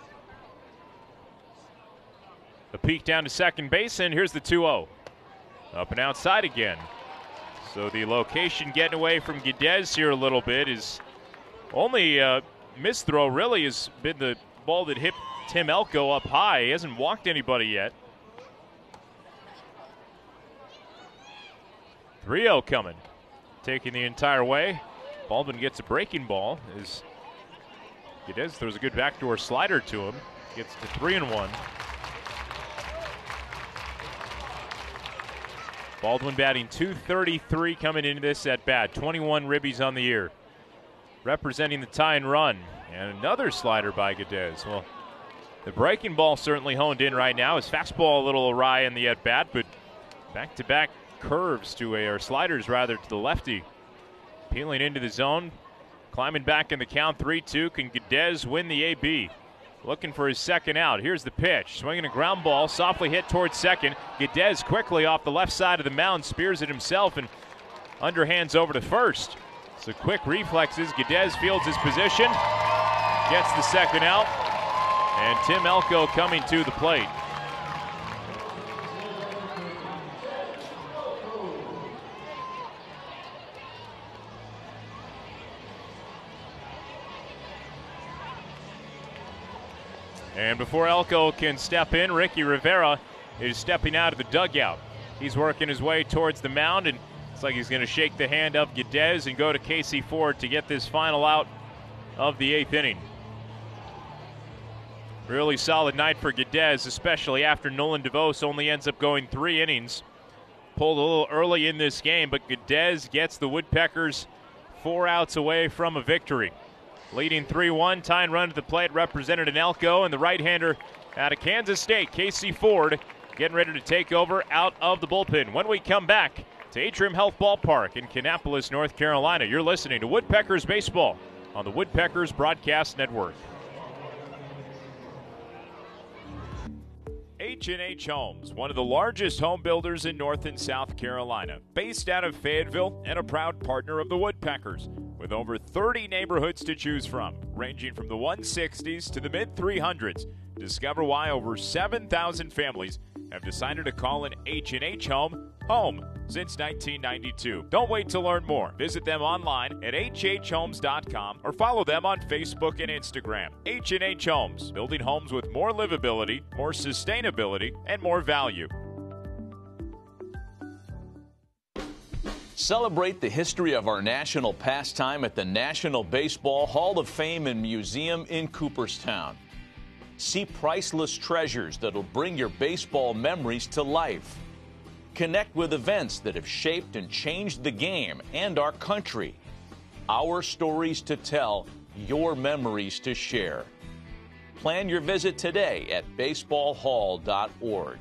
A peek down to second base, and here's the 2-0. Up and outside again. So the location getting away from Guedes here a little bit is only missed throw really has been the ball that hit Tim Elko up high. He hasn't walked anybody yet. 3-0 coming. Taking the entire way. Baldwin gets a breaking ball as Guedes throws a good backdoor slider to him. Gets to 3-1. Baldwin batting .233 coming into this at bat. 21 ribbies on the year. Representing the tie and run. And another slider by Guedes. Well, the breaking ball certainly honed in right now. His fastball a little awry in the at bat, but back-to-back curves or sliders rather, to the lefty. Peeling into the zone, climbing back in the count, 3-2. Can Guedes win the AB? Looking for his second out. Here's the pitch. Swinging a ground ball, softly hit towards second. Guedes quickly off the left side of the mound, spears it himself and underhands over to first. So quick reflexes. Guedes fields his position, gets the second out, and Tim Elko coming to the plate. And before Elko can step in, Ricky Rivera is stepping out of the dugout. He's working his way towards the mound, and it's like he's going to shake the hand of Guedes and go to Casey Ford to get this final out of the 8th inning. Really solid night for Guedes, especially after Nolan DeVos only ends up going 3 innings. Pulled a little early in this game, but Guedes gets the Woodpeckers 4 outs away from a victory. Leading 3-1, tying run to the plate, represented in Elko, and the right-hander out of Kansas State, Casey Ford, getting ready to take over out of the bullpen. When we come back to Atrium Health Ballpark in Kannapolis, North Carolina, you're listening to Woodpeckers Baseball on the Woodpeckers Broadcast Network. H&H Homes, one of the largest home builders in North and South Carolina, based out of Fayetteville and a proud partner of the Woodpeckers, with over 30 neighborhoods to choose from, ranging from the 160s to the mid-300s. Discover why over 7,000 families have decided to call an H&H home home since 1992. Don't wait to learn more. Visit them online at hhhomes.com or follow them on Facebook and Instagram. H&H Homes, building homes with more livability, more sustainability, and more value. Celebrate the history of our national pastime at the National Baseball Hall of Fame and Museum in Cooperstown. See priceless treasures that'll bring your baseball memories to life. Connect with events that have shaped and changed the game and our country. Our stories to tell, your memories to share. Plan your visit today at baseballhall.org.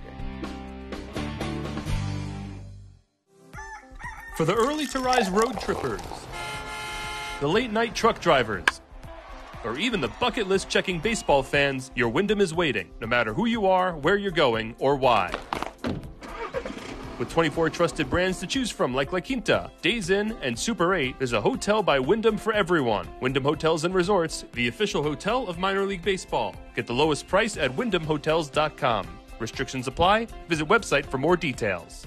For the early to rise road trippers, the late night truck drivers, or even the bucket list checking baseball fans, your Wyndham is waiting, no matter who you are, where you're going, or why. With 24 trusted brands to choose from like La Quinta, Days Inn, and Super 8, there's a hotel by Wyndham for everyone. Wyndham Hotels and Resorts, the official hotel of minor league baseball. Get the lowest price at wyndhamhotels.com. Restrictions apply. Visit website for more details.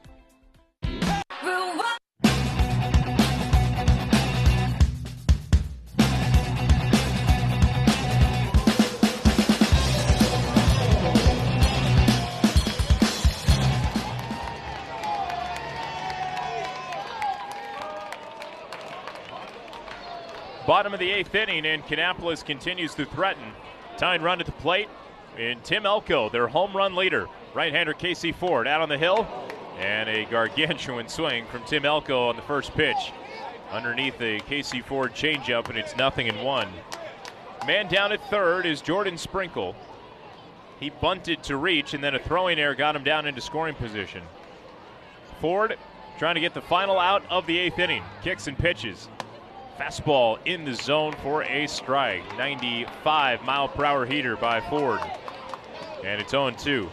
Bottom of the 8th inning, and Kannapolis continues to threaten. Tying run at the plate, and Tim Elko, their home run leader. Right-hander Casey Ford out on the hill, and a gargantuan swing from Tim Elko on the first pitch. Underneath the Casey Ford changeup, and it's 0-1. Man down at third is Jordan Sprinkle. He bunted to reach, and then a throwing error got him down into scoring position. Ford trying to get the final out of the 8th inning. Kicks and pitches. Fastball in the zone for a strike. 95-mile-per-hour heater by Ford. And it's 0-2.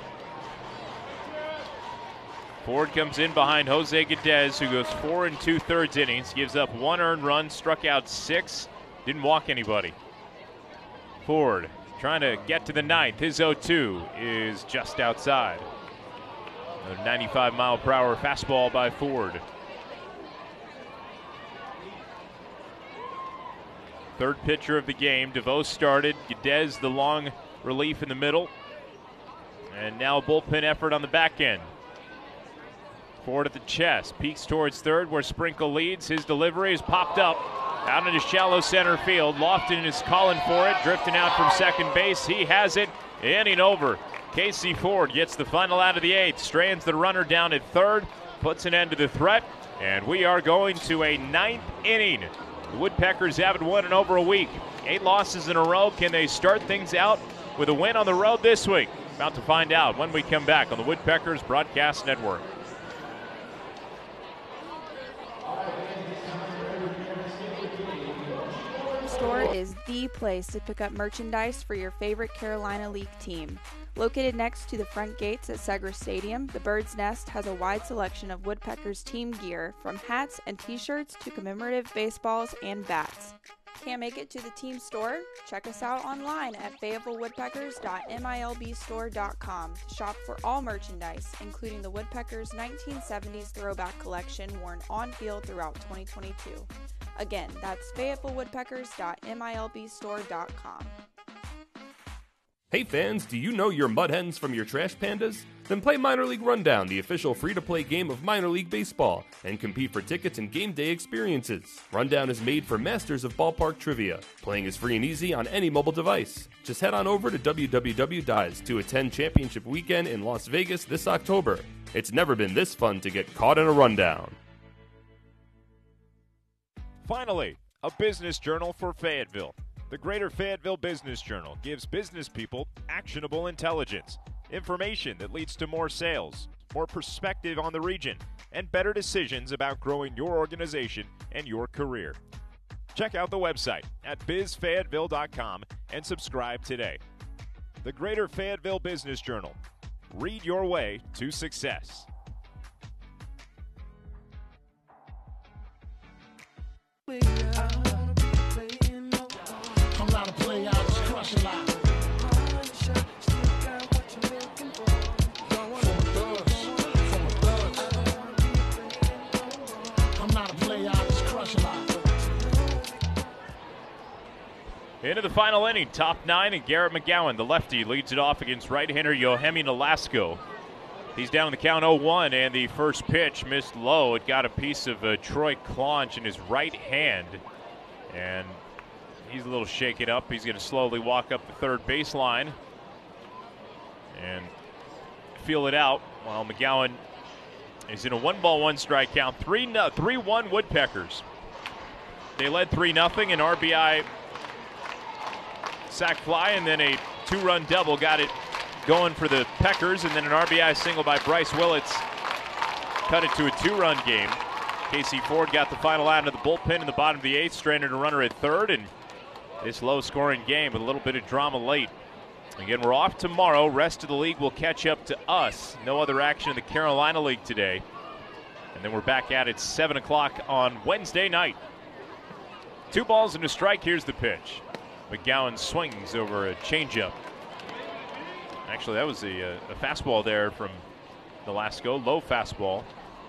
Ford comes in behind Jose Guedes, who goes 4 2/3 innings, gives up 1 earned run, struck out 6, didn't walk anybody. Ford trying to get to the 9th. His 0-2 is just outside. A 95-mile-per-hour fastball by Ford. Third pitcher of the game. DeVos started. Guedes the long relief in the middle. And now a bullpen effort on the back end. Ford at the chest, peeks towards third where Sprinkle leads. His delivery is popped up out into shallow center field. Lofton is calling for it, drifting out from second base. He has it, inning over. Casey Ford gets the final out of the eighth, strands the runner down at third, puts an end to the threat, and we are going to a ninth inning. The Woodpeckers haven't won in over a week. 8 losses in a row. Can they start things out with a win on the road this week? About to find out when we come back on the Woodpeckers Broadcast Network. Store is the place to pick up merchandise for your favorite Carolina League team. Located next to the front gates at Segra Stadium, the Bird's Nest has a wide selection of Woodpeckers team gear, from hats and t-shirts to commemorative baseballs and bats. Can't make it to the team store? Check us out online at FayettevilleWoodpeckers.milbstore.com to shop for all merchandise, including the Woodpeckers 1970s throwback collection worn on field throughout 2022. Again, that's FayettevilleWoodpeckers.milbstore.com. Hey fans, do you know your Mud Hens from your Trash Pandas? Then play Minor League Rundown, the official free-to-play game of minor league baseball, and compete for tickets and game day experiences. Rundown is made for masters of ballpark trivia. Playing is free and easy on any mobile device. Just head on over to www.dice to attend Championship Weekend in Las Vegas this October. It's never been this fun to get caught in a rundown. Finally, a business journal for Fayetteville. The Greater Fayetteville Business Journal gives business people actionable intelligence, information that leads to more sales, more perspective on the region, and better decisions about growing your organization and your career. Check out the website at bizfayetteville.com and subscribe today. The Greater Fayetteville Business Journal. Read your way to success. I'm not a player, I just crush a lot. I'm not a player, I just crush a lot. Into the final inning, top 9, and Garrett McGowan, the lefty, leads it off against right-hander Yohemi Nolasco. He's down in the count 0-1, and the first pitch missed low. It got a piece of Troy Claunch in his right hand, and he's a little shaken up. He's going to slowly walk up the third baseline and feel it out while McGowan is in a 1-1 count. 3-1 Woodpeckers. They led 3-0, an RBI sac fly, and then a 2-run double got it going for the Peckers, and then an RBI single by Bryce Willits cut it to a 2-run game. Casey Ford got the final out of the bullpen in the bottom of the 8th, stranded a runner at third, and this low-scoring game with a little bit of drama late. Again, we're off tomorrow. Rest of the league will catch up to us. No other action in the Carolina League today. And then we're back at it 7 o'clock on Wednesday night. 2 balls and a strike. Here's the pitch. McGowan swings over a changeup. Actually, that was a fastball there from Nolasco. Low fastball.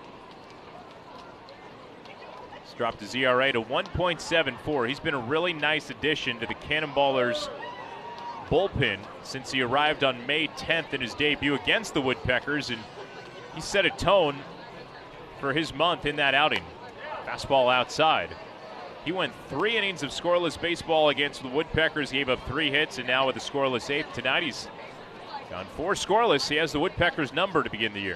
It's dropped his ERA to 1.74. He's been a really nice addition to the Cannonballers bullpen since he arrived on May 10th in his debut against the Woodpeckers, and he set a tone for his month in that outing. Fastball outside. He went 3 innings of scoreless baseball against the Woodpeckers, gave up 3 hits, and now with a scoreless 8th tonight, he's gone 4 scoreless. He has the Woodpeckers number to begin the year.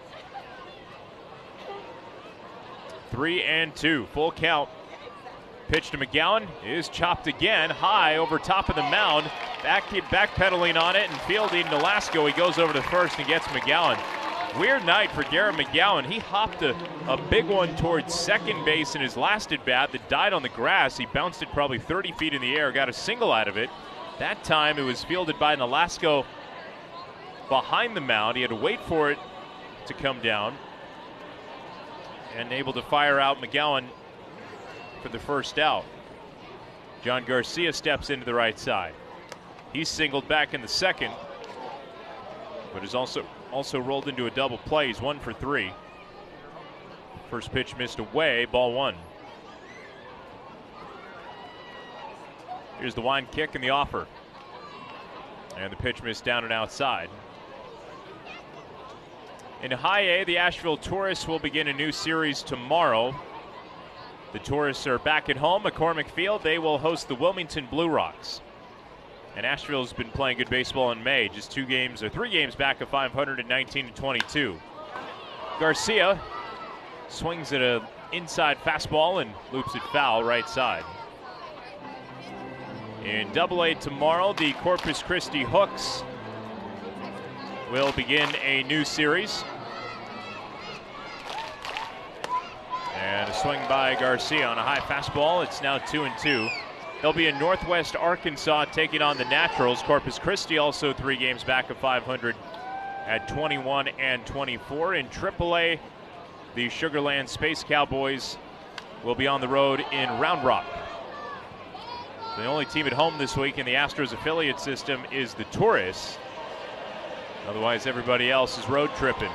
3-2, full count. Pitch to McGowan is chopped again, high over top of the mound. Backpedaling on it and fielding Nolasco. He goes over to first and gets McGowan. Weird night for Garrett McGowan. He hopped a big one towards second base in his last at-bat that died on the grass. He bounced it probably 30 feet in the air, got a single out of it. That time it was fielded by Nolasco behind the mound. He had to wait for it to come down and able to fire out McGowan for the first out. John Garcia steps into the right side. He's singled back in the second, but is also rolled into a double play. He's 1 for 3. First pitch missed away, ball 1. Here's the wind kick and the offer. And the pitch missed down and outside. In High A, the Asheville Tourists will begin a new series tomorrow. The Tourists are back at home, McCormick Field. They will host the Wilmington Blue Rocks. And Asheville's been playing good baseball in May, just 3 games back of 500 at 19-22. Garcia swings at an inside fastball and loops it foul right side. In Double-A tomorrow, the Corpus Christi Hooks will begin a new series. And a swing by Garcia on a high fastball. It's now 2-2. They'll be in Northwest Arkansas taking on the Naturals. Corpus Christi also 3 games back of 500 at 21-24. In Triple-A, the Sugar Land Space Cowboys will be on the road in Round Rock. The only team at home this week in the Astros affiliate system is the Tourists. Otherwise, everybody else is road tripping.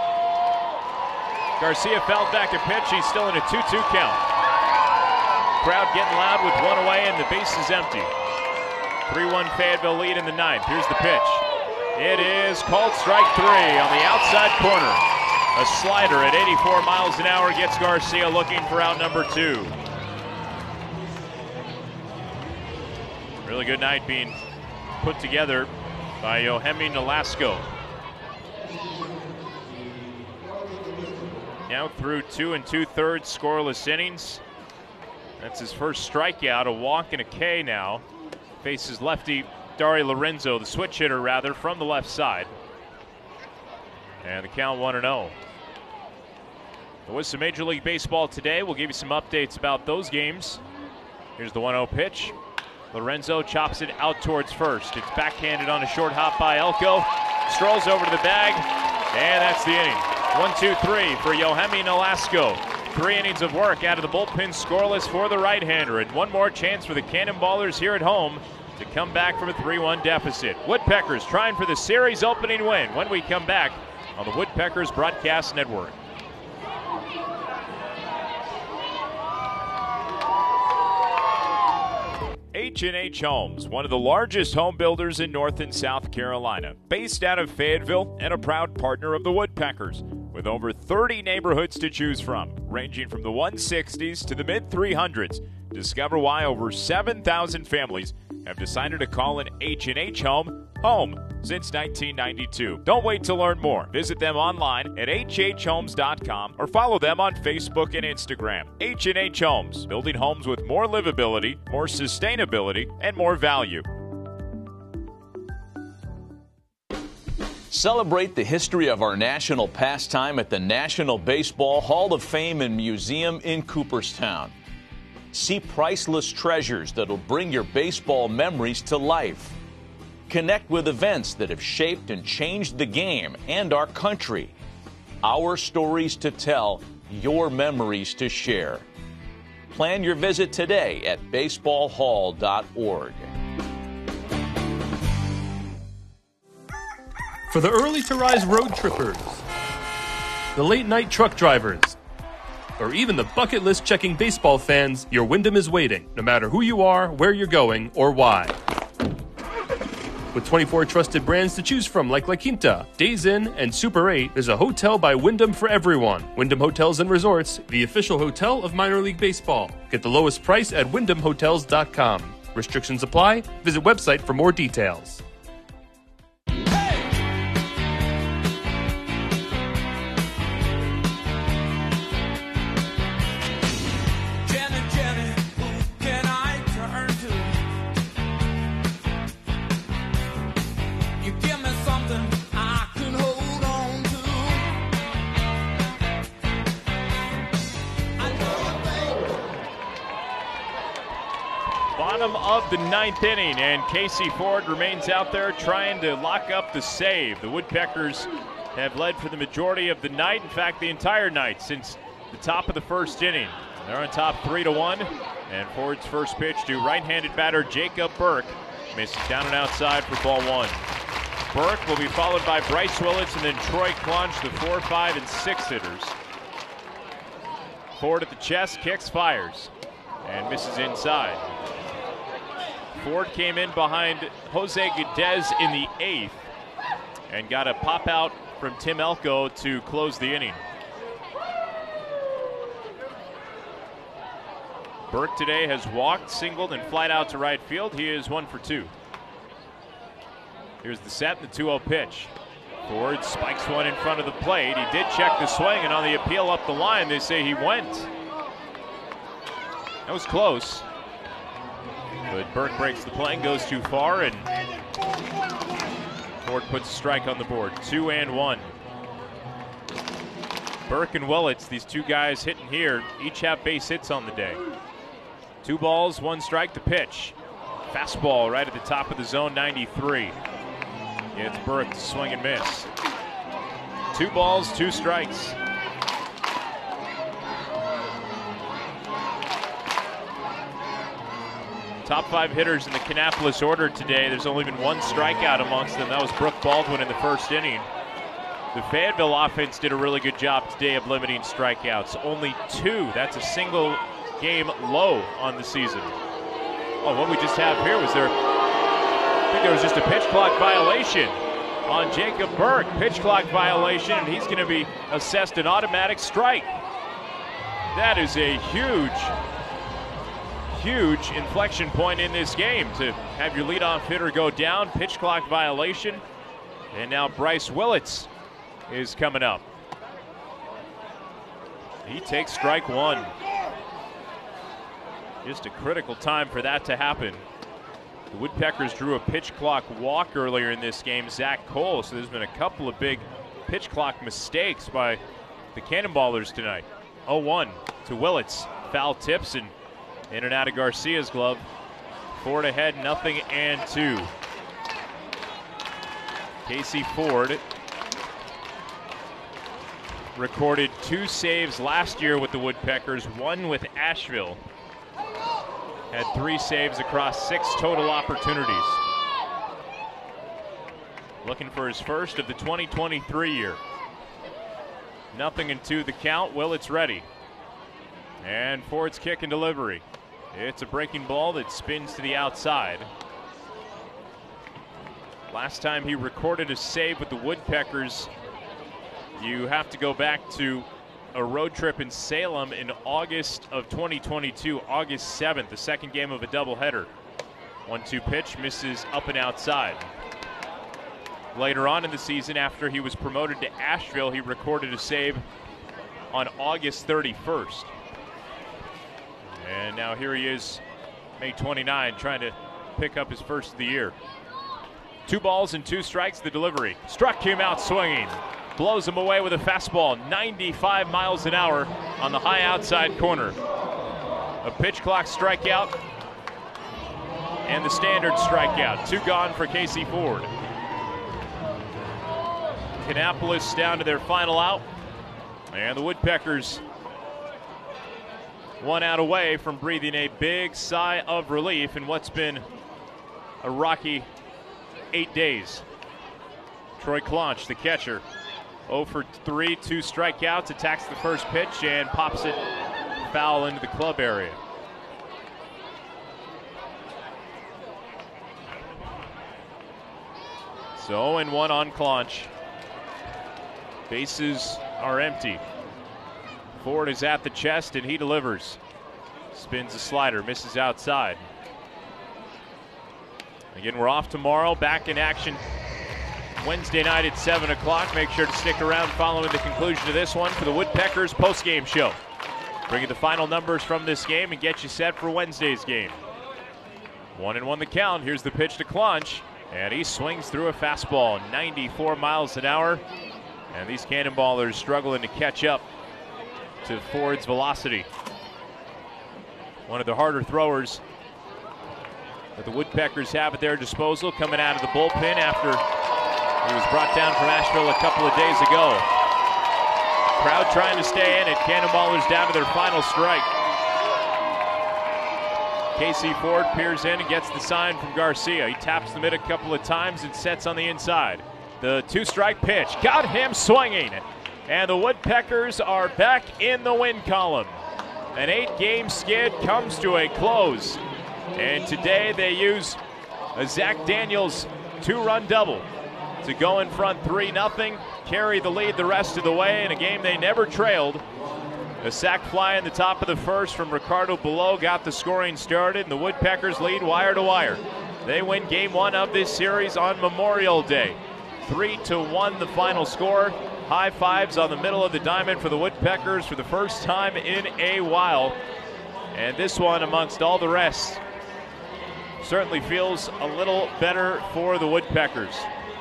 Garcia fouled back a pitch. He's still in a 2-2 count. Crowd getting loud with 1 away and the base is empty. 3-1 Fayetteville lead in the 9th. Here's the pitch. It is called strike 3 on the outside corner. A slider at 84 miles an hour gets Garcia looking for out number 2. Really good night being put together by Yohemi Nolasco. Now through 2 2/3 scoreless innings. That's his first strikeout, a walk and a K now. Faces lefty Dari Lorenzo, the switch hitter rather, from the left side. And the count 1-0. There was some Major League Baseball today. We'll give you some updates about those games. Here's the 1-0 pitch. Lorenzo chops it out towards first. It's backhanded on a short hop by Elko. Strolls over to the bag, and that's the inning. 1-2-3 for Yohemi Nolasco. 3 innings of work out of the bullpen, scoreless for the right-hander. And one more chance for the Cannonballers here at home to come back from a 3-1 deficit. Woodpeckers trying for the series opening win when we come back on the Woodpeckers Broadcast Network. H&H Homes, one of the largest home builders in North and South Carolina, based out of Fayetteville and a proud partner of the Woodpeckers, with over 30 neighborhoods to choose from, ranging from the 160s to the mid-300s. Discover why over 7,000 families have decided to call an H&H home home since 1992. Don't wait to learn more. Visit them online at hhhomes.com or follow them on Facebook and Instagram. H&H Homes, building homes with more livability, more sustainability, and more value. Celebrate the history of our national pastime at the National Baseball Hall of Fame and Museum in Cooperstown. See priceless treasures that'll bring your baseball memories to life. Connect with events that have shaped and changed the game and our country. Our stories to tell, your memories to share. Plan your visit today at baseballhall.org. For the early to rise road trippers, the late night truck drivers, or even the bucket list checking baseball fans, your Wyndham is waiting, no matter who you are, where you're going, or why. With 24 trusted brands to choose from like La Quinta, Days Inn, and Super 8, there's a hotel by Wyndham for everyone. Wyndham Hotels and Resorts, the official hotel of minor league baseball. Get the lowest price at wyndhamhotels.com. Restrictions apply. Visit website for more details. Bottom of the 9th inning, and Casey Ford remains out there trying to lock up the save. The Woodpeckers have led for the majority of the night, in fact the entire night since the top of the 1st inning. They're on top 3-1, and Ford's first pitch to right-handed batter Jacob Burke misses down and outside for ball 1. Burke will be followed by Bryce Willits and then Troy Clunch, the 4, 5, and 6 hitters. Ford at the chest, kicks, fires, and misses inside. Ford came in behind Jose Guedes in the 8th and got a pop out from Tim Elko to close the inning. Burke today has walked, singled, and flied out to right field. He is 1 for 2. Here's the set, the 2-0 pitch. Ford spikes one in front of the plate. He did check the swing, and on the appeal up the line, they say he went. That was close. But Burke breaks the play and goes too far, and Ford puts a strike on the board. 2-1. Burke and Willits, these two guys hitting here, each have base hits on the day. 2 balls, 1 strike, the pitch. Fastball right at the top of the zone, 93. It's Burke to swing and miss. 2 balls, 2 strikes. Top 5 hitters in the Kannapolis order today. There's only been 1 strikeout amongst them. That was Brooke Baldwin in the first inning. The Fayetteville offense did a really good job today of limiting strikeouts. Only 2. That's a single game low on the season. Oh, what we just have here was I think there was just a pitch clock violation on Jacob Burke. Pitch clock violation, and he's going to be assessed an automatic strike. That is a huge inflection point in this game to have your leadoff hitter go down. Pitch clock violation, and now Bryce Willits is coming up. He takes strike 1. Just a critical time for that to happen. The Woodpeckers drew a pitch clock walk earlier in this game, Zach Cole, so there's been a couple of big pitch clock mistakes by the Cannonballers tonight. 0-1 to Willits. Foul tips and in and out of Garcia's glove. Ford ahead, 0-2. Casey Ford recorded 2 saves last year with the Woodpeckers, 1 with Asheville. Had 3 saves across 6 total opportunities. Looking for his first of the 2023 year. 0-2 the count. Willits ready. And Ford's kick and delivery. It's a breaking ball that spins to the outside. Last time he recorded a save with the Woodpeckers, you have to go back to a road trip in Salem in August of 2022, August 7th, the second game of a doubleheader. 1-2 pitch, misses up and outside. Later on in the season, after he was promoted to Asheville, he recorded a save on August 31st. And now here he is, May 29, trying to pick up his first of the year. 2 balls and 2 strikes, the delivery. Struck him out swinging. Blows him away with a fastball, 95 miles an hour on the high outside corner. A pitch clock strikeout and the standard strikeout. 2 gone for Casey Ford. Kannapolis down to their final out. And the Woodpeckers 1 out away from breathing a big sigh of relief in what's been a rocky 8 days. Troy Claunch, the catcher, 0 for 3, 2 strikeouts, attacks the first pitch and pops it foul into the club area. So 0-1 on Claunch. Bases are empty. Ford is at the chest and he delivers. Spins a slider, misses outside. Again, we're off tomorrow, back in action Wednesday night at 7 o'clock. Make sure to stick around following the conclusion of this one for the Woodpeckers post-game show. Bring you the final numbers from this game and get you set for Wednesday's game. 1-1 the count. Here's the pitch to Claunch, and he swings through a fastball, 94 miles an hour. And these Cannonballers struggling to catch up to Ford's velocity. One of the harder throwers that the Woodpeckers have at their disposal, coming out of the bullpen after he was brought down from Asheville a couple of days ago. Crowd trying to stay in it. Cannonballers down to their final strike. Casey Ford peers in and gets the sign from Garcia. He taps the mid a couple of times and sets on the inside. The 2-strike pitch got him swinging. And the Woodpeckers are back in the win column. An 8-game skid comes to a close. And today they use a Zach Daniels 2-run double to go in front 3-0. carry the lead the rest of the way in a game they never trailed. A sac fly in the top of the first from Ricardo Below got the scoring started, and the Woodpeckers lead wire to wire. They win game one of this series on Memorial Day. 3-1 the final score. High fives on the middle of the diamond for the Woodpeckers for the first time in a while. And this one, amongst all the rest, certainly feels a little better for the Woodpeckers.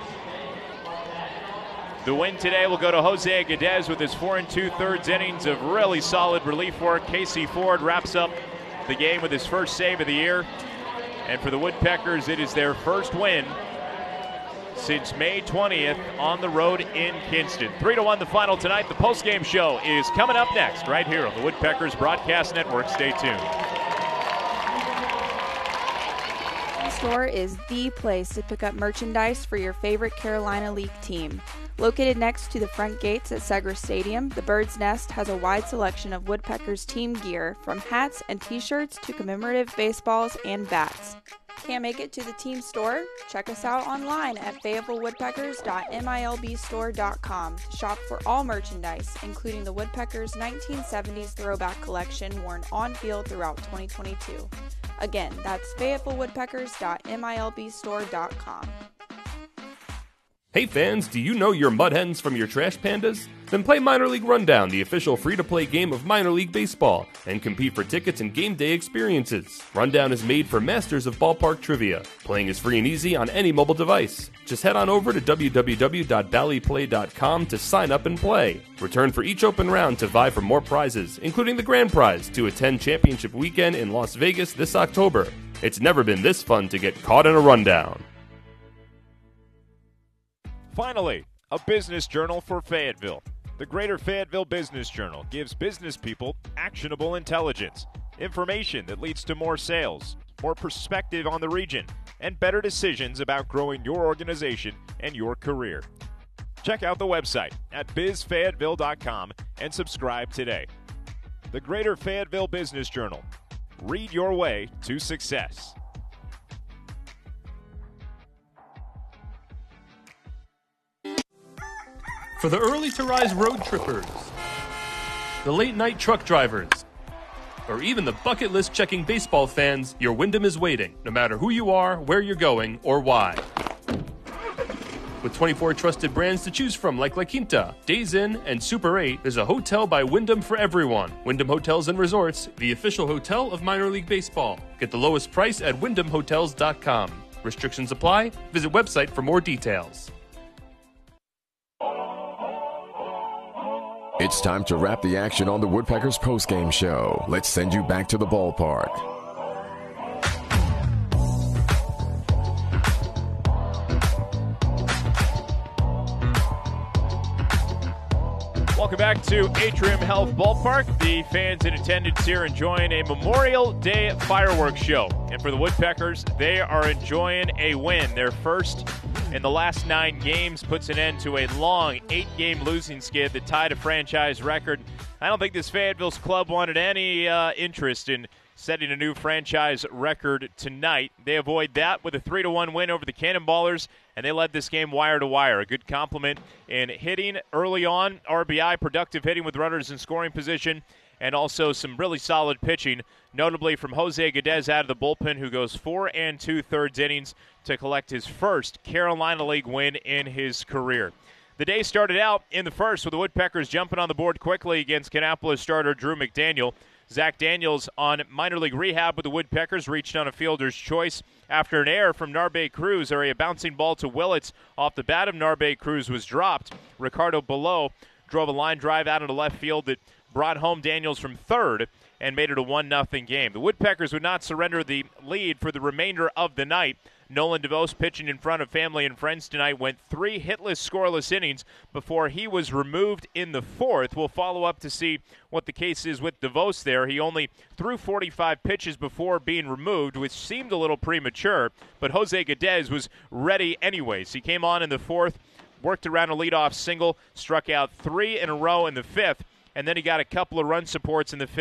The win today will go to Jose Aguedez with his 4 2/3 innings of really solid relief work. Casey Ford wraps up the game with his first save of the year. And for the Woodpeckers, it is their first win since May 20th on the road in Kinston. 3-1 the final tonight. The postgame show is coming up next right here on the Woodpeckers Broadcast Network. Stay tuned. Store is the place to pick up merchandise for your favorite Carolina League team. Located next to the front gates at Segra Stadium, the Bird's Nest has a wide selection of Woodpeckers team gear, from hats and t-shirts to commemorative baseballs and bats. Can't make it to the team store? Check us out online at fayettevillewoodpeckers.milbstore.com to shop for all merchandise, including the Woodpeckers 1970s throwback collection worn on field throughout 2022. Again, that's fayettevillewoodpeckers.milbstore.com. Hey fans, do you know your mud hens from your trash pandas? Then play Minor League Rundown, the official free-to-play game of minor league baseball, and compete for tickets and game day experiences. Rundown is made for masters of ballpark trivia. Playing is free and easy on any mobile device. Just head on over to www.ballyplay.com to sign up and play. Return for each open round to vie for more prizes, including the grand prize to attend Championship Weekend in Las Vegas this October. It's never been this fun to get caught in a rundown. Finally, a business journal for Fayetteville. The Greater Fayetteville Business Journal gives business people actionable intelligence, information that leads to more sales, more perspective on the region, and better decisions about growing your organization and your career. Check out the website at bizfayetteville.com and subscribe today. The Greater Fayetteville Business Journal. Read your way to success. For the early-to-rise road trippers, the late-night truck drivers, or even the bucket list checking baseball fans, your Wyndham is waiting, no matter who you are, where you're going, or why. With 24 trusted brands to choose from like La Quinta, Days Inn, and Super 8, there's a hotel by Wyndham for everyone. Wyndham Hotels and Resorts, the official hotel of minor league baseball. Get the lowest price at wyndhamhotels.com. Restrictions apply. Visit website for more details. It's time to wrap the action on the Woodpeckers postgame show. Let's send you back to the ballpark. Welcome back to Atrium Health Ballpark. The fans in attendance here enjoying a Memorial Day fireworks show. And for the Woodpeckers, they are enjoying a win. Their first in the last 9 games puts an end to a long 8-game losing skid that tied a franchise record. I don't think this Fayetteville's club wanted any interest in setting a new franchise record tonight. They avoid that with a 3-1 win over the Cannonballers, and they led this game wire to wire. A good compliment in hitting early on, RBI, productive hitting with runners in scoring position, and also some really solid pitching, notably from Jose Aguedez out of the bullpen, who goes 4 2/3 innings to collect his first Carolina League win in his career. The day started out in the first with the Woodpeckers jumping on the board quickly against Kannapolis starter Drew McDaniel. Zach Daniels on minor league rehab with the Woodpeckers reached on a fielder's choice after an error from Narbe Cruz, or a bouncing ball to Willits off the bat of Narbe Cruz was dropped. Ricardo Below drove a line drive out into left field that brought home Daniels from third and made it a 1-0 game. The Woodpeckers would not surrender the lead for the remainder of the night. Nolan DeVos, pitching in front of family and friends tonight, went 3 hitless, scoreless innings before he was removed in the fourth. We'll follow up to see what the case is with DeVos there. He only threw 45 pitches before being removed, which seemed a little premature, but Jose Aguedez was ready anyways. He came on in the fourth, worked around a leadoff single, struck out 3 in a row in the fifth, and then he got a couple of run supports in the fifth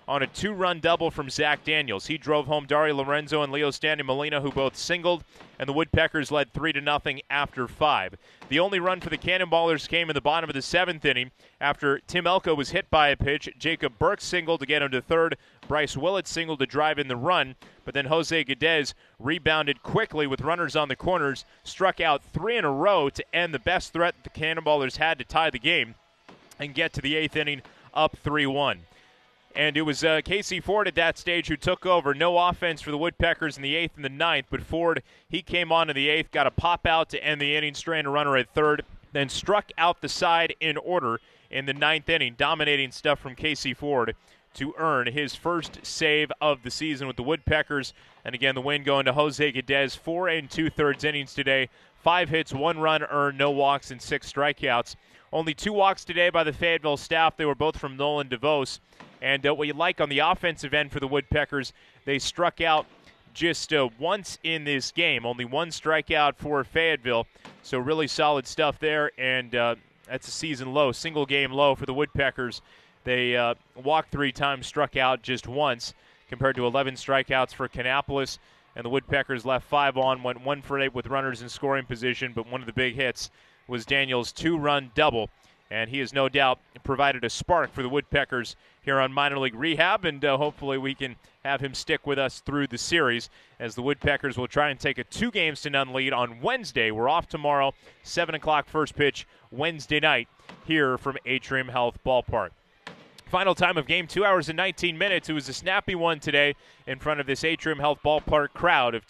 on a 2-run double from Zach Daniels. He drove home Dario Lorenzo and Leo Standing Molina, who both singled, and the Woodpeckers led 3-0 after 5. The only run for the Cannonballers came in the bottom of the 7th inning after Tim Elko was hit by a pitch. Jacob Burke singled to get him to third. Bryce Willett singled to drive in the run, but then Jose Guedes rebounded quickly with runners on the corners, struck out 3 in a row to end the best threat the Cannonballers had to tie the game and get to the 8th inning up 3-1. And it was Casey Ford at that stage who took over. No offense for the Woodpeckers in the 8th and the 9th, but Ford, he came on in the 8th, got a pop out to end the inning, straying a runner at third, then struck out the side in order in the 9th inning, dominating stuff from Casey Ford to earn his first save of the season with the Woodpeckers. And again, the win going to Jose Guedes, 4 2/3 innings today, 5 hits, 1 run earned, no walks, and 6 strikeouts. Only 2 walks today by the Fayetteville staff. They were both from Nolan DeVos. And what you like on the offensive end for the Woodpeckers, they struck out just once in this game. Only 1 strikeout for Fayetteville. So really solid stuff there, and that's a season low, single-game low for the Woodpeckers. They walked 3 times, struck out just once, compared to 11 strikeouts for Kannapolis. And the Woodpeckers left 5 on, went 1 for 8 with runners in scoring position, but one of the big hits was Daniels' 2-run double. And he has no doubt provided a spark for the Woodpeckers here on Minor League Rehab, and hopefully we can have him stick with us through the series as the Woodpeckers will try and take a 2-0 lead on Wednesday. We're off tomorrow, 7 o'clock first pitch Wednesday night here from Atrium Health Ballpark. Final time of game, 2 hours and 19 minutes. It was a snappy one today in front of this Atrium Health Ballpark crowd of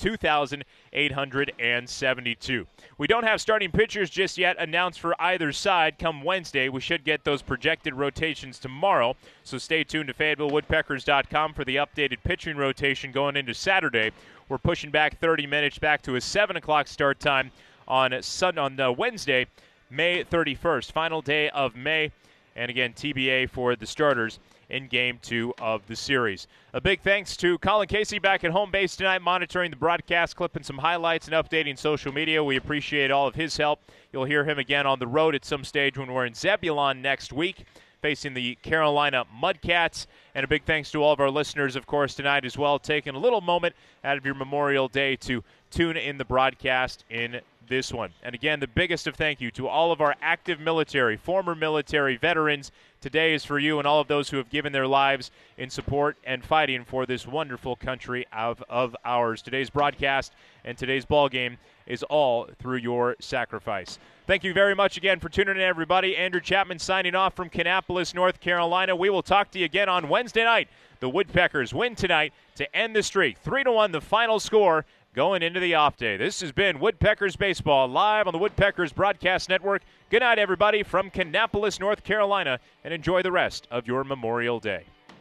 2,872. We don't have starting pitchers just yet announced for either side come Wednesday. We should get those projected rotations tomorrow, so stay tuned to FayettevilleWoodpeckers.com for the updated pitching rotation going into Saturday. We're pushing back 30 minutes back to a 7 o'clock start time on Wednesday, May 31st, final day of May. And again, TBA for the starters in Game 2 of the series. A big thanks to Colin Casey back at home base tonight, monitoring the broadcast, clipping some highlights, and updating social media. We appreciate all of his help. You'll hear him again on the road at some stage when we're in Zebulon next week, facing the Carolina Mudcats. And a big thanks to all of our listeners, of course, tonight as well, taking a little moment out of your Memorial Day to tune in the broadcast in this one. And again, the biggest of thank you to all of our active military, former military veterans. Today is for you and all of those who have given their lives in support and fighting for this wonderful country of ours. Today's broadcast and today's ball game is all through your sacrifice. Thank you very much again for tuning in, everybody. Andrew Chapman signing off from Kannapolis, North Carolina. We will talk to you again on Wednesday night. The Woodpeckers win tonight to end the streak. 3-1 the final score going into the off day. This has been Woodpeckers Baseball live on the Woodpeckers Broadcast Network. Good night, everybody, from Kannapolis, North Carolina, and enjoy the rest of your Memorial Day.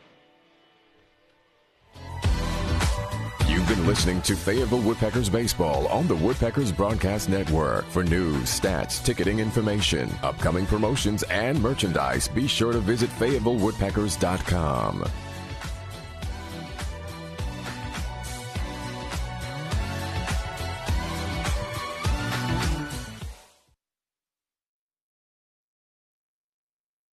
You've been listening to Fayetteville Woodpeckers Baseball on the Woodpeckers Broadcast Network. For news, stats, ticketing information, upcoming promotions, and merchandise, be sure to visit FayettevilleWoodpeckers.com.